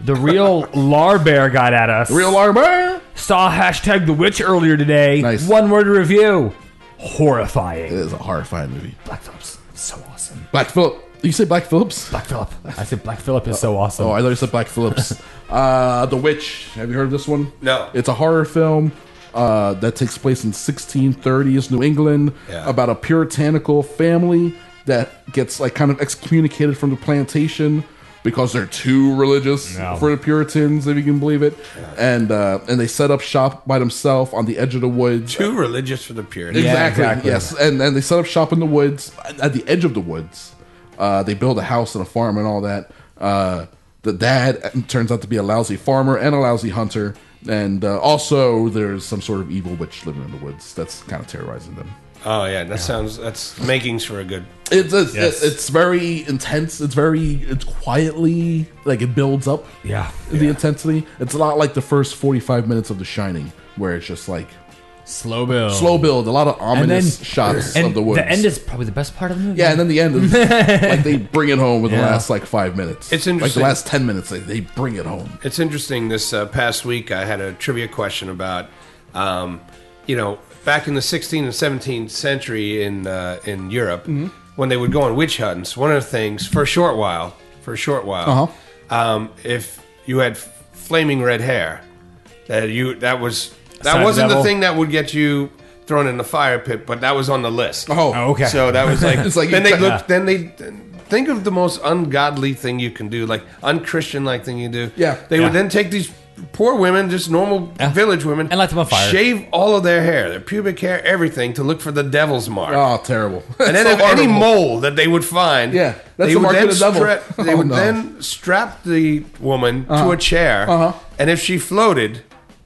[SPEAKER 12] The real Larbear got at us.
[SPEAKER 11] Real Larbear?
[SPEAKER 12] Saw hashtag The Witch earlier today.
[SPEAKER 11] Nice.
[SPEAKER 12] One word review. Horrifying.
[SPEAKER 11] It is a horrifying movie.
[SPEAKER 12] Black Phillip's so awesome.
[SPEAKER 11] Black Phillip. You say Black Phillips?
[SPEAKER 12] Black Phillip. I said Black Phillip is so awesome.
[SPEAKER 11] Oh, I thought you said Black Phillips. uh, The Witch. Have you heard of this one?
[SPEAKER 13] No.
[SPEAKER 11] It's a horror film uh, that takes place in sixteen thirties New England
[SPEAKER 13] Yeah.
[SPEAKER 11] about a puritanical family that gets like kind of excommunicated from the plantation because they're too religious
[SPEAKER 12] No.
[SPEAKER 11] for the Puritans, if you can believe it. And uh, and they set up shop by themselves on the edge of the woods.
[SPEAKER 13] Too religious for the Puritans.
[SPEAKER 11] Exactly.
[SPEAKER 12] Yeah, exactly.
[SPEAKER 11] Yes, and and they set up shop in the woods at the edge of the woods. Uh, they build a house and a farm and all that. Uh, the dad turns out to be a lousy farmer and a lousy hunter, and uh, also there's some sort of evil witch living in the woods that's kind of terrorizing them.
[SPEAKER 13] Oh yeah, that sounds that's makings for a good.
[SPEAKER 11] It's it's,
[SPEAKER 12] Yes.
[SPEAKER 11] it's very intense. It's very it's quietly like it builds up.
[SPEAKER 12] Yeah.
[SPEAKER 11] The intensity. It's a lot like the first forty-five minutes of The Shining, where it's just like
[SPEAKER 12] Slow build.
[SPEAKER 11] slow build, a lot of ominous
[SPEAKER 12] then-
[SPEAKER 11] shots
[SPEAKER 12] And
[SPEAKER 11] of the woods.
[SPEAKER 12] the end is probably the best part of the movie.
[SPEAKER 11] Yeah, and then the end is like they bring it home with the
[SPEAKER 12] Yeah.
[SPEAKER 11] last like five minutes.
[SPEAKER 13] It's
[SPEAKER 11] like
[SPEAKER 13] interesting.
[SPEAKER 11] the last ten minutes. They, they bring it home.
[SPEAKER 13] It's interesting. This uh, past week, I had a trivia question about, um, you know, back in the sixteenth and seventeenth century in uh, in Europe,
[SPEAKER 11] Mm-hmm.
[SPEAKER 13] when they would go on witch hunts. One of the things for a short while, for a short while,
[SPEAKER 11] Uh-huh.
[SPEAKER 13] um, if you had f- flaming red hair, that you that was that
[SPEAKER 12] Sign of
[SPEAKER 13] wasn't
[SPEAKER 12] the
[SPEAKER 13] the
[SPEAKER 12] devil?
[SPEAKER 13] thing that would get you thrown in the fire pit, but that was on the list.
[SPEAKER 11] Oh,
[SPEAKER 12] Oh, okay.
[SPEAKER 13] So that was like,
[SPEAKER 11] It's like
[SPEAKER 13] then
[SPEAKER 11] you
[SPEAKER 13] they
[SPEAKER 11] ca-
[SPEAKER 13] look, then they think of the most ungodly thing you can do, like unchristian like thing you do.
[SPEAKER 11] Yeah.
[SPEAKER 13] They
[SPEAKER 12] Yeah.
[SPEAKER 13] would then take these poor women, just normal
[SPEAKER 12] Yeah.
[SPEAKER 13] village women,
[SPEAKER 12] And light them on fire.
[SPEAKER 13] shave all of their hair, their pubic hair, everything to look for the devil's mark.
[SPEAKER 11] Oh, terrible.
[SPEAKER 13] And then
[SPEAKER 11] So
[SPEAKER 13] if any
[SPEAKER 11] horrible.
[SPEAKER 13] mole that they would find,
[SPEAKER 11] Yeah, that's
[SPEAKER 13] they
[SPEAKER 11] the
[SPEAKER 13] would
[SPEAKER 11] mark
[SPEAKER 13] then
[SPEAKER 11] of the devil.
[SPEAKER 13] stra- they
[SPEAKER 11] Oh,
[SPEAKER 13] would
[SPEAKER 11] no.
[SPEAKER 13] then strap the woman to
[SPEAKER 11] Uh-huh.
[SPEAKER 13] a chair,
[SPEAKER 11] Uh-huh.
[SPEAKER 13] and if she floated,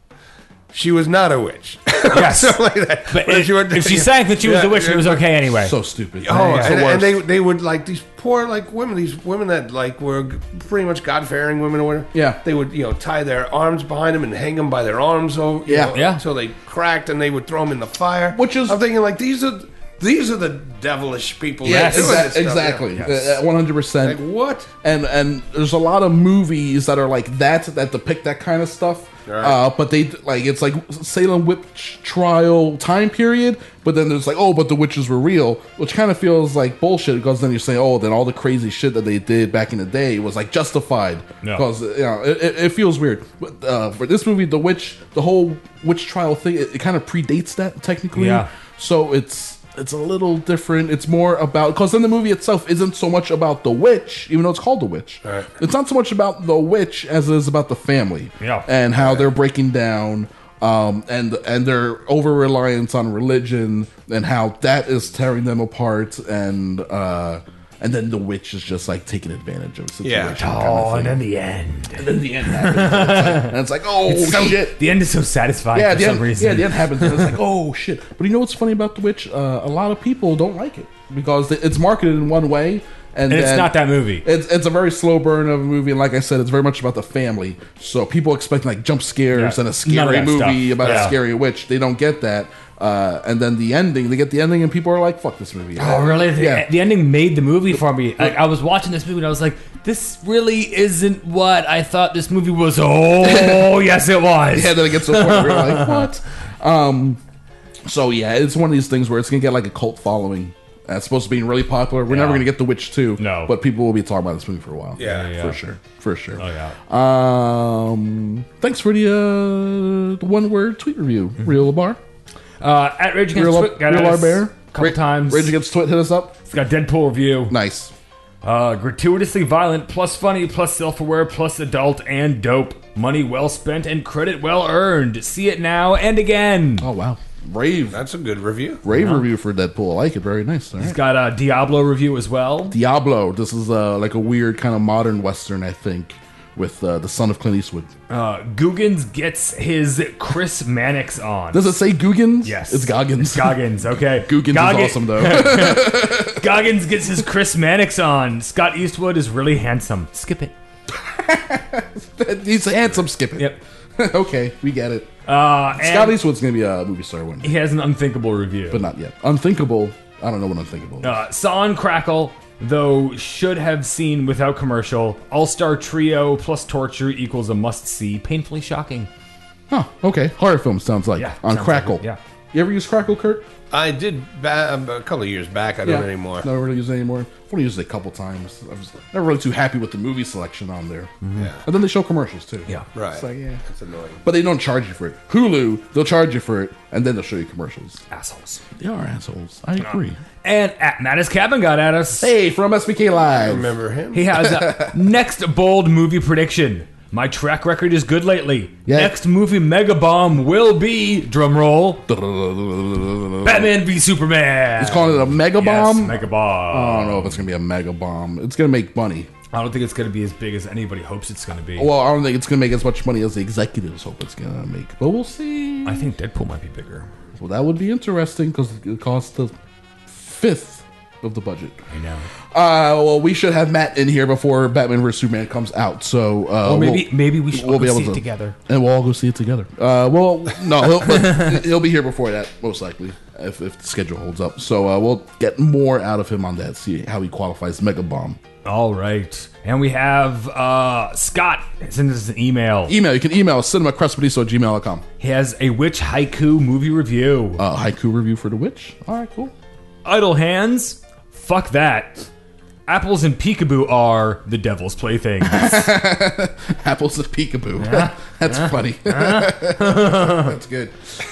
[SPEAKER 13] she was not a witch.
[SPEAKER 12] Yes.
[SPEAKER 13] Something like that.
[SPEAKER 12] But
[SPEAKER 13] But
[SPEAKER 12] if,
[SPEAKER 13] she were-
[SPEAKER 12] if she sank, then she was
[SPEAKER 13] Yeah,
[SPEAKER 12] a witch, and it was
[SPEAKER 13] yeah.
[SPEAKER 12] okay anyway.
[SPEAKER 11] So stupid.
[SPEAKER 13] Oh,
[SPEAKER 11] It's the
[SPEAKER 13] and, and
[SPEAKER 11] worst.
[SPEAKER 13] they they would like these poor like women, these women that like were g- pretty much God fearing women or whatever.
[SPEAKER 11] Yeah.
[SPEAKER 13] they would you know tie their arms behind them and hang them by their arms. Oh,
[SPEAKER 11] Yeah.
[SPEAKER 12] Yeah.
[SPEAKER 13] until they cracked, and they would throw them in the fire.
[SPEAKER 11] Which is-
[SPEAKER 13] I'm thinking like these are these are the devilish people.
[SPEAKER 12] Yes.
[SPEAKER 13] that are doing
[SPEAKER 11] Exa-
[SPEAKER 13] this stuff.
[SPEAKER 11] exactly.
[SPEAKER 13] Yeah.
[SPEAKER 12] Yes.
[SPEAKER 11] one hundred percent.
[SPEAKER 13] Like what?
[SPEAKER 11] and and there's a lot of movies that are like that that depict that kind of stuff.
[SPEAKER 13] Right.
[SPEAKER 11] Uh, but they like it's like Salem witch trial time period. But then there's like, oh, but the witches were real, which kind of feels like bullshit because then you're saying, oh, then all the crazy shit that they did back in the day was like justified
[SPEAKER 12] No.
[SPEAKER 11] because you know it, it, it feels weird. But uh, for this movie, the witch, the whole witch trial thing, it, it kind of predates that technically.
[SPEAKER 12] Yeah.
[SPEAKER 11] So it's. It's a little different. It's more about because then the movie itself isn't so much about the witch, even though it's called The Witch.
[SPEAKER 13] Right.
[SPEAKER 11] It's not so much about the witch as it is about the family,
[SPEAKER 12] Yeah.
[SPEAKER 11] and how they're breaking down, um, and and their over reliance on religion, and how that is tearing them apart, and uh, and then the witch is just like taking advantage of the situation.
[SPEAKER 13] Yeah.
[SPEAKER 11] kind of
[SPEAKER 12] Oh,
[SPEAKER 11] thing.
[SPEAKER 12] and then the end.
[SPEAKER 11] And then the end happens, and it's like, and it's like, oh
[SPEAKER 12] It's so-
[SPEAKER 11] shit.
[SPEAKER 12] The end is so satisfying
[SPEAKER 11] Yeah,
[SPEAKER 12] for
[SPEAKER 11] the
[SPEAKER 12] some
[SPEAKER 11] end,
[SPEAKER 12] reason.
[SPEAKER 11] yeah, the end happens, and it's like, oh shit. But you know what's funny about The Witch? Uh, a lot of people don't like it because it's marketed in one way, and,
[SPEAKER 12] And it's
[SPEAKER 11] then
[SPEAKER 12] not that movie.
[SPEAKER 11] It's it's a very slow burn of a movie, and like I said, it's very much about the family. So people expect like jump scares
[SPEAKER 12] Yeah.
[SPEAKER 11] and a
[SPEAKER 12] None of
[SPEAKER 11] scary
[SPEAKER 12] that
[SPEAKER 11] movie
[SPEAKER 12] stuff.
[SPEAKER 11] about
[SPEAKER 12] Yeah.
[SPEAKER 11] a scary witch. They don't get that. Uh, and then the ending, they get the ending, and people are like, "Fuck this movie."
[SPEAKER 12] Oh, really? The,
[SPEAKER 11] Yeah.
[SPEAKER 12] the ending made the movie for me. Like, I was watching this movie and I was like, this really isn't what I thought this movie was. Oh, yes, it was.
[SPEAKER 11] Yeah, then it gets to a point where you're like, what? Um, so yeah, it's one of these things where it's gonna get like a cult following. Uh, it's supposed to be really popular. We're
[SPEAKER 12] Yeah.
[SPEAKER 11] never gonna get The Witch two.
[SPEAKER 12] No.
[SPEAKER 11] But people will be talking about this movie for a while.
[SPEAKER 13] Yeah,
[SPEAKER 12] yeah.
[SPEAKER 11] For sure. For sure.
[SPEAKER 12] Oh, yeah.
[SPEAKER 11] Um, thanks for the, uh, the one word tweet review, Real Bar.
[SPEAKER 12] Uh, at Rage Against
[SPEAKER 11] Real,
[SPEAKER 12] Twit, got
[SPEAKER 11] Real
[SPEAKER 12] us
[SPEAKER 11] Bear.
[SPEAKER 12] a couple times.
[SPEAKER 11] Rage Against Twit, hit us up.
[SPEAKER 12] It's got Deadpool review.
[SPEAKER 11] Nice.
[SPEAKER 12] Uh, gratuitously violent, plus funny, plus self-aware, plus adult and dope. Money well spent and credit well earned. See it now and again.
[SPEAKER 11] Oh, wow. Rave.
[SPEAKER 13] That's a good review.
[SPEAKER 11] Rave
[SPEAKER 12] Yeah.
[SPEAKER 11] review for Deadpool. I like it. Very nice. All
[SPEAKER 12] He's
[SPEAKER 11] right.
[SPEAKER 12] got a Diablo review as well.
[SPEAKER 11] Diablo. This is uh, like a weird kind of modern Western, I think, with uh, the son of Clint Eastwood.
[SPEAKER 12] Uh, Googans gets his Chris Mannix on.
[SPEAKER 11] Does it say Googans?
[SPEAKER 12] Yes.
[SPEAKER 11] It's Goggins.
[SPEAKER 12] It's Goggins, okay.
[SPEAKER 11] Googans
[SPEAKER 12] Goggin-
[SPEAKER 11] is awesome, though.
[SPEAKER 12] Goggins gets his Chris Mannix on. Scott Eastwood is really handsome. Skip it.
[SPEAKER 11] He's handsome. Skip it.
[SPEAKER 12] Yep.
[SPEAKER 11] Okay, we get it.
[SPEAKER 12] Uh, and
[SPEAKER 11] Scott Eastwood's going to be a movie star one day,
[SPEAKER 12] he has an unthinkable review.
[SPEAKER 11] but not yet. Unthinkable. I don't know what unthinkable is.
[SPEAKER 12] Uh, Saw and Crackle. though should have seen without commercial. All-star trio plus torture equals a must-see. Painfully shocking.
[SPEAKER 11] Huh, okay. Horror film sounds like.
[SPEAKER 12] Yeah,
[SPEAKER 11] on
[SPEAKER 12] sounds
[SPEAKER 11] Crackle.
[SPEAKER 12] like it, yeah.
[SPEAKER 11] You ever use Crackle, Kurt?
[SPEAKER 13] I did ba- um, a couple of years back. I don't
[SPEAKER 11] Yeah.
[SPEAKER 13] anymore.
[SPEAKER 11] Never really use it anymore. I've only used it a couple times. I was never really too happy with the movie selection on there.
[SPEAKER 13] Yeah.
[SPEAKER 11] And then they show commercials too.
[SPEAKER 12] Yeah.
[SPEAKER 13] Right.
[SPEAKER 11] It's like, yeah.
[SPEAKER 13] It's annoying.
[SPEAKER 11] But they don't charge you for it. Hulu, they'll charge you for it, and then they'll show you commercials.
[SPEAKER 12] Assholes.
[SPEAKER 11] They are assholes. I agree.
[SPEAKER 12] And at Mattis Cabin got at us.
[SPEAKER 11] Hey, from S B K Live.
[SPEAKER 13] I remember him.
[SPEAKER 12] He has a next bold movie prediction. My track record is good lately.
[SPEAKER 11] Yeah.
[SPEAKER 12] Next movie mega bomb will be, drum roll, Batman v Superman.
[SPEAKER 11] He's calling it a mega
[SPEAKER 12] Yes,
[SPEAKER 11] bomb?
[SPEAKER 12] mega bomb.
[SPEAKER 11] I don't know if it's going to be a mega bomb. It's going to make money.
[SPEAKER 12] I don't think it's going to be as big as anybody hopes it's going to be.
[SPEAKER 11] Well, I don't think it's going to make as much money as the executives hope it's going to make. But we'll see.
[SPEAKER 12] I think Deadpool might be bigger.
[SPEAKER 11] Well, that would be interesting because it costs the fifth of the budget.
[SPEAKER 12] I know.
[SPEAKER 11] Uh, well, we should have Matt in here before Batman versus Superman comes out. So, uh,
[SPEAKER 12] Or maybe
[SPEAKER 11] we'll,
[SPEAKER 12] maybe we should
[SPEAKER 11] we'll
[SPEAKER 12] all
[SPEAKER 11] be
[SPEAKER 12] go
[SPEAKER 11] able
[SPEAKER 12] see
[SPEAKER 11] to
[SPEAKER 12] it together.
[SPEAKER 11] and we'll all go see it together. Uh, well, no, he'll, but he'll be here before that, most likely, if, if the schedule holds up. So uh, we'll get more out of him on that. See how he qualifies Mega Bomb.
[SPEAKER 12] All right. And we have uh, Scott send us an email.
[SPEAKER 11] Email. You can email cinemacrespediso at gmail dot com.
[SPEAKER 12] He has a Witch Haiku movie review.
[SPEAKER 11] Uh, haiku review for The Witch. All right, cool.
[SPEAKER 12] Idle Hands. Fuck that. Apples and peekaboo are the devil's playthings.
[SPEAKER 11] Apples and peekaboo.
[SPEAKER 12] Yeah.
[SPEAKER 11] That's
[SPEAKER 12] Yeah.
[SPEAKER 11] funny.
[SPEAKER 12] Yeah.
[SPEAKER 11] That's good.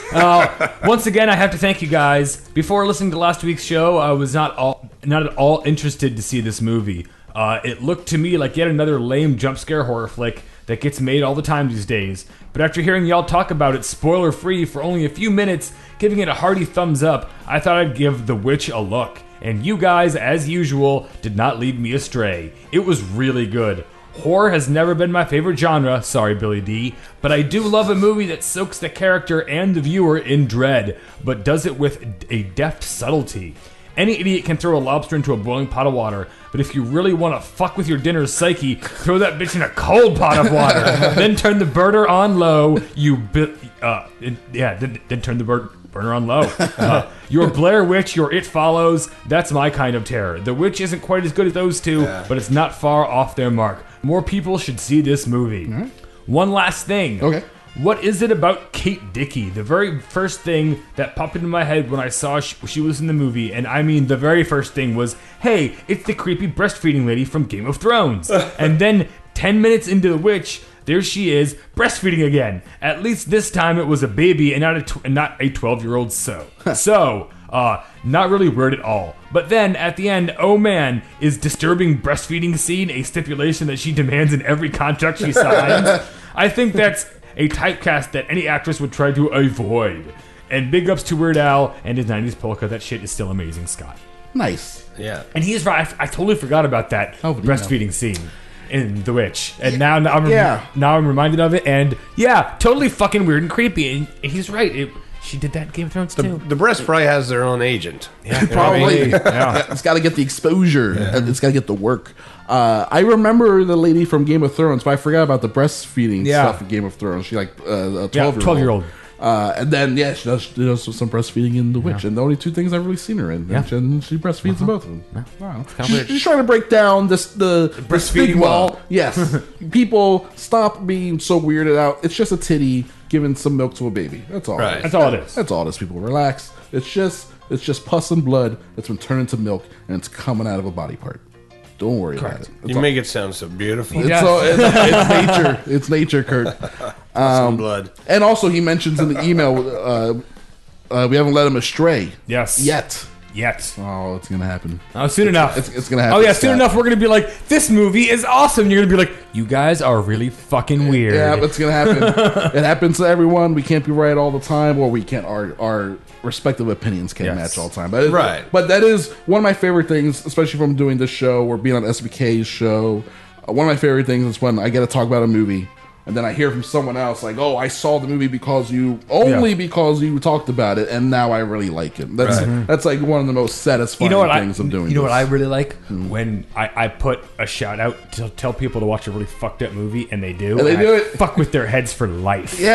[SPEAKER 12] Uh, once again, I have to thank you guys. Before listening to last week's show, I was not all not at all interested to see this movie. Uh, it looked to me like yet another lame jump scare horror flick that gets made all the time these days. But after hearing y'all talk about it spoiler free for only a few minutes, giving it a hearty thumbs up, I thought I'd give The Witch a look. And you guys, as usual, did not lead me astray. It was really good. Horror has never been my favorite genre, sorry Billy D, but I do love a movie that soaks the character and the viewer in dread, but does it with a deft subtlety. Any idiot can throw a lobster into a boiling pot of water, but if you really want to fuck with your dinner's psyche, throw that bitch in a cold pot of water. Then turn the burner on low, you bi- uh, yeah, then, then turn the bur- burner on low. Uh, your Blair Witch, your It Follows, that's my kind of terror. The Witch isn't quite as good as those two, yeah. but it's not far off their mark. More people should see this movie. Mm-hmm. One last thing.
[SPEAKER 11] Okay.
[SPEAKER 12] What is it about Kate Dickie? The very first thing that popped into my head when I saw she, she was in the movie, and I mean the very first thing was, hey, it's the creepy breastfeeding lady from Game of Thrones. And then ten minutes into The Witch, there she is, breastfeeding again. At least this time it was a baby and not a tw- and not a twelve-year-old so. so, uh, not really weird at all. But then, at the end, oh man, is disturbing breastfeeding scene a stipulation that she demands in every contract she signs? I think that's a typecast that any actress would try to avoid. And big ups to Weird Al and his nineties polka. That shit is still amazing, Scott.
[SPEAKER 11] Nice.
[SPEAKER 13] Yeah.
[SPEAKER 12] And he's right. I, I totally forgot about that
[SPEAKER 11] oh,
[SPEAKER 12] breastfeeding
[SPEAKER 11] yeah.
[SPEAKER 12] scene in The Witch. And now, now, I'm,
[SPEAKER 11] yeah.
[SPEAKER 12] now I'm reminded of it. And yeah, totally fucking weird and creepy. And he's right. It, she did that in Game of Thrones
[SPEAKER 13] the,
[SPEAKER 12] too.
[SPEAKER 13] The breast probably has their own agent.
[SPEAKER 12] Yeah,
[SPEAKER 11] probably.
[SPEAKER 12] yeah.
[SPEAKER 11] It's got to get the exposure.
[SPEAKER 13] Yeah.
[SPEAKER 11] It's got to get the work. Uh, I remember the lady from Game of Thrones, but I forgot about the breastfeeding
[SPEAKER 12] yeah.
[SPEAKER 11] stuff in Game of Thrones. She like uh, a twelve-year-old.
[SPEAKER 12] Yeah, twelve-year-old.
[SPEAKER 11] Uh, and then, yeah, she does, she does some breastfeeding in The Witch. Yeah. And the only two things I've really seen her in.
[SPEAKER 12] Yeah.
[SPEAKER 11] And she breastfeeds
[SPEAKER 12] uh-huh.
[SPEAKER 11] in both of them.
[SPEAKER 12] Yeah.
[SPEAKER 11] Wow. She's, she's trying to break down this the, the
[SPEAKER 12] breastfeeding wall.
[SPEAKER 11] Yes. People, stop being so weirded out. It's just a titty giving some milk to a baby. That's all.
[SPEAKER 12] Right.
[SPEAKER 11] It is.
[SPEAKER 12] That's all it is.
[SPEAKER 11] That's all it is. People, relax. It's just it's just pus and blood that's been turned into milk, and it's coming out of a body part. Don't worry
[SPEAKER 12] Correct.
[SPEAKER 11] about it. It's
[SPEAKER 13] You
[SPEAKER 11] all,
[SPEAKER 13] make it sound so beautiful.
[SPEAKER 11] it's, so, it's, it's nature. It's nature, Kurt. Um,
[SPEAKER 13] Some blood.
[SPEAKER 11] And also, he mentions in the email, uh, uh, we haven't let him astray.
[SPEAKER 12] Yes.
[SPEAKER 11] Yet.
[SPEAKER 12] Yet.
[SPEAKER 11] Oh, it's gonna happen.
[SPEAKER 12] Oh, soon enough.
[SPEAKER 11] It's, it's gonna happen.
[SPEAKER 12] Oh yeah, soon
[SPEAKER 11] Scott.
[SPEAKER 12] enough. We're gonna be like, this movie is awesome. You're gonna be like, you guys are really fucking weird.
[SPEAKER 11] Yeah, it's gonna happen. It happens to everyone. We can't be right all the time, or we can't. Our our respective opinions can't
[SPEAKER 12] Yes.
[SPEAKER 11] match all the time. But it,
[SPEAKER 13] Right.
[SPEAKER 11] But that is one of my favorite things, especially from doing this show or being on S B K's show. Uh, one of my favorite things is when I get to talk about a movie. And then I hear from someone else like, "Oh, I saw the movie because you only
[SPEAKER 12] Yeah.
[SPEAKER 11] because you talked about it, and now I really like it." That's
[SPEAKER 12] Right.
[SPEAKER 11] that's like one of the most satisfying
[SPEAKER 12] You know what
[SPEAKER 11] things
[SPEAKER 12] I,
[SPEAKER 11] of doing.
[SPEAKER 12] You know
[SPEAKER 11] this.
[SPEAKER 12] what I really like when I, I put a shout out to tell people to watch a really fucked up movie, and they do.
[SPEAKER 11] And they do it.
[SPEAKER 12] Fuck with their heads for life.
[SPEAKER 11] Yeah,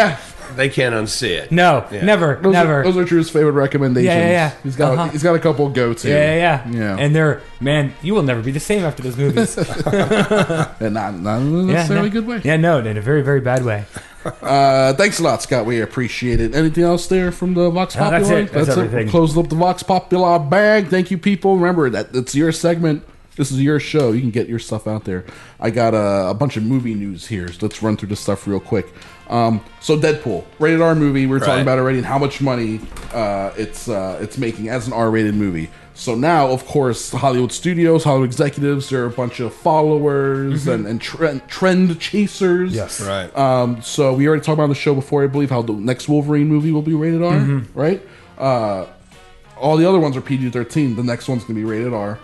[SPEAKER 13] they can't unsee it.
[SPEAKER 12] No,
[SPEAKER 13] Yeah.
[SPEAKER 12] never,
[SPEAKER 11] Those
[SPEAKER 12] never.
[SPEAKER 11] Are, those are Drew's favorite recommendations.
[SPEAKER 12] Yeah, yeah, yeah.
[SPEAKER 11] He's got
[SPEAKER 12] Uh-huh.
[SPEAKER 11] a, he's got a couple go to.
[SPEAKER 12] Yeah, yeah, yeah,
[SPEAKER 11] yeah.
[SPEAKER 12] And they're man, you will never be the same after those movies.
[SPEAKER 11] And not not in a necessarily
[SPEAKER 12] no.
[SPEAKER 11] good way.
[SPEAKER 12] Yeah, no, in a very, very bad way.
[SPEAKER 11] Uh, thanks a lot, Scott. We appreciate it. Anything else there from the Vox
[SPEAKER 12] No,
[SPEAKER 11] Populi?
[SPEAKER 12] that's it. That's everything.
[SPEAKER 11] We're closing up the Vox Populi bag. Thank you, people. Remember that it's your segment. This is your show. You can get your stuff out there. I got a, a bunch of movie news here. So let's run through this stuff real quick. Um, so Deadpool, rated R movie. We were talking
[SPEAKER 13] Right.
[SPEAKER 11] about already and how much money uh, it's uh, it's making as an R-rated movie. So now, of course, Hollywood studios, Hollywood executives, they're a bunch of followers
[SPEAKER 12] Mhm.
[SPEAKER 11] and, and trend, trend chasers.
[SPEAKER 12] Yes.
[SPEAKER 13] Right.
[SPEAKER 11] Um, so we already talked about on the show before, I believe, how the next Wolverine movie will be rated R,
[SPEAKER 12] Mhm.
[SPEAKER 11] right? Uh, all the other ones are P G thirteen. The next one's going to be rated R.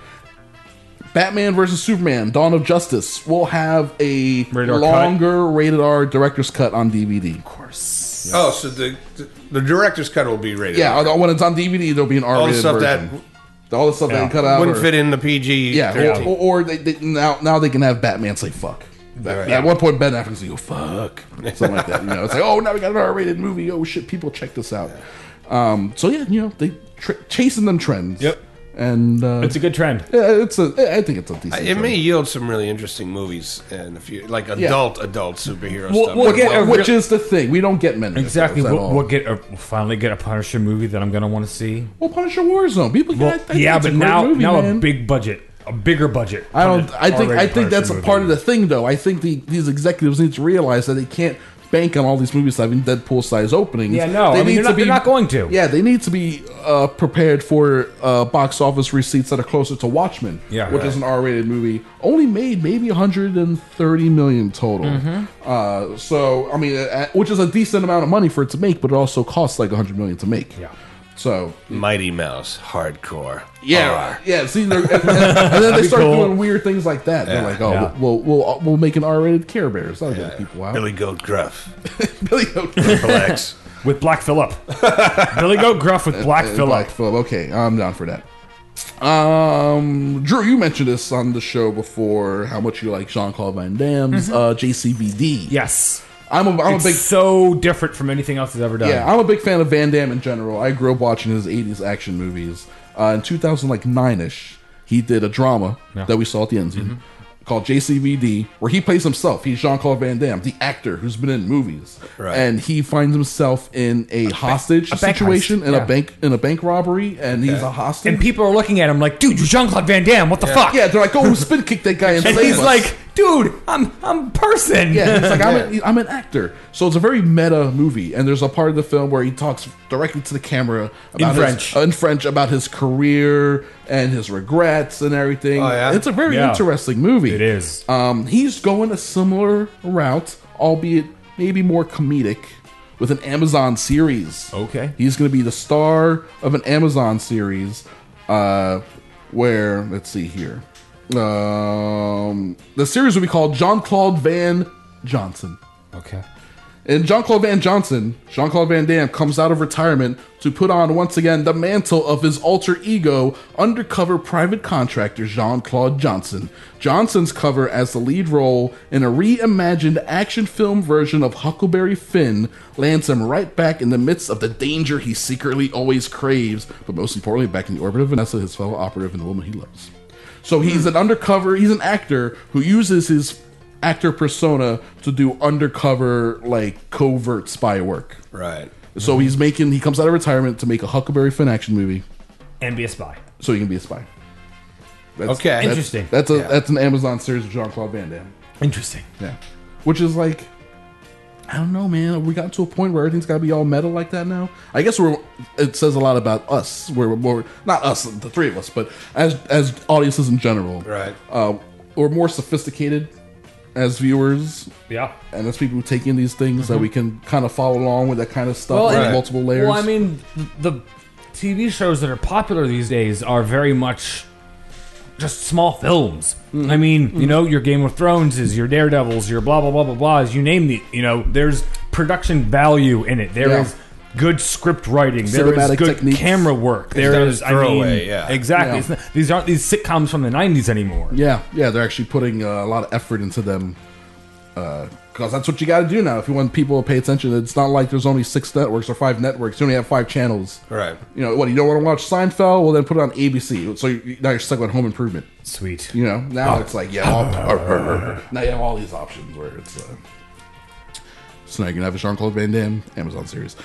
[SPEAKER 11] Batman versus Superman, Dawn of Justice will have a
[SPEAKER 12] Rated R
[SPEAKER 11] longer rated R director's cut on D V D. Of
[SPEAKER 12] course.
[SPEAKER 13] Oh, so the the director's cut will be rated.
[SPEAKER 11] Yeah,
[SPEAKER 13] R.
[SPEAKER 11] although when it's on D V D, there'll be an
[SPEAKER 13] All the
[SPEAKER 11] R-rated
[SPEAKER 13] stuff
[SPEAKER 11] version.
[SPEAKER 13] that
[SPEAKER 11] all the stuff
[SPEAKER 13] yeah,
[SPEAKER 11] they cut out
[SPEAKER 13] wouldn't
[SPEAKER 11] or-
[SPEAKER 13] fit in the P G.
[SPEAKER 11] Yeah, or, or, or they, they now now they can have Batman say fuck.
[SPEAKER 13] Right.
[SPEAKER 11] At one point, Ben Affleck's like, "Oh fuck," something like that. You know, it's like, "Oh, now we got an R-rated movie. Oh shit, people check this out." Um, so yeah, you know, they tr- chasing them trends.
[SPEAKER 12] Yep.
[SPEAKER 11] And uh,
[SPEAKER 12] It's a good trend.
[SPEAKER 11] Yeah, it's a. I think it's a decent.
[SPEAKER 13] It
[SPEAKER 11] trend.
[SPEAKER 13] may yield some really interesting movies in a few, like
[SPEAKER 11] Yeah.
[SPEAKER 13] adult adult superhero
[SPEAKER 12] We'll-
[SPEAKER 13] stuff.
[SPEAKER 12] we'll
[SPEAKER 11] Which,
[SPEAKER 12] get a
[SPEAKER 11] which
[SPEAKER 12] real-
[SPEAKER 11] is the thing. We don't get many.
[SPEAKER 12] Exactly.
[SPEAKER 11] Of those at
[SPEAKER 12] We'll,
[SPEAKER 11] all.
[SPEAKER 12] we'll get a, we'll finally get a Punisher movie that I'm gonna want to see.
[SPEAKER 11] Well, Punisher Warzone. People,
[SPEAKER 12] Well,
[SPEAKER 11] I think
[SPEAKER 12] yeah,
[SPEAKER 11] it's a
[SPEAKER 12] but
[SPEAKER 11] great
[SPEAKER 12] now
[SPEAKER 11] movie,
[SPEAKER 12] now
[SPEAKER 11] man.
[SPEAKER 12] a big budget, a bigger budget.
[SPEAKER 11] I don't. I think. I
[SPEAKER 12] R-rated
[SPEAKER 11] think that's a
[SPEAKER 12] Punisher
[SPEAKER 11] part of
[SPEAKER 12] movie.
[SPEAKER 11] the thing, though. I think the, these executives need to realize that they can't bank on all these movies having Deadpool size openings.
[SPEAKER 12] Yeah, no, I mean, they're not- they're not going to.
[SPEAKER 11] Yeah, they need to be uh, prepared for uh, box office receipts that are closer to Watchmen,
[SPEAKER 12] Yeah,
[SPEAKER 11] which
[SPEAKER 12] right.
[SPEAKER 11] is an R-rated movie, only made maybe one hundred thirty million total.
[SPEAKER 12] Mhm.
[SPEAKER 11] Uh, so I mean, uh, which is a decent amount of money for it to make, but it also costs like one hundred million to make.
[SPEAKER 12] Yeah.
[SPEAKER 11] So
[SPEAKER 13] Mighty Mouse, hardcore.
[SPEAKER 11] yeah,
[SPEAKER 13] R.
[SPEAKER 11] yeah. See, they're- and, and- and then they
[SPEAKER 12] That'd be
[SPEAKER 11] start
[SPEAKER 12] cool.
[SPEAKER 11] doing weird things like that. They're
[SPEAKER 13] Yeah.
[SPEAKER 11] like, oh,
[SPEAKER 12] Yeah.
[SPEAKER 11] we'll, we'll we'll make an R-rated Care Bears. That'll get people out.
[SPEAKER 13] Billy Goat Gruff.
[SPEAKER 11] Billy Goat
[SPEAKER 13] Triple X.
[SPEAKER 12] with Black Phillip. Billy Goat Gruff with Black
[SPEAKER 11] Uh,
[SPEAKER 12] Phillip.
[SPEAKER 11] Black Phillip. Okay, I'm down for that. Um, Drew, you mentioned this on the show before. How much you like Jean-Claude Van Damme's
[SPEAKER 12] Mhm.
[SPEAKER 11] uh, J C V D?
[SPEAKER 12] Yes.
[SPEAKER 11] I'm a, I'm
[SPEAKER 12] it's
[SPEAKER 11] a big
[SPEAKER 12] so different from anything else he's ever done.
[SPEAKER 11] Yeah, I'm a big fan of Van Damme in general. I grew up watching his eighties action movies. Uh, in two thousand nine ish, he did a drama
[SPEAKER 12] Yeah.
[SPEAKER 11] that we saw at the Enzian
[SPEAKER 12] Mhm.
[SPEAKER 11] called J C V D, where he plays himself. He's Jean-Claude Van Damme, the actor who's been in movies,
[SPEAKER 13] Right.
[SPEAKER 11] and he finds himself in a, hostage
[SPEAKER 12] a bank
[SPEAKER 11] situation
[SPEAKER 12] heist.
[SPEAKER 11] in
[SPEAKER 12] Yeah.
[SPEAKER 11] a bank in a bank robbery, and he's a hostage.
[SPEAKER 12] And people are looking at him like, dude, you're Jean-Claude Van Damme. What the fuck?
[SPEAKER 11] yeah, they're like, "Oh, spin kick that guy!" And,
[SPEAKER 12] And
[SPEAKER 11] save
[SPEAKER 12] he's
[SPEAKER 11] us.
[SPEAKER 12] like, dude, I'm I'm a person.
[SPEAKER 11] Yeah, he's like, I'm, an, I'm an actor. So it's a very meta movie, and there's a part of the film where he talks directly to the camera about
[SPEAKER 12] In
[SPEAKER 11] his-
[SPEAKER 12] French.
[SPEAKER 11] uh, in French about his career and his regrets and everything.
[SPEAKER 13] Oh, yeah?
[SPEAKER 11] It's a very
[SPEAKER 12] Yeah.
[SPEAKER 11] interesting movie.
[SPEAKER 12] It is.
[SPEAKER 11] Um, he's going a similar route, albeit maybe more comedic, with an Amazon series.
[SPEAKER 12] Okay.
[SPEAKER 11] He's going to be the star of an Amazon series, uh, where let's see here. Um, the series will be called Jean-Claude Van Johnson.
[SPEAKER 12] Okay.
[SPEAKER 11] And Jean-Claude Van Johnson, Jean-Claude Van Damme, comes out of retirement to put on once again the mantle of his alter ego, undercover private contractor Jean-Claude Johnson. Johnson's cover as the lead role in a reimagined action film version of Huckleberry Finn lands him right back in the midst of the danger he secretly always craves, but most importantly, back in the orbit of Vanessa, his fellow operative and the woman he loves. So he's an undercover, he's an actor who uses his actor persona to do undercover, like, covert spy work.
[SPEAKER 13] Right.
[SPEAKER 11] So he's making, he comes out of retirement to make a Huckleberry Finn action movie
[SPEAKER 12] And be a spy.
[SPEAKER 11] so he can be a spy. That's,
[SPEAKER 13] Okay.
[SPEAKER 11] that's-
[SPEAKER 12] Interesting.
[SPEAKER 11] That's a
[SPEAKER 13] Yeah.
[SPEAKER 11] that's an Amazon series of Jean-Claude Van Damme.
[SPEAKER 12] Interesting.
[SPEAKER 11] Yeah. Which is like, I don't know, man. We got to a point where everything's got to be all meta like that now. I guess we're. It says a lot about us. We're more not us, the three of us, but as as audiences in general.
[SPEAKER 13] Right.
[SPEAKER 11] Uh, we're more sophisticated as viewers
[SPEAKER 12] Yeah.
[SPEAKER 11] and as people who take in these things that we can kind of follow along with that kind of stuff
[SPEAKER 12] Well,
[SPEAKER 11] with
[SPEAKER 12] and-
[SPEAKER 11] multiple layers.
[SPEAKER 12] Well, I mean, the T V shows that are popular these days are very much just small films.
[SPEAKER 11] Mm.
[SPEAKER 12] I mean, you know, your Game of Thrones is your Daredevils, your blah blah blah blah blah. As you name the, you know, there's production value in it. There is
[SPEAKER 11] Yeah.
[SPEAKER 12] good script writing. There is
[SPEAKER 11] Cinematic
[SPEAKER 12] good
[SPEAKER 11] techniques.
[SPEAKER 12] camera work. There
[SPEAKER 13] not
[SPEAKER 12] is,
[SPEAKER 13] a
[SPEAKER 12] I mean,
[SPEAKER 13] throwaway, yeah.
[SPEAKER 12] exactly.
[SPEAKER 11] Yeah.
[SPEAKER 12] It's not, these aren't these sitcoms from the nineties anymore.
[SPEAKER 11] yeah, yeah, they're actually putting uh, a lot of effort into them. Because that's what you got to do now if you want people to pay attention. It's not like there's only six networks or five networks. You only have five channels.
[SPEAKER 13] Right.
[SPEAKER 11] You know, what, you don't want to watch Seinfeld? Well, then put it on A B C. So you, now you're stuck with Home Improvement.
[SPEAKER 12] Sweet.
[SPEAKER 11] You know, now it's like, yeah, all, er, er, er. now you have all these options where it's... Uh, so now you can have a Jean-Claude Van Damme Amazon series.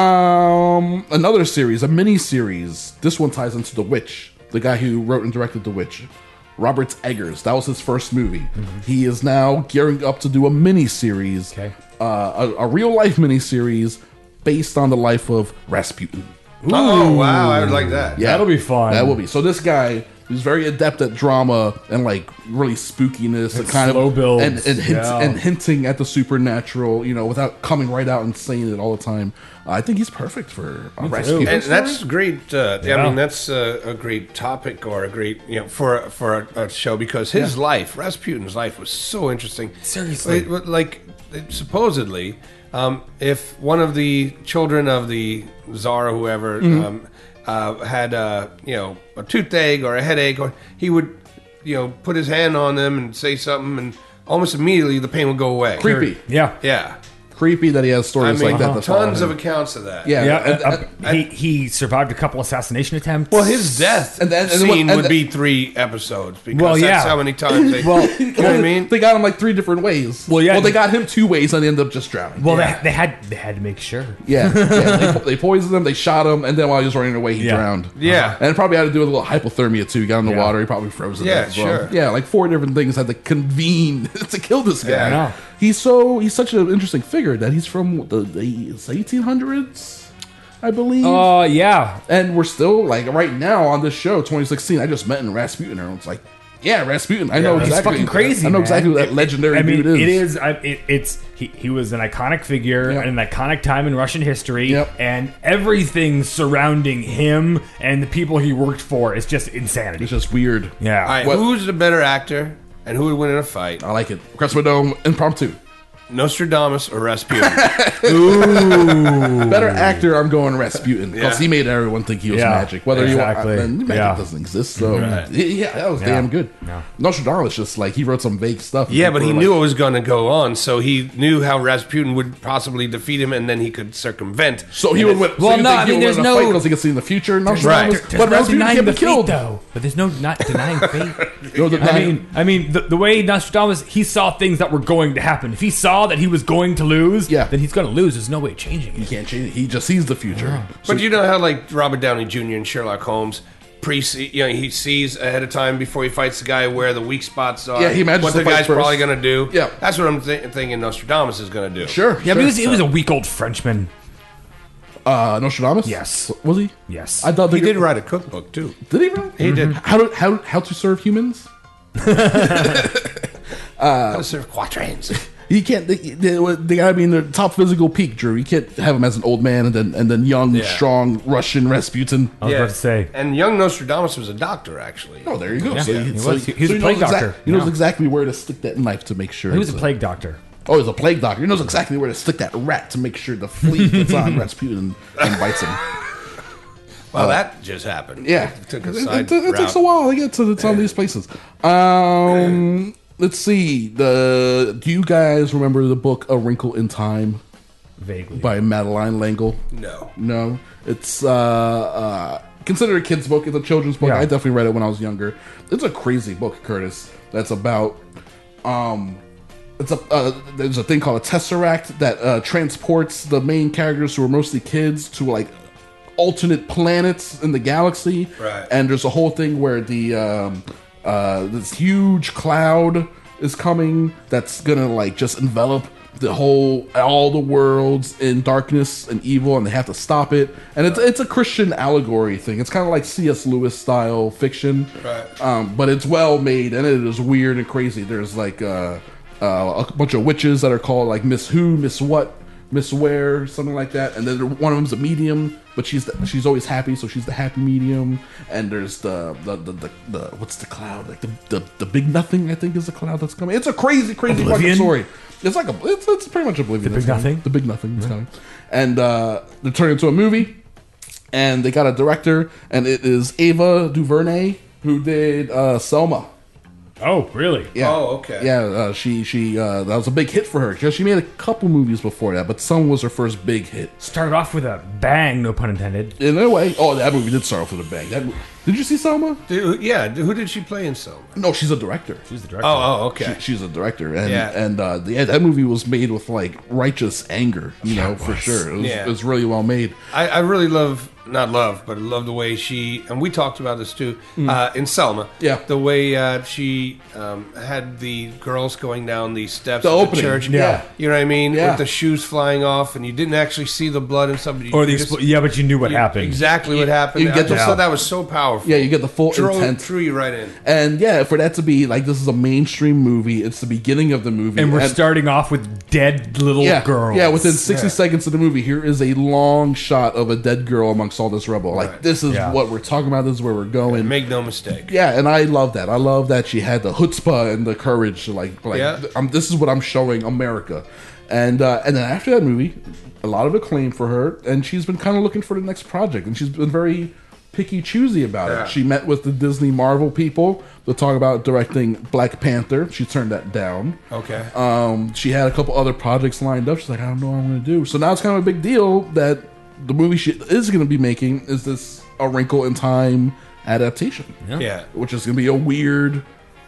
[SPEAKER 11] Um, another series, a mini-series. This one ties into The Witch, the guy who wrote and directed The Witch. Robert Eggers. That was his first movie. Mm-hmm. He is now gearing up to do a mini-series,
[SPEAKER 12] okay.
[SPEAKER 11] uh, a, a real-life mini-series based on the life of Rasputin.
[SPEAKER 13] Oh, wow. I would like that.
[SPEAKER 11] Yeah,
[SPEAKER 12] that'll be fun.
[SPEAKER 11] That will be. So this guy... He's very adept at drama and like really spookiness and,
[SPEAKER 12] and
[SPEAKER 11] kind
[SPEAKER 12] slow
[SPEAKER 11] of
[SPEAKER 12] builds.
[SPEAKER 11] and and, hint,
[SPEAKER 12] yeah.
[SPEAKER 11] and hinting at the supernatural, you know, without coming right out and saying it all the time. Uh, I think he's perfect for a Rasputin.
[SPEAKER 13] And that's great. Uh,
[SPEAKER 11] Yeah.
[SPEAKER 13] I mean, that's uh, a great topic or a great, you know, for for a, a show because his
[SPEAKER 11] Yeah.
[SPEAKER 13] life, Rasputin's life, was so interesting.
[SPEAKER 12] Seriously,
[SPEAKER 13] It- like supposedly, um, if one of the children of the czar or whoever.
[SPEAKER 11] Mhm.
[SPEAKER 13] Um, Uh, had uh, you know a toothache or a headache, or he would you know put his hand on them and say something, and almost immediately the pain would go away.
[SPEAKER 11] Creepy.
[SPEAKER 12] Yeah,
[SPEAKER 13] yeah,
[SPEAKER 11] creepy that he has stories
[SPEAKER 13] I mean,
[SPEAKER 11] like that. that follow
[SPEAKER 13] tons
[SPEAKER 11] him.
[SPEAKER 13] of accounts of that.
[SPEAKER 11] Yeah,
[SPEAKER 12] yeah.
[SPEAKER 11] and-
[SPEAKER 12] uh,
[SPEAKER 11] and-
[SPEAKER 12] he he survived a couple assassination attempts.
[SPEAKER 13] Well, his death
[SPEAKER 11] And then- and then
[SPEAKER 13] scene
[SPEAKER 11] what- and
[SPEAKER 13] would
[SPEAKER 11] the-
[SPEAKER 13] be three episodes because
[SPEAKER 12] Well,
[SPEAKER 13] that's
[SPEAKER 12] yeah.
[SPEAKER 13] how many times they.
[SPEAKER 12] Well,
[SPEAKER 13] you know what I mean?
[SPEAKER 11] They got him like three different ways.
[SPEAKER 12] Well, yeah.
[SPEAKER 11] Well, they got him two ways, and they ended up just drowning.
[SPEAKER 12] Well,
[SPEAKER 11] yeah.
[SPEAKER 12] they, they had they had to make sure.
[SPEAKER 11] Yeah, yeah. They, they poisoned him. They shot him, and then while he was running away, he
[SPEAKER 12] Yeah.
[SPEAKER 11] drowned.
[SPEAKER 13] Yeah.
[SPEAKER 11] and it probably had to do with a little hypothermia too. He got in the
[SPEAKER 12] Yeah.
[SPEAKER 11] water. He probably froze to
[SPEAKER 13] Yeah,
[SPEAKER 11] death as well.
[SPEAKER 13] sure.
[SPEAKER 11] Yeah, like four different things had to convene to kill this guy.
[SPEAKER 13] Yeah, I
[SPEAKER 12] know.
[SPEAKER 11] He's so he's such an interesting figure that he's from the, the eighteen hundreds, I believe.
[SPEAKER 12] Uh, yeah.
[SPEAKER 11] And we're still like right now on this show, twenty sixteen. I just met in Rasputin, and it's like, yeah, Rasputin. I know
[SPEAKER 12] He's
[SPEAKER 11] exactly.
[SPEAKER 12] fucking crazy.
[SPEAKER 11] I know
[SPEAKER 12] man.
[SPEAKER 11] exactly who that
[SPEAKER 12] It-
[SPEAKER 11] legendary
[SPEAKER 12] I mean,
[SPEAKER 11] dude is.
[SPEAKER 12] It is. I, it, it's he. He was an iconic figure
[SPEAKER 11] Yep.
[SPEAKER 12] and an iconic time in Russian history.
[SPEAKER 11] Yep.
[SPEAKER 12] And everything surrounding him and the people he worked for is just insanity.
[SPEAKER 11] It's just weird.
[SPEAKER 12] Yeah.
[SPEAKER 13] All right,
[SPEAKER 11] What-
[SPEAKER 13] who's the better actor and who would win in a fight?
[SPEAKER 11] I like it. Crespidome impromptu.
[SPEAKER 13] Nostradamus or Rasputin?
[SPEAKER 12] Ooh.
[SPEAKER 11] Better actor, I'm going Rasputin because
[SPEAKER 13] Yeah.
[SPEAKER 11] he made everyone think he was
[SPEAKER 12] Yeah,
[SPEAKER 11] magic. Whether
[SPEAKER 12] exactly.
[SPEAKER 11] you want, magic
[SPEAKER 12] Yeah.
[SPEAKER 11] doesn't exist. So
[SPEAKER 12] Right.
[SPEAKER 11] yeah, that was
[SPEAKER 12] Yeah.
[SPEAKER 11] damn good.
[SPEAKER 12] Yeah.
[SPEAKER 11] Nostradamus just like he wrote some vague stuff.
[SPEAKER 13] Yeah, but he
[SPEAKER 11] People
[SPEAKER 13] knew
[SPEAKER 11] were
[SPEAKER 13] it was going to go on, so he knew how Rasputin would possibly defeat him, and then he could circumvent.
[SPEAKER 11] like, so he would win.
[SPEAKER 12] Well,
[SPEAKER 11] so you
[SPEAKER 12] no,
[SPEAKER 11] think
[SPEAKER 12] I
[SPEAKER 11] he
[SPEAKER 12] mean,
[SPEAKER 11] would
[SPEAKER 12] there's
[SPEAKER 11] win a
[SPEAKER 12] no-
[SPEAKER 11] fight because he could see in the future. Nostradamus,
[SPEAKER 13] Right.
[SPEAKER 12] There's
[SPEAKER 11] but
[SPEAKER 12] no
[SPEAKER 11] Rasputin
[SPEAKER 12] denying
[SPEAKER 11] can't
[SPEAKER 12] the
[SPEAKER 11] be killed.
[SPEAKER 12] fate, though. But there's no not denying fate.
[SPEAKER 11] No, the-
[SPEAKER 12] I mean, I mean, the, the way Nostradamus, he saw things that were going to happen. If he saw that he was going to lose,
[SPEAKER 11] Yeah.
[SPEAKER 12] then he's going to lose. There's no way of changing
[SPEAKER 11] he
[SPEAKER 12] it.
[SPEAKER 11] can't change it. He just sees the future.
[SPEAKER 13] But you know how, like Robert Downey Junior and Sherlock Holmes, pre you know, he sees ahead of time before he fights the guy where the weak spots are.
[SPEAKER 11] Yeah, he imagines
[SPEAKER 13] what
[SPEAKER 11] the
[SPEAKER 13] the
[SPEAKER 11] fight
[SPEAKER 13] guy's
[SPEAKER 11] first.
[SPEAKER 13] probably going to do.
[SPEAKER 11] Yeah.
[SPEAKER 13] that's what I'm th- thinking. Nostradamus is going to do.
[SPEAKER 11] Sure.
[SPEAKER 12] Yeah,
[SPEAKER 11] sure.
[SPEAKER 12] but he was, he was a weak old Frenchman.
[SPEAKER 11] Uh, Nostradamus.
[SPEAKER 12] Yes.
[SPEAKER 11] Was he?
[SPEAKER 12] Yes.
[SPEAKER 11] I thought
[SPEAKER 13] He
[SPEAKER 11] they-
[SPEAKER 13] did write a cookbook too.
[SPEAKER 11] Did he really?
[SPEAKER 13] He did.
[SPEAKER 11] How to how how to serve humans?
[SPEAKER 13] How to serve quatrains.
[SPEAKER 11] You can't. They, they, they gotta be in their top physical peak, Drew. You can't have him as an old man and then and then young,
[SPEAKER 13] Yeah.
[SPEAKER 11] strong Russian Rasputin.
[SPEAKER 12] I was about to say.
[SPEAKER 13] And young Nostradamus was a doctor, actually.
[SPEAKER 11] Oh, there you go.
[SPEAKER 12] Yeah,
[SPEAKER 11] so
[SPEAKER 12] yeah,
[SPEAKER 11] he,
[SPEAKER 12] he
[SPEAKER 11] so
[SPEAKER 12] was.
[SPEAKER 11] he,
[SPEAKER 12] He was
[SPEAKER 11] so
[SPEAKER 12] a
[SPEAKER 11] he
[SPEAKER 12] plague
[SPEAKER 11] knows exact-
[SPEAKER 12] doctor.
[SPEAKER 11] he knows
[SPEAKER 12] Yeah.
[SPEAKER 11] exactly where to stick that knife to make sure.
[SPEAKER 12] He was
[SPEAKER 11] it's
[SPEAKER 12] a plague doctor.
[SPEAKER 11] Oh, he's a plague doctor. He knows exactly where to stick that rat to make sure the flea gets on Rasputin and, and bites him.
[SPEAKER 13] Well,
[SPEAKER 11] Uh,
[SPEAKER 13] that just happened.
[SPEAKER 11] Yeah,
[SPEAKER 13] It took a
[SPEAKER 11] it,
[SPEAKER 13] side
[SPEAKER 11] it- it
[SPEAKER 13] route.
[SPEAKER 11] takes a while to get to the, some of these places. Um, let's see. The do you guys remember the book A Wrinkle in Time
[SPEAKER 12] Vaguely.
[SPEAKER 11] by Madeline L'Engle?
[SPEAKER 13] No.
[SPEAKER 11] No, it's uh, uh, considered a kid's book. It's a children's book.
[SPEAKER 12] Yeah.
[SPEAKER 11] I definitely read it when I was younger. It's a crazy book, Curtis. That's about um, it's a uh, there's a thing called a tesseract that uh, transports the main characters who are mostly kids to like alternate planets in the galaxy.
[SPEAKER 13] Right.
[SPEAKER 11] And there's a whole thing where the um, uh, this huge cloud is coming that's gonna like just envelop the whole all the worlds in darkness and evil, and they have to stop it. And it's it's a Christian allegory thing. It's kind of like C S Lewis style fiction,
[SPEAKER 13] Right.
[SPEAKER 11] um, but it's well made and it is weird and crazy. There's like uh, uh, a bunch of witches that are called like Miss Who, Miss What, Miss Where, something like that. And then one of them's a medium, but she's the, she's always happy, so she's the happy medium. And there's the the the, the, the what's the cloud like the, the the big nothing I think is the cloud that's coming. It's a crazy crazy fucking
[SPEAKER 12] Oblivion?
[SPEAKER 11] story. It's like a it's, it's pretty much Oblivion.
[SPEAKER 12] The Big
[SPEAKER 11] that's coming.
[SPEAKER 12] Nothing?
[SPEAKER 11] The big nothing is coming, and uh, they're turning into a movie. And they got a director, and it is Ava DuVernay who did uh, Selma.
[SPEAKER 12] Oh, really?
[SPEAKER 11] Yeah.
[SPEAKER 13] Oh, okay.
[SPEAKER 11] Yeah, uh, she she uh, that was a big hit for her because she made a couple movies before that, but Selma was her first big hit.
[SPEAKER 12] Started off with a bang, no pun intended.
[SPEAKER 11] In a way, oh, that movie did start off with a bang. That, did you see Selma?
[SPEAKER 13] Did, yeah. Who did she play in Selma?
[SPEAKER 11] No, she's a director.
[SPEAKER 12] She's the director.
[SPEAKER 13] Oh, oh, okay.
[SPEAKER 11] She, she's a director, and
[SPEAKER 13] Yeah.
[SPEAKER 11] and uh, yeah, that movie was made with like righteous anger, you know, for sure. It was,
[SPEAKER 13] Yeah.
[SPEAKER 11] it was really well made.
[SPEAKER 13] I, I really love, not love, but I love the way she, and we talked about this too,
[SPEAKER 11] Mm.
[SPEAKER 13] uh, in Selma.
[SPEAKER 11] Yeah.
[SPEAKER 13] The way uh, she um, had the girls going down the steps
[SPEAKER 11] The
[SPEAKER 13] of
[SPEAKER 11] opening,
[SPEAKER 13] the church.
[SPEAKER 11] yeah.
[SPEAKER 13] You know what I mean?
[SPEAKER 11] Yeah.
[SPEAKER 13] With the shoes flying off, and you didn't actually see the blood and somebody.
[SPEAKER 12] Or the expl- yeah, but you knew what happened.
[SPEAKER 13] Exactly what happened.
[SPEAKER 11] you
[SPEAKER 13] I
[SPEAKER 11] get
[SPEAKER 13] just
[SPEAKER 11] the-
[SPEAKER 13] thought that was so powerful.
[SPEAKER 11] Yeah, you get the full
[SPEAKER 13] Drew,
[SPEAKER 11] intent.
[SPEAKER 13] drew you right in.
[SPEAKER 11] And yeah, for that to be like this is a mainstream movie, it's the beginning of the movie,
[SPEAKER 12] And we're starting off with dead little
[SPEAKER 11] yeah,
[SPEAKER 12] girls.
[SPEAKER 11] Yeah, within sixty
[SPEAKER 12] Yeah.
[SPEAKER 11] seconds of the movie, here is a long shot of a dead girl amongst all this rubble. Like
[SPEAKER 13] Right.
[SPEAKER 11] this is
[SPEAKER 12] Yeah.
[SPEAKER 11] what we're talking about. This is where we're going.
[SPEAKER 13] Make no mistake.
[SPEAKER 11] Yeah, and I love that. I love that she had the chutzpah and the courage to like, like
[SPEAKER 13] Yeah.
[SPEAKER 11] th- um, this is what I'm showing America. And uh, and then after that movie, a lot of acclaim for her, and she's been kind of looking for the next project, and she's been very picky choosy about
[SPEAKER 13] Yeah.
[SPEAKER 11] it. She met with the Disney Marvel people to talk about directing Black Panther. She turned that down.
[SPEAKER 13] Okay.
[SPEAKER 11] Um, she had a couple other projects lined up. She's like, I don't know what I'm going to do. So now it's kind of a big deal that the movie she is going to be making is this A Wrinkle in Time adaptation.
[SPEAKER 12] Yeah.
[SPEAKER 13] Yeah.
[SPEAKER 11] Which is going to be a weird.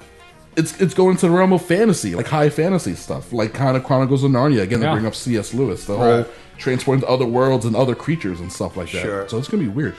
[SPEAKER 11] It's it's going to the realm of fantasy, like high fantasy stuff, like kind of Chronicles of Narnia. Again,
[SPEAKER 12] Yeah.
[SPEAKER 11] they bring up C S. Lewis, the whole
[SPEAKER 13] Right.
[SPEAKER 11] transporting to other worlds and other creatures and stuff like that.
[SPEAKER 13] Sure.
[SPEAKER 11] So it's going to be weird.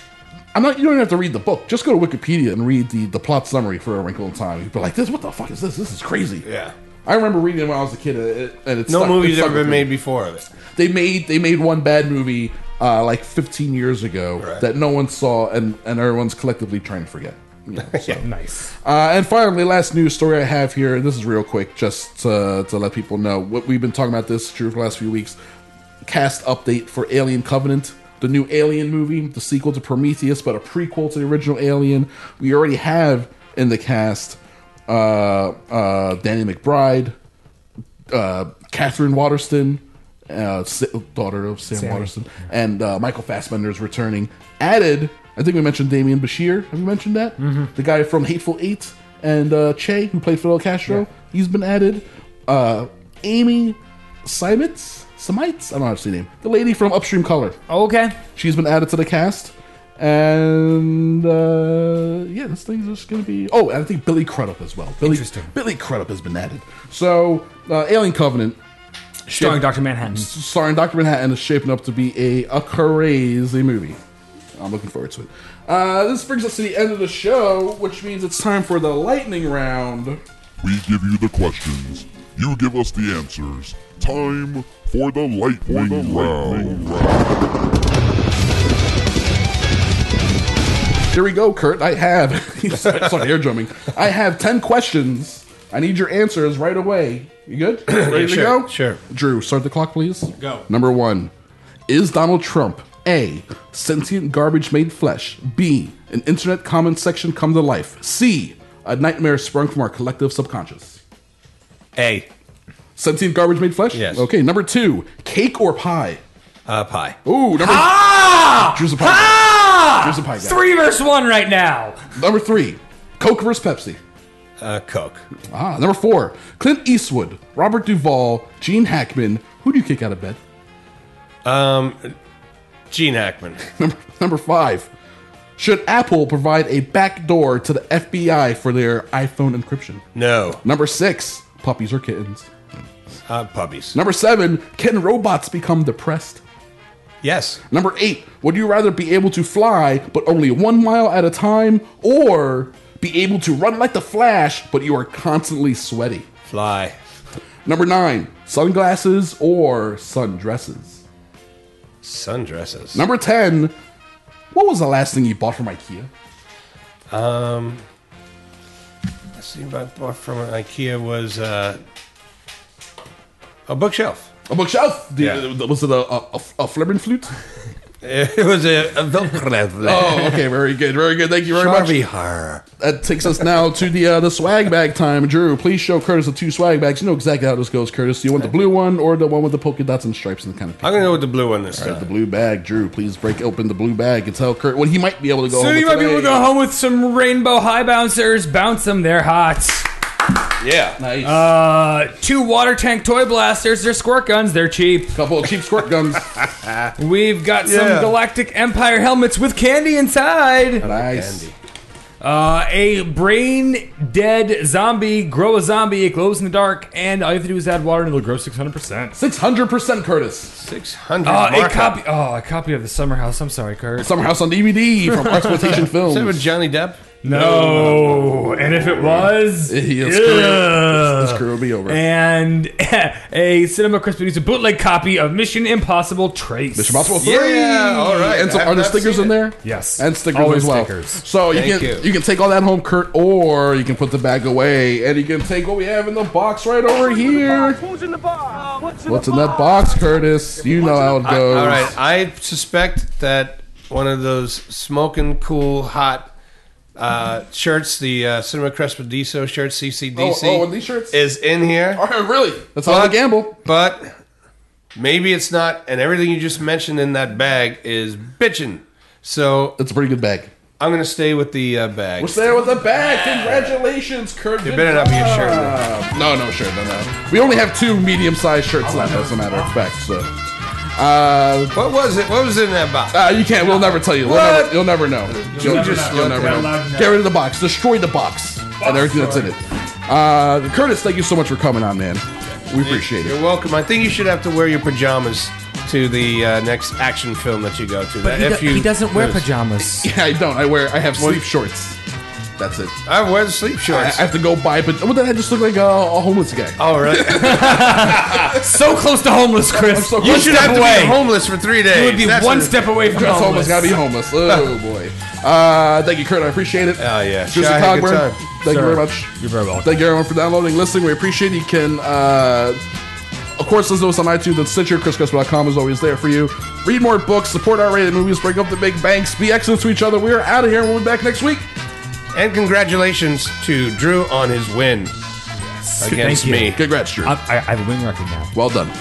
[SPEAKER 11] I'm not. You don't even have to read the book. Just go to Wikipedia and read the, the plot summary for A Wrinkle in Time. You'd be like, "This, what the fuck is this? This is crazy."
[SPEAKER 13] Yeah.
[SPEAKER 11] I remember reading it when I was a kid, and, it, and it's
[SPEAKER 13] No
[SPEAKER 11] stuck-
[SPEAKER 13] movie's
[SPEAKER 11] it stuck
[SPEAKER 13] ever
[SPEAKER 11] with
[SPEAKER 13] been
[SPEAKER 11] me.
[SPEAKER 13] made before of it.
[SPEAKER 11] They made they made one bad movie uh, like fifteen years ago
[SPEAKER 13] Right.
[SPEAKER 11] that no one saw, and, and everyone's collectively trying to forget. You know, so.
[SPEAKER 12] Nice.
[SPEAKER 11] Uh, and finally, last news story I have here. This is real quick, just to, to let people know what we've been talking about. This Drew for the last few weeks. Cast update for Alien Covenant, the new Alien movie, the sequel to Prometheus, but a prequel to the original Alien. We already have in the cast uh, uh, Danny McBride, uh, Catherine Waterston, uh, Sa- daughter of Sam
[SPEAKER 12] Sammy.
[SPEAKER 11] Waterston, and uh, Michael Fassbender is returning. Added, I think we mentioned Damian Bashir. Have we mentioned that?
[SPEAKER 12] Mm-hmm.
[SPEAKER 11] The guy from Hateful Eight and uh, Che, who played Fidel Castro.
[SPEAKER 12] Yeah.
[SPEAKER 11] He's been added. Uh, Amy Seimetz? Semites? I don't know how to say the name. The lady from Upstream Color.
[SPEAKER 12] Oh, okay.
[SPEAKER 11] She's been added to the cast. And uh, yeah, this thing's just going to be. Oh, and I think Billy Crudup as well. Billy,
[SPEAKER 12] Interesting.
[SPEAKER 11] Billy Crudup has been added. So, uh, Alien Covenant.
[SPEAKER 12] Starring Doctor Manhattan.
[SPEAKER 11] Starring Doctor Manhattan is shaping up to be a, a crazy movie. I'm looking forward to it. Uh, this brings us to the end of the show, which means it's time for the lightning round.
[SPEAKER 18] We give you the questions. You give us the answers. Time for the lightning, round.
[SPEAKER 11] Here we go, Kurt. I have. Sorry, air drumming. I have ten questions. I need your answers right away. You good? Ready to
[SPEAKER 13] sure,
[SPEAKER 11] go?
[SPEAKER 13] sure.
[SPEAKER 11] Drew, start the clock, please.
[SPEAKER 12] Go.
[SPEAKER 11] Number one. Is Donald Trump A, sentient garbage made flesh? B, an internet comment section come to life? C, a nightmare sprung from our collective subconscious?
[SPEAKER 13] A.
[SPEAKER 11] Sentient garbage made flesh?
[SPEAKER 13] Yes.
[SPEAKER 11] Okay, number two. Cake or pie?
[SPEAKER 13] Uh, pie.
[SPEAKER 11] Ooh, number
[SPEAKER 12] Ah!
[SPEAKER 11] Drew's a pie guy.
[SPEAKER 12] Ah!
[SPEAKER 11] Drew's a pie guy.
[SPEAKER 12] Three versus one right now.
[SPEAKER 11] Number three. Coke versus Pepsi?
[SPEAKER 13] Uh, Coke.
[SPEAKER 11] Ah, number four. Clint Eastwood, Robert Duvall, Gene Hackman. Who do you kick out of bed?
[SPEAKER 13] Um, Gene Hackman.
[SPEAKER 11] Number, number five. Should Apple provide a backdoor to the F B I for their iPhone encryption?
[SPEAKER 13] No.
[SPEAKER 11] Number six. Puppies or kittens?
[SPEAKER 13] Uh, puppies.
[SPEAKER 11] Number seven. Can robots become depressed?
[SPEAKER 13] Yes.
[SPEAKER 11] Number eight. Would you rather be able to fly, but only one mile at a time, or be able to run like the Flash, but you are constantly sweaty?
[SPEAKER 13] Fly.
[SPEAKER 11] Number nine. Sunglasses or sundresses?
[SPEAKER 13] Sundresses.
[SPEAKER 11] Number ten. What was the last thing you bought from IKEA?
[SPEAKER 13] Um, last thing I bought from IKEA was uh, a bookshelf.
[SPEAKER 11] A bookshelf? The-
[SPEAKER 13] Yeah.
[SPEAKER 11] Was it a, a, a flippin' flute?
[SPEAKER 13] It was a, a Velcro.
[SPEAKER 11] Oh, okay, very good, very good. Thank you very much.
[SPEAKER 13] Charvihar.
[SPEAKER 11] That takes us now to the uh, the swag bag time. Drew, please show Curtis the two swag bags. You know exactly how this goes, Curtis. Do you want the blue one or the one with the polka dots and stripes and kind of?
[SPEAKER 13] I'm gonna go with the blue one this
[SPEAKER 11] All
[SPEAKER 13] time.
[SPEAKER 11] right, the blue bag. Drew, please break open the blue bag and tell Kurt what he might be able to go.
[SPEAKER 12] So
[SPEAKER 11] home
[SPEAKER 12] you
[SPEAKER 11] with
[SPEAKER 12] might be able to
[SPEAKER 11] today.
[SPEAKER 12] go home with some rainbow high bouncers. Bounce them, they're hot.
[SPEAKER 13] Yeah.
[SPEAKER 11] Nice.
[SPEAKER 12] Uh, two water tank toy blasters. They're squirt guns. They're cheap.
[SPEAKER 11] Couple of cheap squirt guns.
[SPEAKER 12] We've got some
[SPEAKER 11] Yeah.
[SPEAKER 12] Galactic Empire helmets with candy inside.
[SPEAKER 11] Nice.
[SPEAKER 13] Candy.
[SPEAKER 12] Uh, a brain dead zombie. Grow a zombie. It glows in the dark, and all you have to do is add water, and it'll grow six hundred percent.
[SPEAKER 11] Six hundred percent, Curtis.
[SPEAKER 13] Six hundred.
[SPEAKER 12] Uh, a copy. Oh, a copy of the Summer House. I'm sorry, Kurt.
[SPEAKER 11] Summer House on D V D from Exploitation Films.
[SPEAKER 13] Is that with Johnny Depp?
[SPEAKER 12] No, and if it was,
[SPEAKER 11] This
[SPEAKER 12] ugh.
[SPEAKER 11] career, this career will be over.
[SPEAKER 12] And a Cinema Crispy News, a bootleg copy of Mission Impossible Trace.
[SPEAKER 11] Mission Impossible three.
[SPEAKER 13] Yeah, all right.
[SPEAKER 11] And some,
[SPEAKER 13] I have
[SPEAKER 11] are there
[SPEAKER 13] not
[SPEAKER 11] stickers
[SPEAKER 13] seen
[SPEAKER 11] in
[SPEAKER 13] it.
[SPEAKER 11] there?
[SPEAKER 12] Yes.
[SPEAKER 11] And stickers
[SPEAKER 12] Always
[SPEAKER 11] as well.
[SPEAKER 12] stickers.
[SPEAKER 11] So you
[SPEAKER 13] Thank
[SPEAKER 11] can
[SPEAKER 13] you.
[SPEAKER 11] you can take all that home, Kurt, or you can put the bag away, and you can take what we have in the box right over here.
[SPEAKER 19] Who's in the box? What's
[SPEAKER 11] What's in that box, Curtis? You know how it
[SPEAKER 13] I-
[SPEAKER 11] goes.
[SPEAKER 13] all right. I suspect that one of those smoking cool hot uh, shirts, the uh, Cinema Crespediso shirts, C C D C,
[SPEAKER 11] Oh, oh, and these shirts?
[SPEAKER 13] is in here.
[SPEAKER 11] All right, really? That's all the gamble.
[SPEAKER 13] But maybe it's not, and everything you just mentioned in that bag is bitchin'. So
[SPEAKER 11] It's a pretty good bag.
[SPEAKER 13] I'm gonna stay with the uh, bag.
[SPEAKER 11] We're staying with the bag. Congratulations, Kurt.
[SPEAKER 13] There
[SPEAKER 11] Good
[SPEAKER 13] better not be a
[SPEAKER 11] job.
[SPEAKER 13] shirt in there.
[SPEAKER 11] No, no shirt. No, no. We only have two medium-sized shirts left, as a matter of fact. So, uh,
[SPEAKER 13] What was it? What was in that box?
[SPEAKER 11] uh, you can't. We'll never tell you. We'll
[SPEAKER 13] What?
[SPEAKER 11] never, you'll never know. You'll,
[SPEAKER 13] You
[SPEAKER 11] just,
[SPEAKER 13] just-
[SPEAKER 11] you'll never
[SPEAKER 13] okay.
[SPEAKER 11] know. Get rid of the box. Destroy the box and everything that's in it. Uh, Curtis, thank you so much for coming on, man. We appreciate it.
[SPEAKER 13] You're welcome. I think you should have to wear your pajamas to the uh, next action film that you go to.
[SPEAKER 12] But he,
[SPEAKER 13] if
[SPEAKER 12] do-
[SPEAKER 13] you
[SPEAKER 12] he doesn't wear
[SPEAKER 13] notice.
[SPEAKER 12] pajamas.
[SPEAKER 11] Yeah, I don't. I wear. I have sleep shorts. That's it.
[SPEAKER 13] I wear the sleep
[SPEAKER 11] I, I
[SPEAKER 13] shorts.
[SPEAKER 11] have to go buy. But well, then I just look like a, a homeless guy.
[SPEAKER 13] All right.
[SPEAKER 12] So close to homeless, Chris.
[SPEAKER 11] I'm so
[SPEAKER 13] You
[SPEAKER 11] close
[SPEAKER 13] should
[SPEAKER 11] to
[SPEAKER 13] have to
[SPEAKER 12] away.
[SPEAKER 13] be homeless for three days.
[SPEAKER 12] You would be
[SPEAKER 13] That's
[SPEAKER 12] one
[SPEAKER 13] what-
[SPEAKER 12] step away from
[SPEAKER 11] Just homeless.
[SPEAKER 12] homeless.
[SPEAKER 11] Gotta be homeless. Oh boy. Uh, thank you, Kurt. I appreciate it.
[SPEAKER 13] Oh yeah.
[SPEAKER 11] Tristan
[SPEAKER 13] Sure, I had a good
[SPEAKER 11] Cogburn,
[SPEAKER 13] time.
[SPEAKER 11] thank
[SPEAKER 12] Sir,
[SPEAKER 11] you very much.
[SPEAKER 12] You're very welcome.
[SPEAKER 11] Thank you everyone for downloading, listening. We appreciate it. You can, uh, of course, listen to us on iTunes and Stitcher. Chris Crespo dot com is always there for you. Read more books, support our rated movies, break up the big banks, be excellent to each other. We are out of here. We'll be back next week.
[SPEAKER 13] And congratulations to Drew on his win against
[SPEAKER 12] Thank you.
[SPEAKER 13] me.
[SPEAKER 11] Congrats, Drew.
[SPEAKER 12] I, I I have a wing record now.
[SPEAKER 11] Well done.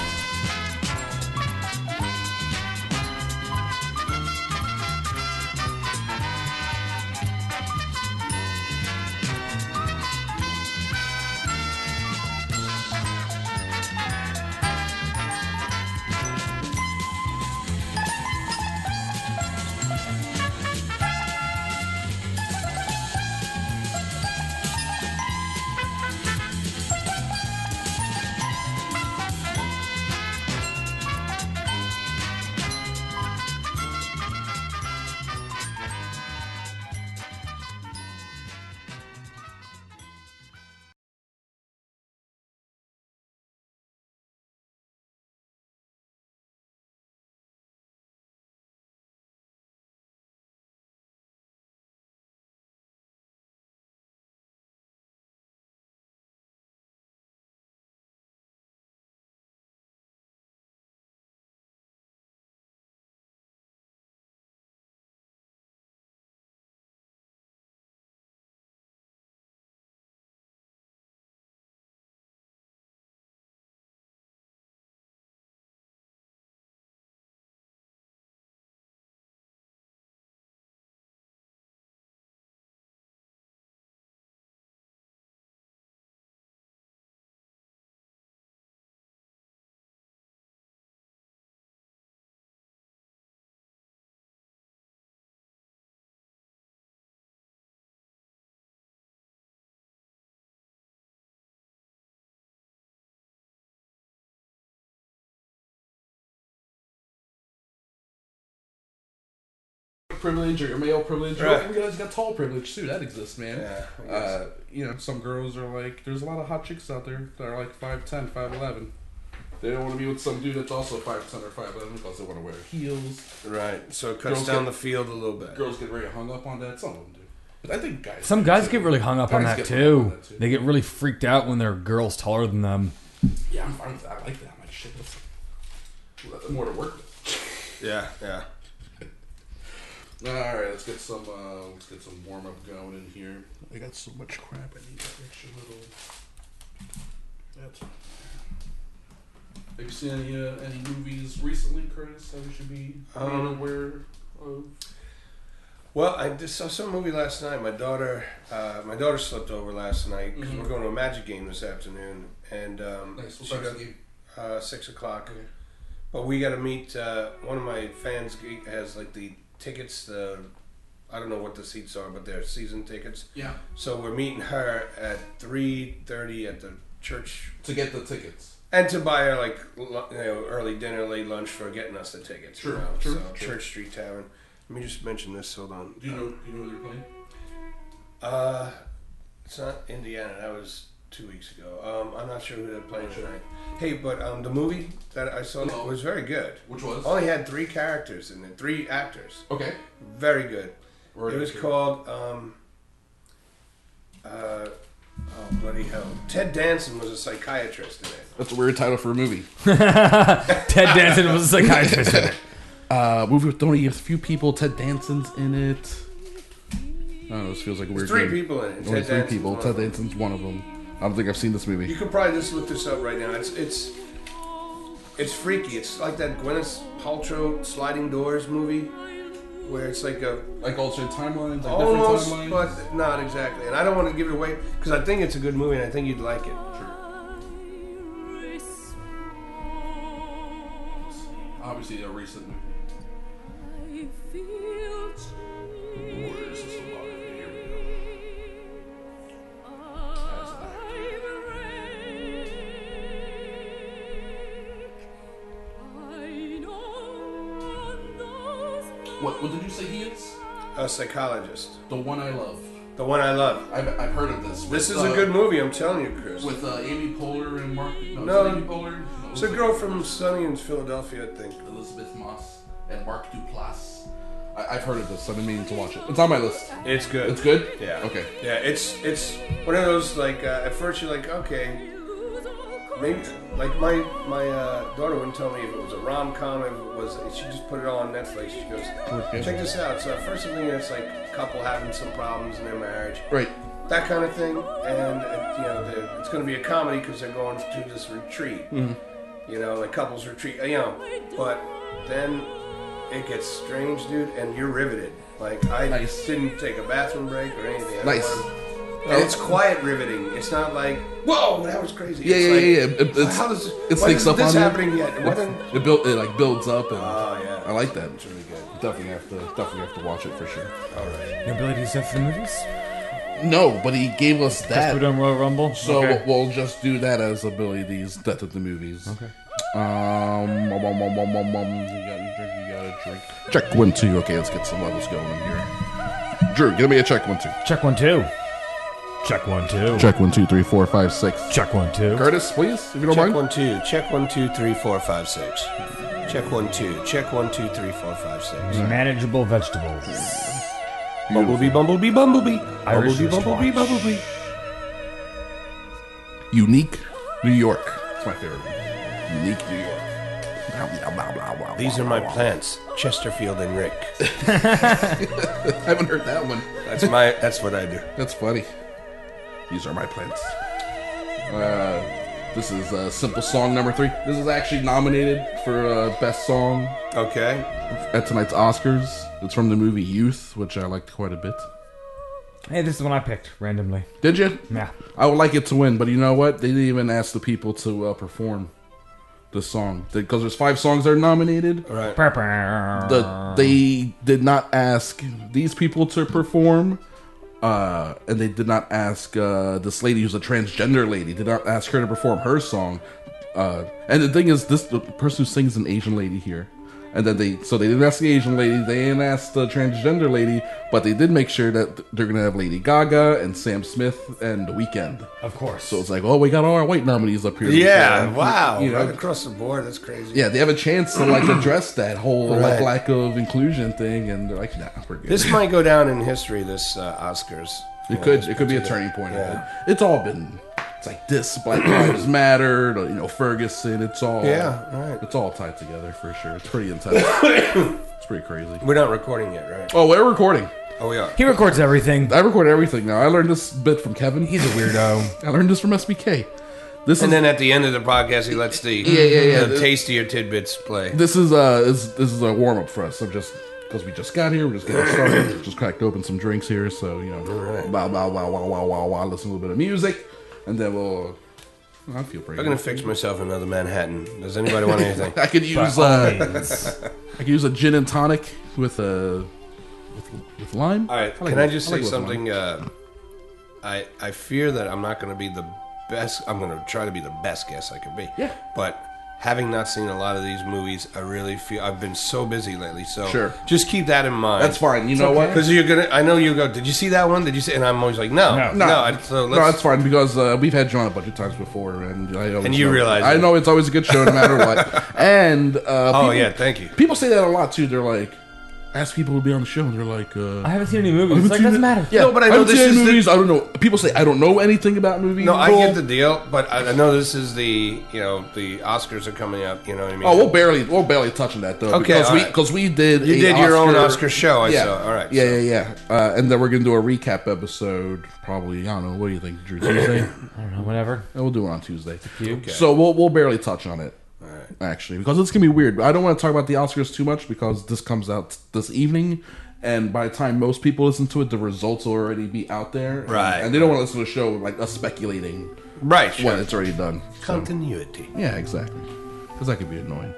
[SPEAKER 11] Privilege or your male privilege.
[SPEAKER 13] Right.
[SPEAKER 11] You guys got tall privilege too. That exists, man.
[SPEAKER 13] Yeah, I guess.
[SPEAKER 11] uh, you know, some girls are like, there's a lot of hot chicks out there that are like five ten, five eleven. They don't want to be with some dude that's also five ten or five eleven because they want to wear heels.
[SPEAKER 13] Right. So it cuts
[SPEAKER 11] Girls
[SPEAKER 13] down
[SPEAKER 11] get-
[SPEAKER 13] the field a little bit.
[SPEAKER 11] Girls get very hung up on that. Some of them do. But I think guys.
[SPEAKER 12] Some guys get really hung up on
[SPEAKER 11] Guys
[SPEAKER 12] that
[SPEAKER 11] get hung up on
[SPEAKER 12] too.
[SPEAKER 11] that, too.
[SPEAKER 12] They get really freaked out when their girl's taller than them.
[SPEAKER 11] Yeah, I'm fine with that. I like that. I'm like, shit, that's more to work with.
[SPEAKER 13] Yeah, yeah.
[SPEAKER 11] All right, let's get some. Uh, let's get some warm up going in here. I got so much crap. I need that extra little. That's. Have you seen any uh, any movies recently, Curtis? That we should be
[SPEAKER 13] Um,
[SPEAKER 11] being aware of?
[SPEAKER 13] Well, I just saw some movie last night. My daughter, uh, my daughter slept over last night because
[SPEAKER 11] Mhm.
[SPEAKER 13] we're going to a Magic game this afternoon, and um,
[SPEAKER 11] Nice. What
[SPEAKER 13] she
[SPEAKER 11] time's
[SPEAKER 13] got
[SPEAKER 11] the game?
[SPEAKER 13] uh, six o'clock. But we got to meet. Uh, one of my fans has like the tickets. The I don't know what the seats are, but they're season tickets.
[SPEAKER 11] Yeah.
[SPEAKER 13] So we're meeting her at three thirty at the church
[SPEAKER 11] To get the tickets.
[SPEAKER 13] and to buy her like lu- you know early dinner, late lunch for getting us the tickets.
[SPEAKER 11] Sure,
[SPEAKER 13] You know?
[SPEAKER 11] sure,
[SPEAKER 13] So
[SPEAKER 11] sure.
[SPEAKER 13] Church Street Tavern. Let me just mention this. Hold on.
[SPEAKER 11] Do you know? Do you know who they're playing?
[SPEAKER 13] Uh, it's not Indiana. That was two weeks ago. Um, I'm not sure who they're playing tonight. Hey, but um, the movie that I saw
[SPEAKER 11] No.
[SPEAKER 13] was very good.
[SPEAKER 11] Which was?
[SPEAKER 13] Only had three characters in it, three actors.
[SPEAKER 11] Okay.
[SPEAKER 13] Very good.
[SPEAKER 11] Right,
[SPEAKER 13] it was
[SPEAKER 11] okay.
[SPEAKER 13] called. Um, uh, oh bloody hell! Ted Danson was a psychiatrist in it.
[SPEAKER 11] That's a weird title for a movie.
[SPEAKER 12] Ted Danson was a psychiatrist in it.
[SPEAKER 11] Uh, movie with only a few people. Ted Danson's in it. I don't know, this feels like a weird
[SPEAKER 13] There's three
[SPEAKER 11] game.
[SPEAKER 13] people in it.
[SPEAKER 11] Only
[SPEAKER 13] Ted
[SPEAKER 11] three
[SPEAKER 13] Danson's
[SPEAKER 11] people.
[SPEAKER 13] one
[SPEAKER 11] Ted
[SPEAKER 13] of them.
[SPEAKER 11] Danson's one of them. I don't think I've seen this movie.
[SPEAKER 13] You could probably just look this up right now. It's it's it's freaky. It's like that Gwyneth Paltrow Sliding Doors movie, where it's like a
[SPEAKER 11] like alternate timelines, like
[SPEAKER 13] almost,
[SPEAKER 11] different timelines,
[SPEAKER 13] but not exactly. And I don't want to give it away because I think it's a good movie and I think you'd like it.
[SPEAKER 11] Obviously, a recent movie. Where is this one? Here we go. That's What, what did you say he is?
[SPEAKER 13] A psychologist.
[SPEAKER 11] The One I Love.
[SPEAKER 13] The One I Love.
[SPEAKER 11] I've, I've heard of this.
[SPEAKER 13] This
[SPEAKER 11] With,
[SPEAKER 13] is
[SPEAKER 11] uh,
[SPEAKER 13] a good movie, I'm telling you, Chris.
[SPEAKER 11] With uh, Amy Poehler and Mark. No,
[SPEAKER 13] No,
[SPEAKER 11] is it Amy Poehler? No,
[SPEAKER 13] it's
[SPEAKER 11] was
[SPEAKER 13] a
[SPEAKER 11] it-
[SPEAKER 13] girl from Sunny in Philadelphia, I think.
[SPEAKER 11] Elizabeth Moss and Mark Duplass. I, I've heard of this. I've been meaning to watch it. It's on my list.
[SPEAKER 13] It's good.
[SPEAKER 11] It's good?
[SPEAKER 13] Yeah.
[SPEAKER 11] Okay.
[SPEAKER 13] Yeah, it's it's one of those like uh, at first you're like okay, maybe like my my uh, daughter wouldn't tell me if it was a rom com, if it was she just put it on Netflix. She goes,
[SPEAKER 11] Okay.
[SPEAKER 13] check this out. So at first I'm thinking it's like a couple having some problems in their marriage,
[SPEAKER 11] Right.
[SPEAKER 13] that kind of thing, and uh, you know the, it's going to be a comedy because they're going to this retreat,
[SPEAKER 11] Mhm.
[SPEAKER 13] you know, like couples retreat, you know, but then it gets strange, dude, and you're riveted. Like I didn't take a bathroom break or anything. I
[SPEAKER 11] Nice.
[SPEAKER 13] wanted- And it's quiet riveting. It's not like, whoa, that was crazy.
[SPEAKER 11] Yeah,
[SPEAKER 13] it's
[SPEAKER 11] yeah,
[SPEAKER 13] like,
[SPEAKER 11] yeah, yeah. It, it's,
[SPEAKER 13] how does
[SPEAKER 11] it
[SPEAKER 13] why
[SPEAKER 11] sneaks
[SPEAKER 13] isn't
[SPEAKER 11] up
[SPEAKER 13] this
[SPEAKER 11] on you.
[SPEAKER 13] happening yet? Why
[SPEAKER 11] It's-
[SPEAKER 13] didn't-
[SPEAKER 11] It build it like builds up and
[SPEAKER 13] Oh, yeah.
[SPEAKER 11] I like that.
[SPEAKER 13] It's really good.
[SPEAKER 11] Definitely have to definitely have to watch it for sure.
[SPEAKER 13] All right.
[SPEAKER 12] Your ability to set for the movies?
[SPEAKER 11] No, but he gave us that.
[SPEAKER 12] put on Royal Rumble?
[SPEAKER 11] So
[SPEAKER 12] Okay.
[SPEAKER 11] we'll just do that as abilities. Death of the movies.
[SPEAKER 12] Okay.
[SPEAKER 11] Um, um, um, um, um, um, um, you got a drink. You got a drink. Check one two. Okay, let's get some levels going in here. Drew, give me a check one two.
[SPEAKER 12] Check one two. Check one two.
[SPEAKER 11] Check one two three four five six.
[SPEAKER 12] Check one two.
[SPEAKER 11] Curtis, please, if you don't
[SPEAKER 13] Check
[SPEAKER 11] mind.
[SPEAKER 13] one two. Check one two three four five six. Check one two. Check one two three four five six.
[SPEAKER 12] Manageable vegetables.
[SPEAKER 13] Bumblebee, bumblebee, bumblebee.
[SPEAKER 12] Irish
[SPEAKER 13] Bumblebee, bumblebee,
[SPEAKER 12] wristwatch.
[SPEAKER 13] bumblebee.
[SPEAKER 11] Unique New York. It's my favorite one. Unique New York.
[SPEAKER 13] These are my plants, Chesterfield and Rick.
[SPEAKER 11] I haven't heard that one.
[SPEAKER 13] That's my. That's what I do.
[SPEAKER 11] That's funny. These are my plants. Uh, this is uh, simple song number three. This is actually nominated for uh, best song.
[SPEAKER 13] Okay.
[SPEAKER 11] At tonight's Oscars. It's from the movie Youth, which I liked quite a bit.
[SPEAKER 12] Hey, this is one I picked randomly.
[SPEAKER 11] Did you?
[SPEAKER 12] Yeah.
[SPEAKER 11] I would like it to win, but you know what? They didn't even ask the people to uh, perform the song because there's five songs that are nominated.
[SPEAKER 13] Right.
[SPEAKER 11] The, they did not ask these people to perform, uh, and they did not ask uh, this lady who's a transgender lady. Did not ask her to perform her song. Uh, and the thing is, this the person who sings is an Asian lady here. And then they, so they didn't ask the Asian lady, they didn't ask the transgender lady, but they did make sure that they're gonna have Lady Gaga and Sam Smith and The Weeknd.
[SPEAKER 12] Of course.
[SPEAKER 11] So it's like, oh, we got all our white nominees up here.
[SPEAKER 13] Yeah,
[SPEAKER 11] So,
[SPEAKER 13] wow.
[SPEAKER 11] you know,
[SPEAKER 13] Right across the board. That's crazy.
[SPEAKER 11] yeah, they have a chance to like address that whole like
[SPEAKER 13] Right.
[SPEAKER 11] lack of inclusion thing, and they're like, nah, we're good.
[SPEAKER 13] This might go down in history. This uh, Oscars.
[SPEAKER 11] It
[SPEAKER 13] You know,
[SPEAKER 11] could,
[SPEAKER 13] this
[SPEAKER 11] it could be a
[SPEAKER 13] particular-
[SPEAKER 11] turning point.
[SPEAKER 13] Yeah.
[SPEAKER 11] It's all been it's like this Black Lives Matter, you know, Ferguson. It's all
[SPEAKER 13] Yeah, right.
[SPEAKER 11] It's all tied together for sure. It's pretty intense. It's pretty crazy.
[SPEAKER 13] We're not recording yet, right?
[SPEAKER 11] Oh, we're recording.
[SPEAKER 13] Oh, we are.
[SPEAKER 12] He records everything.
[SPEAKER 11] I record everything now. I learned this bit from Kevin.
[SPEAKER 12] He's a weirdo.
[SPEAKER 11] I learned this from S B K. This
[SPEAKER 13] and
[SPEAKER 11] is,
[SPEAKER 13] then at the end of the podcast, he lets the,
[SPEAKER 11] yeah, yeah, yeah.
[SPEAKER 13] the tastier tidbits play.
[SPEAKER 11] This is uh, this, this is a warm up for us. I'm just because we just got here, we're just getting started. Just cracked open some drinks here, so you know,
[SPEAKER 13] right.
[SPEAKER 11] wow, wow, wow, wow, wow, wow, wow. Listen to a little bit of music, and then we'll. I feel pretty.
[SPEAKER 13] I'm gonna fix myself another Manhattan. Does anybody want anything?
[SPEAKER 11] I could use uh, I could use a gin and tonic with a with, with lime.
[SPEAKER 13] All right,
[SPEAKER 11] I like
[SPEAKER 13] can I
[SPEAKER 11] with-
[SPEAKER 13] just
[SPEAKER 11] like
[SPEAKER 13] say
[SPEAKER 11] with
[SPEAKER 13] something?
[SPEAKER 11] lime.
[SPEAKER 13] Uh, I I fear that I'm not going to be the best. I'm going to try to be the best guest I can be.
[SPEAKER 11] Yeah.
[SPEAKER 13] But having not seen a lot of these movies, I really feel I've been so busy lately. So
[SPEAKER 11] Sure.
[SPEAKER 13] just keep that in mind.
[SPEAKER 11] That's fine. You know what?
[SPEAKER 13] Because you're gonna. I know you go. Did you see that one? Did you see? And I'm always like, no, no.
[SPEAKER 11] No,
[SPEAKER 13] no I, so let's,
[SPEAKER 11] no, it's fine because uh, we've had John a bunch of times before, and I always
[SPEAKER 13] And you
[SPEAKER 11] know,
[SPEAKER 13] realize
[SPEAKER 11] I
[SPEAKER 13] it.
[SPEAKER 11] know it's always a good show no matter what. And uh,
[SPEAKER 13] Oh,
[SPEAKER 11] people-
[SPEAKER 13] yeah, thank you.
[SPEAKER 11] People say that a lot too. They're like, ask people to be on the show, and they're like, uh,
[SPEAKER 12] I haven't seen any movies.
[SPEAKER 11] I haven't
[SPEAKER 12] It's like,
[SPEAKER 11] seen
[SPEAKER 12] doesn't
[SPEAKER 11] it.
[SPEAKER 12] matter.
[SPEAKER 11] Yeah,
[SPEAKER 13] No, but I know
[SPEAKER 11] haven't
[SPEAKER 13] this
[SPEAKER 11] seen any
[SPEAKER 13] is the-
[SPEAKER 11] movies. I don't know. People say I don't know anything about movies.
[SPEAKER 13] No, I
[SPEAKER 11] Well,
[SPEAKER 13] get the deal, but I, I know this is the you know the Oscars are coming up. You know what I mean?
[SPEAKER 11] Oh, we'll barely we'll barely touch on that though.
[SPEAKER 13] Okay,
[SPEAKER 11] because
[SPEAKER 13] all
[SPEAKER 11] we
[SPEAKER 13] right.
[SPEAKER 11] because we did
[SPEAKER 13] You
[SPEAKER 11] a
[SPEAKER 13] did your own
[SPEAKER 11] Oscar-
[SPEAKER 13] Oscar show, I
[SPEAKER 11] yeah.
[SPEAKER 13] saw. All right,
[SPEAKER 11] yeah,
[SPEAKER 13] so-
[SPEAKER 11] yeah, yeah. Uh, and then we're gonna do a recap episode. Probably I don't know. What do you think, Drew? Tuesday?
[SPEAKER 12] I don't know. Whatever.
[SPEAKER 11] Yeah, we'll do it on Tuesday.
[SPEAKER 12] you.
[SPEAKER 13] Okay.
[SPEAKER 11] So we'll we'll barely touch on it.
[SPEAKER 13] All right.
[SPEAKER 11] Actually, because it's gonna be weird. I don't want to talk about the Oscars too much because this comes out this evening, and by the time most people listen to it, the results will already be out there. And-
[SPEAKER 13] Right.
[SPEAKER 11] And they don't want to listen to the show like us speculating.
[SPEAKER 13] Right. Sure.
[SPEAKER 11] When it's already done. So-
[SPEAKER 13] Continuity.
[SPEAKER 11] yeah, exactly. Because that could be annoying.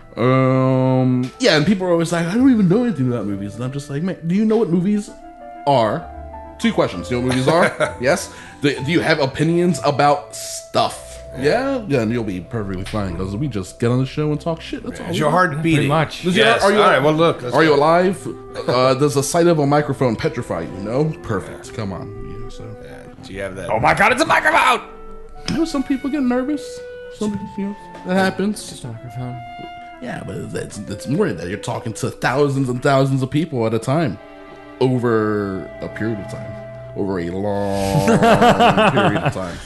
[SPEAKER 11] Um, yeah, and people are always like, I don't even know anything about movies. And I'm just like, man, do you know what movies are? Two questions. Do you know what movies are? Yes. Do, do you have opinions about stuff? Yeah. Yeah, and you'll be perfectly fine because we just get on the show and talk shit. That's all.
[SPEAKER 13] Is
[SPEAKER 11] we
[SPEAKER 13] your
[SPEAKER 11] do.
[SPEAKER 13] heart beating?
[SPEAKER 12] Pretty much.
[SPEAKER 11] Does your-
[SPEAKER 13] Yes.
[SPEAKER 11] are you,
[SPEAKER 13] All right. Well, look. let's
[SPEAKER 11] are you
[SPEAKER 13] go.
[SPEAKER 11] alive? Uh, does the sight of a microphone petrify you? No? Perfect. Come on. Yeah, so.
[SPEAKER 13] Yeah, do you have that?
[SPEAKER 12] Oh my god, it's a microphone!
[SPEAKER 11] You know, some people get nervous. Some, you know, that happens.
[SPEAKER 12] Just a microphone.
[SPEAKER 11] Yeah, but it's, it's more than that. You're talking to thousands and thousands of people at a time over a period of time. Over a long period of time.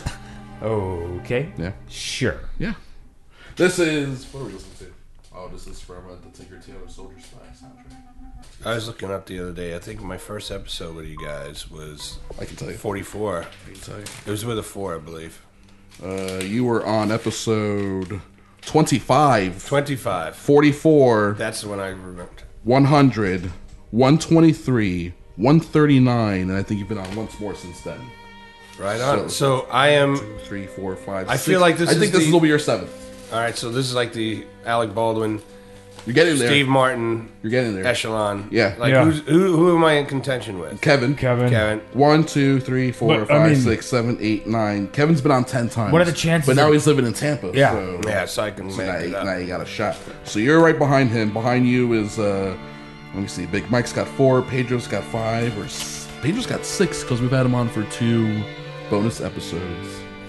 [SPEAKER 12] Okay.
[SPEAKER 11] Yeah.
[SPEAKER 12] Sure.
[SPEAKER 11] Yeah. This is... What are we listening to? Oh, this is from uh, the Tinker Tailor Soldier Spy soundtrack.
[SPEAKER 13] I was looking up the other day. I think my first episode with you guys was
[SPEAKER 11] I can tell you.
[SPEAKER 13] forty-four.
[SPEAKER 11] I can tell you.
[SPEAKER 13] It was with a four, I believe.
[SPEAKER 11] Uh, you were on episode twenty-five,
[SPEAKER 13] twenty-five.
[SPEAKER 11] forty-four,
[SPEAKER 13] That's the one I remembered.
[SPEAKER 11] one hundred, one twenty-three, one thirty-nine, and I think you've been on once more since then.
[SPEAKER 13] Right on. So, I am.
[SPEAKER 11] Two, three, four, five.
[SPEAKER 13] I
[SPEAKER 11] six.
[SPEAKER 13] feel like this
[SPEAKER 11] I
[SPEAKER 13] is
[SPEAKER 11] think this
[SPEAKER 13] the-
[SPEAKER 11] will be your seventh.
[SPEAKER 13] All right, so this is like the Alec Baldwin,
[SPEAKER 11] You're getting there.
[SPEAKER 13] Steve Martin,
[SPEAKER 11] You're getting there.
[SPEAKER 13] echelon.
[SPEAKER 11] Yeah.
[SPEAKER 13] Like,
[SPEAKER 12] Yeah.
[SPEAKER 13] Who's, who, who am I in contention with?
[SPEAKER 11] Kevin.
[SPEAKER 12] Kevin.
[SPEAKER 13] Kevin.
[SPEAKER 11] One, two, three, four,
[SPEAKER 12] But, I
[SPEAKER 11] five,
[SPEAKER 12] mean-
[SPEAKER 11] six, seven, eight, nine. Kevin's been on ten times.
[SPEAKER 12] What are the chances
[SPEAKER 11] But now
[SPEAKER 12] of-
[SPEAKER 11] he's living in Tampa.
[SPEAKER 12] Yeah.
[SPEAKER 11] So,
[SPEAKER 13] Yeah, so I can
[SPEAKER 11] so
[SPEAKER 13] make
[SPEAKER 11] now,
[SPEAKER 13] it
[SPEAKER 11] you,
[SPEAKER 13] up.
[SPEAKER 11] now you got a shot. So you're right behind him. Behind you is, uh, let me see. Big Mike's got four. Pedro's got five. Or s- Pedro's got six because we've had him on for two bonus episodes.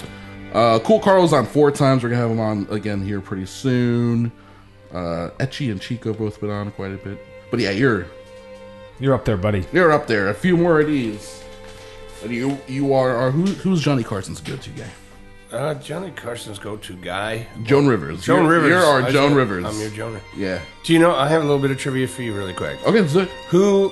[SPEAKER 11] Uh, cool Carl's on four times. We're going to have him on again here pretty soon. Uh, Etchy and Chico both been on quite a bit. But yeah, you're
[SPEAKER 12] You're up there, buddy.
[SPEAKER 11] you're up there. A few more of these. And you you are, are who, who's Johnny Carson's go-to guy?
[SPEAKER 13] Uh, Johnny Carson's go-to guy.
[SPEAKER 11] Joan Rivers.
[SPEAKER 13] Joan
[SPEAKER 11] You're-
[SPEAKER 13] Rivers.
[SPEAKER 11] You're our
[SPEAKER 13] I
[SPEAKER 11] Joan
[SPEAKER 13] said-
[SPEAKER 11] Rivers.
[SPEAKER 13] I'm your Jonah.
[SPEAKER 11] Yeah.
[SPEAKER 13] Do you know, I have a little bit of trivia for you really quick.
[SPEAKER 11] Okay, let's do it.
[SPEAKER 13] Who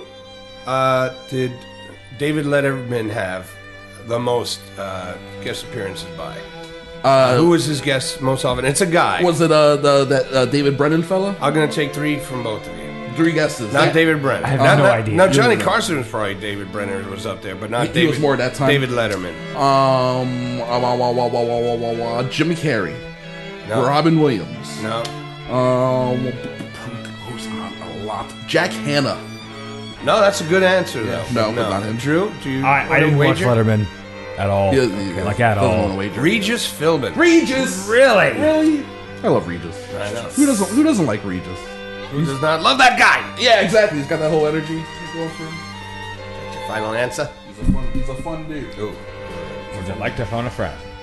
[SPEAKER 13] uh, did David Letterman have the most uh, guest appearances by?
[SPEAKER 11] Uh,
[SPEAKER 13] Who was his guest most often? It's a guy.
[SPEAKER 11] Was it uh, the that uh, David Brennan fella?
[SPEAKER 13] I'm going to take three from both of you.
[SPEAKER 11] Three guesses.
[SPEAKER 13] Not
[SPEAKER 11] Yeah.
[SPEAKER 13] David Brennan.
[SPEAKER 12] I have
[SPEAKER 13] not,
[SPEAKER 12] no
[SPEAKER 13] not,
[SPEAKER 12] idea.
[SPEAKER 13] Now,
[SPEAKER 12] You
[SPEAKER 13] Johnny
[SPEAKER 11] don't know.
[SPEAKER 13] Carson was probably David Brennan was up there, but not
[SPEAKER 11] He- he
[SPEAKER 13] David.
[SPEAKER 11] was more at that time?
[SPEAKER 13] David Letterman.
[SPEAKER 11] Um, wah, wah, wah, wah, wah, wah, wah, wah, Jimmy Carrey.
[SPEAKER 13] No.
[SPEAKER 11] Robin Williams.
[SPEAKER 13] No.
[SPEAKER 11] Um, who's on a lot? Jack Hanna.
[SPEAKER 13] No, that's a good answer, though.
[SPEAKER 11] No, but not him.
[SPEAKER 13] Drew, do you
[SPEAKER 12] I, I
[SPEAKER 13] wanna
[SPEAKER 12] didn't watch
[SPEAKER 13] wager?
[SPEAKER 12] Letterman at all.
[SPEAKER 11] He doesn't- he
[SPEAKER 12] Okay, like at
[SPEAKER 11] doesn't
[SPEAKER 12] all.
[SPEAKER 11] want to wager.
[SPEAKER 13] Regis Philbin.
[SPEAKER 11] Regis.
[SPEAKER 12] Really?
[SPEAKER 11] Really? I love Regis.
[SPEAKER 13] I know.
[SPEAKER 11] Who doesn't Who doesn't like Regis?
[SPEAKER 13] Who does not love that guy?
[SPEAKER 11] Yeah, exactly. He's got that whole energy. He's going for him.
[SPEAKER 13] That's your final answer?
[SPEAKER 11] He's a fun. He's a fun dude.
[SPEAKER 13] Ooh.
[SPEAKER 12] Would you like to phone a friend?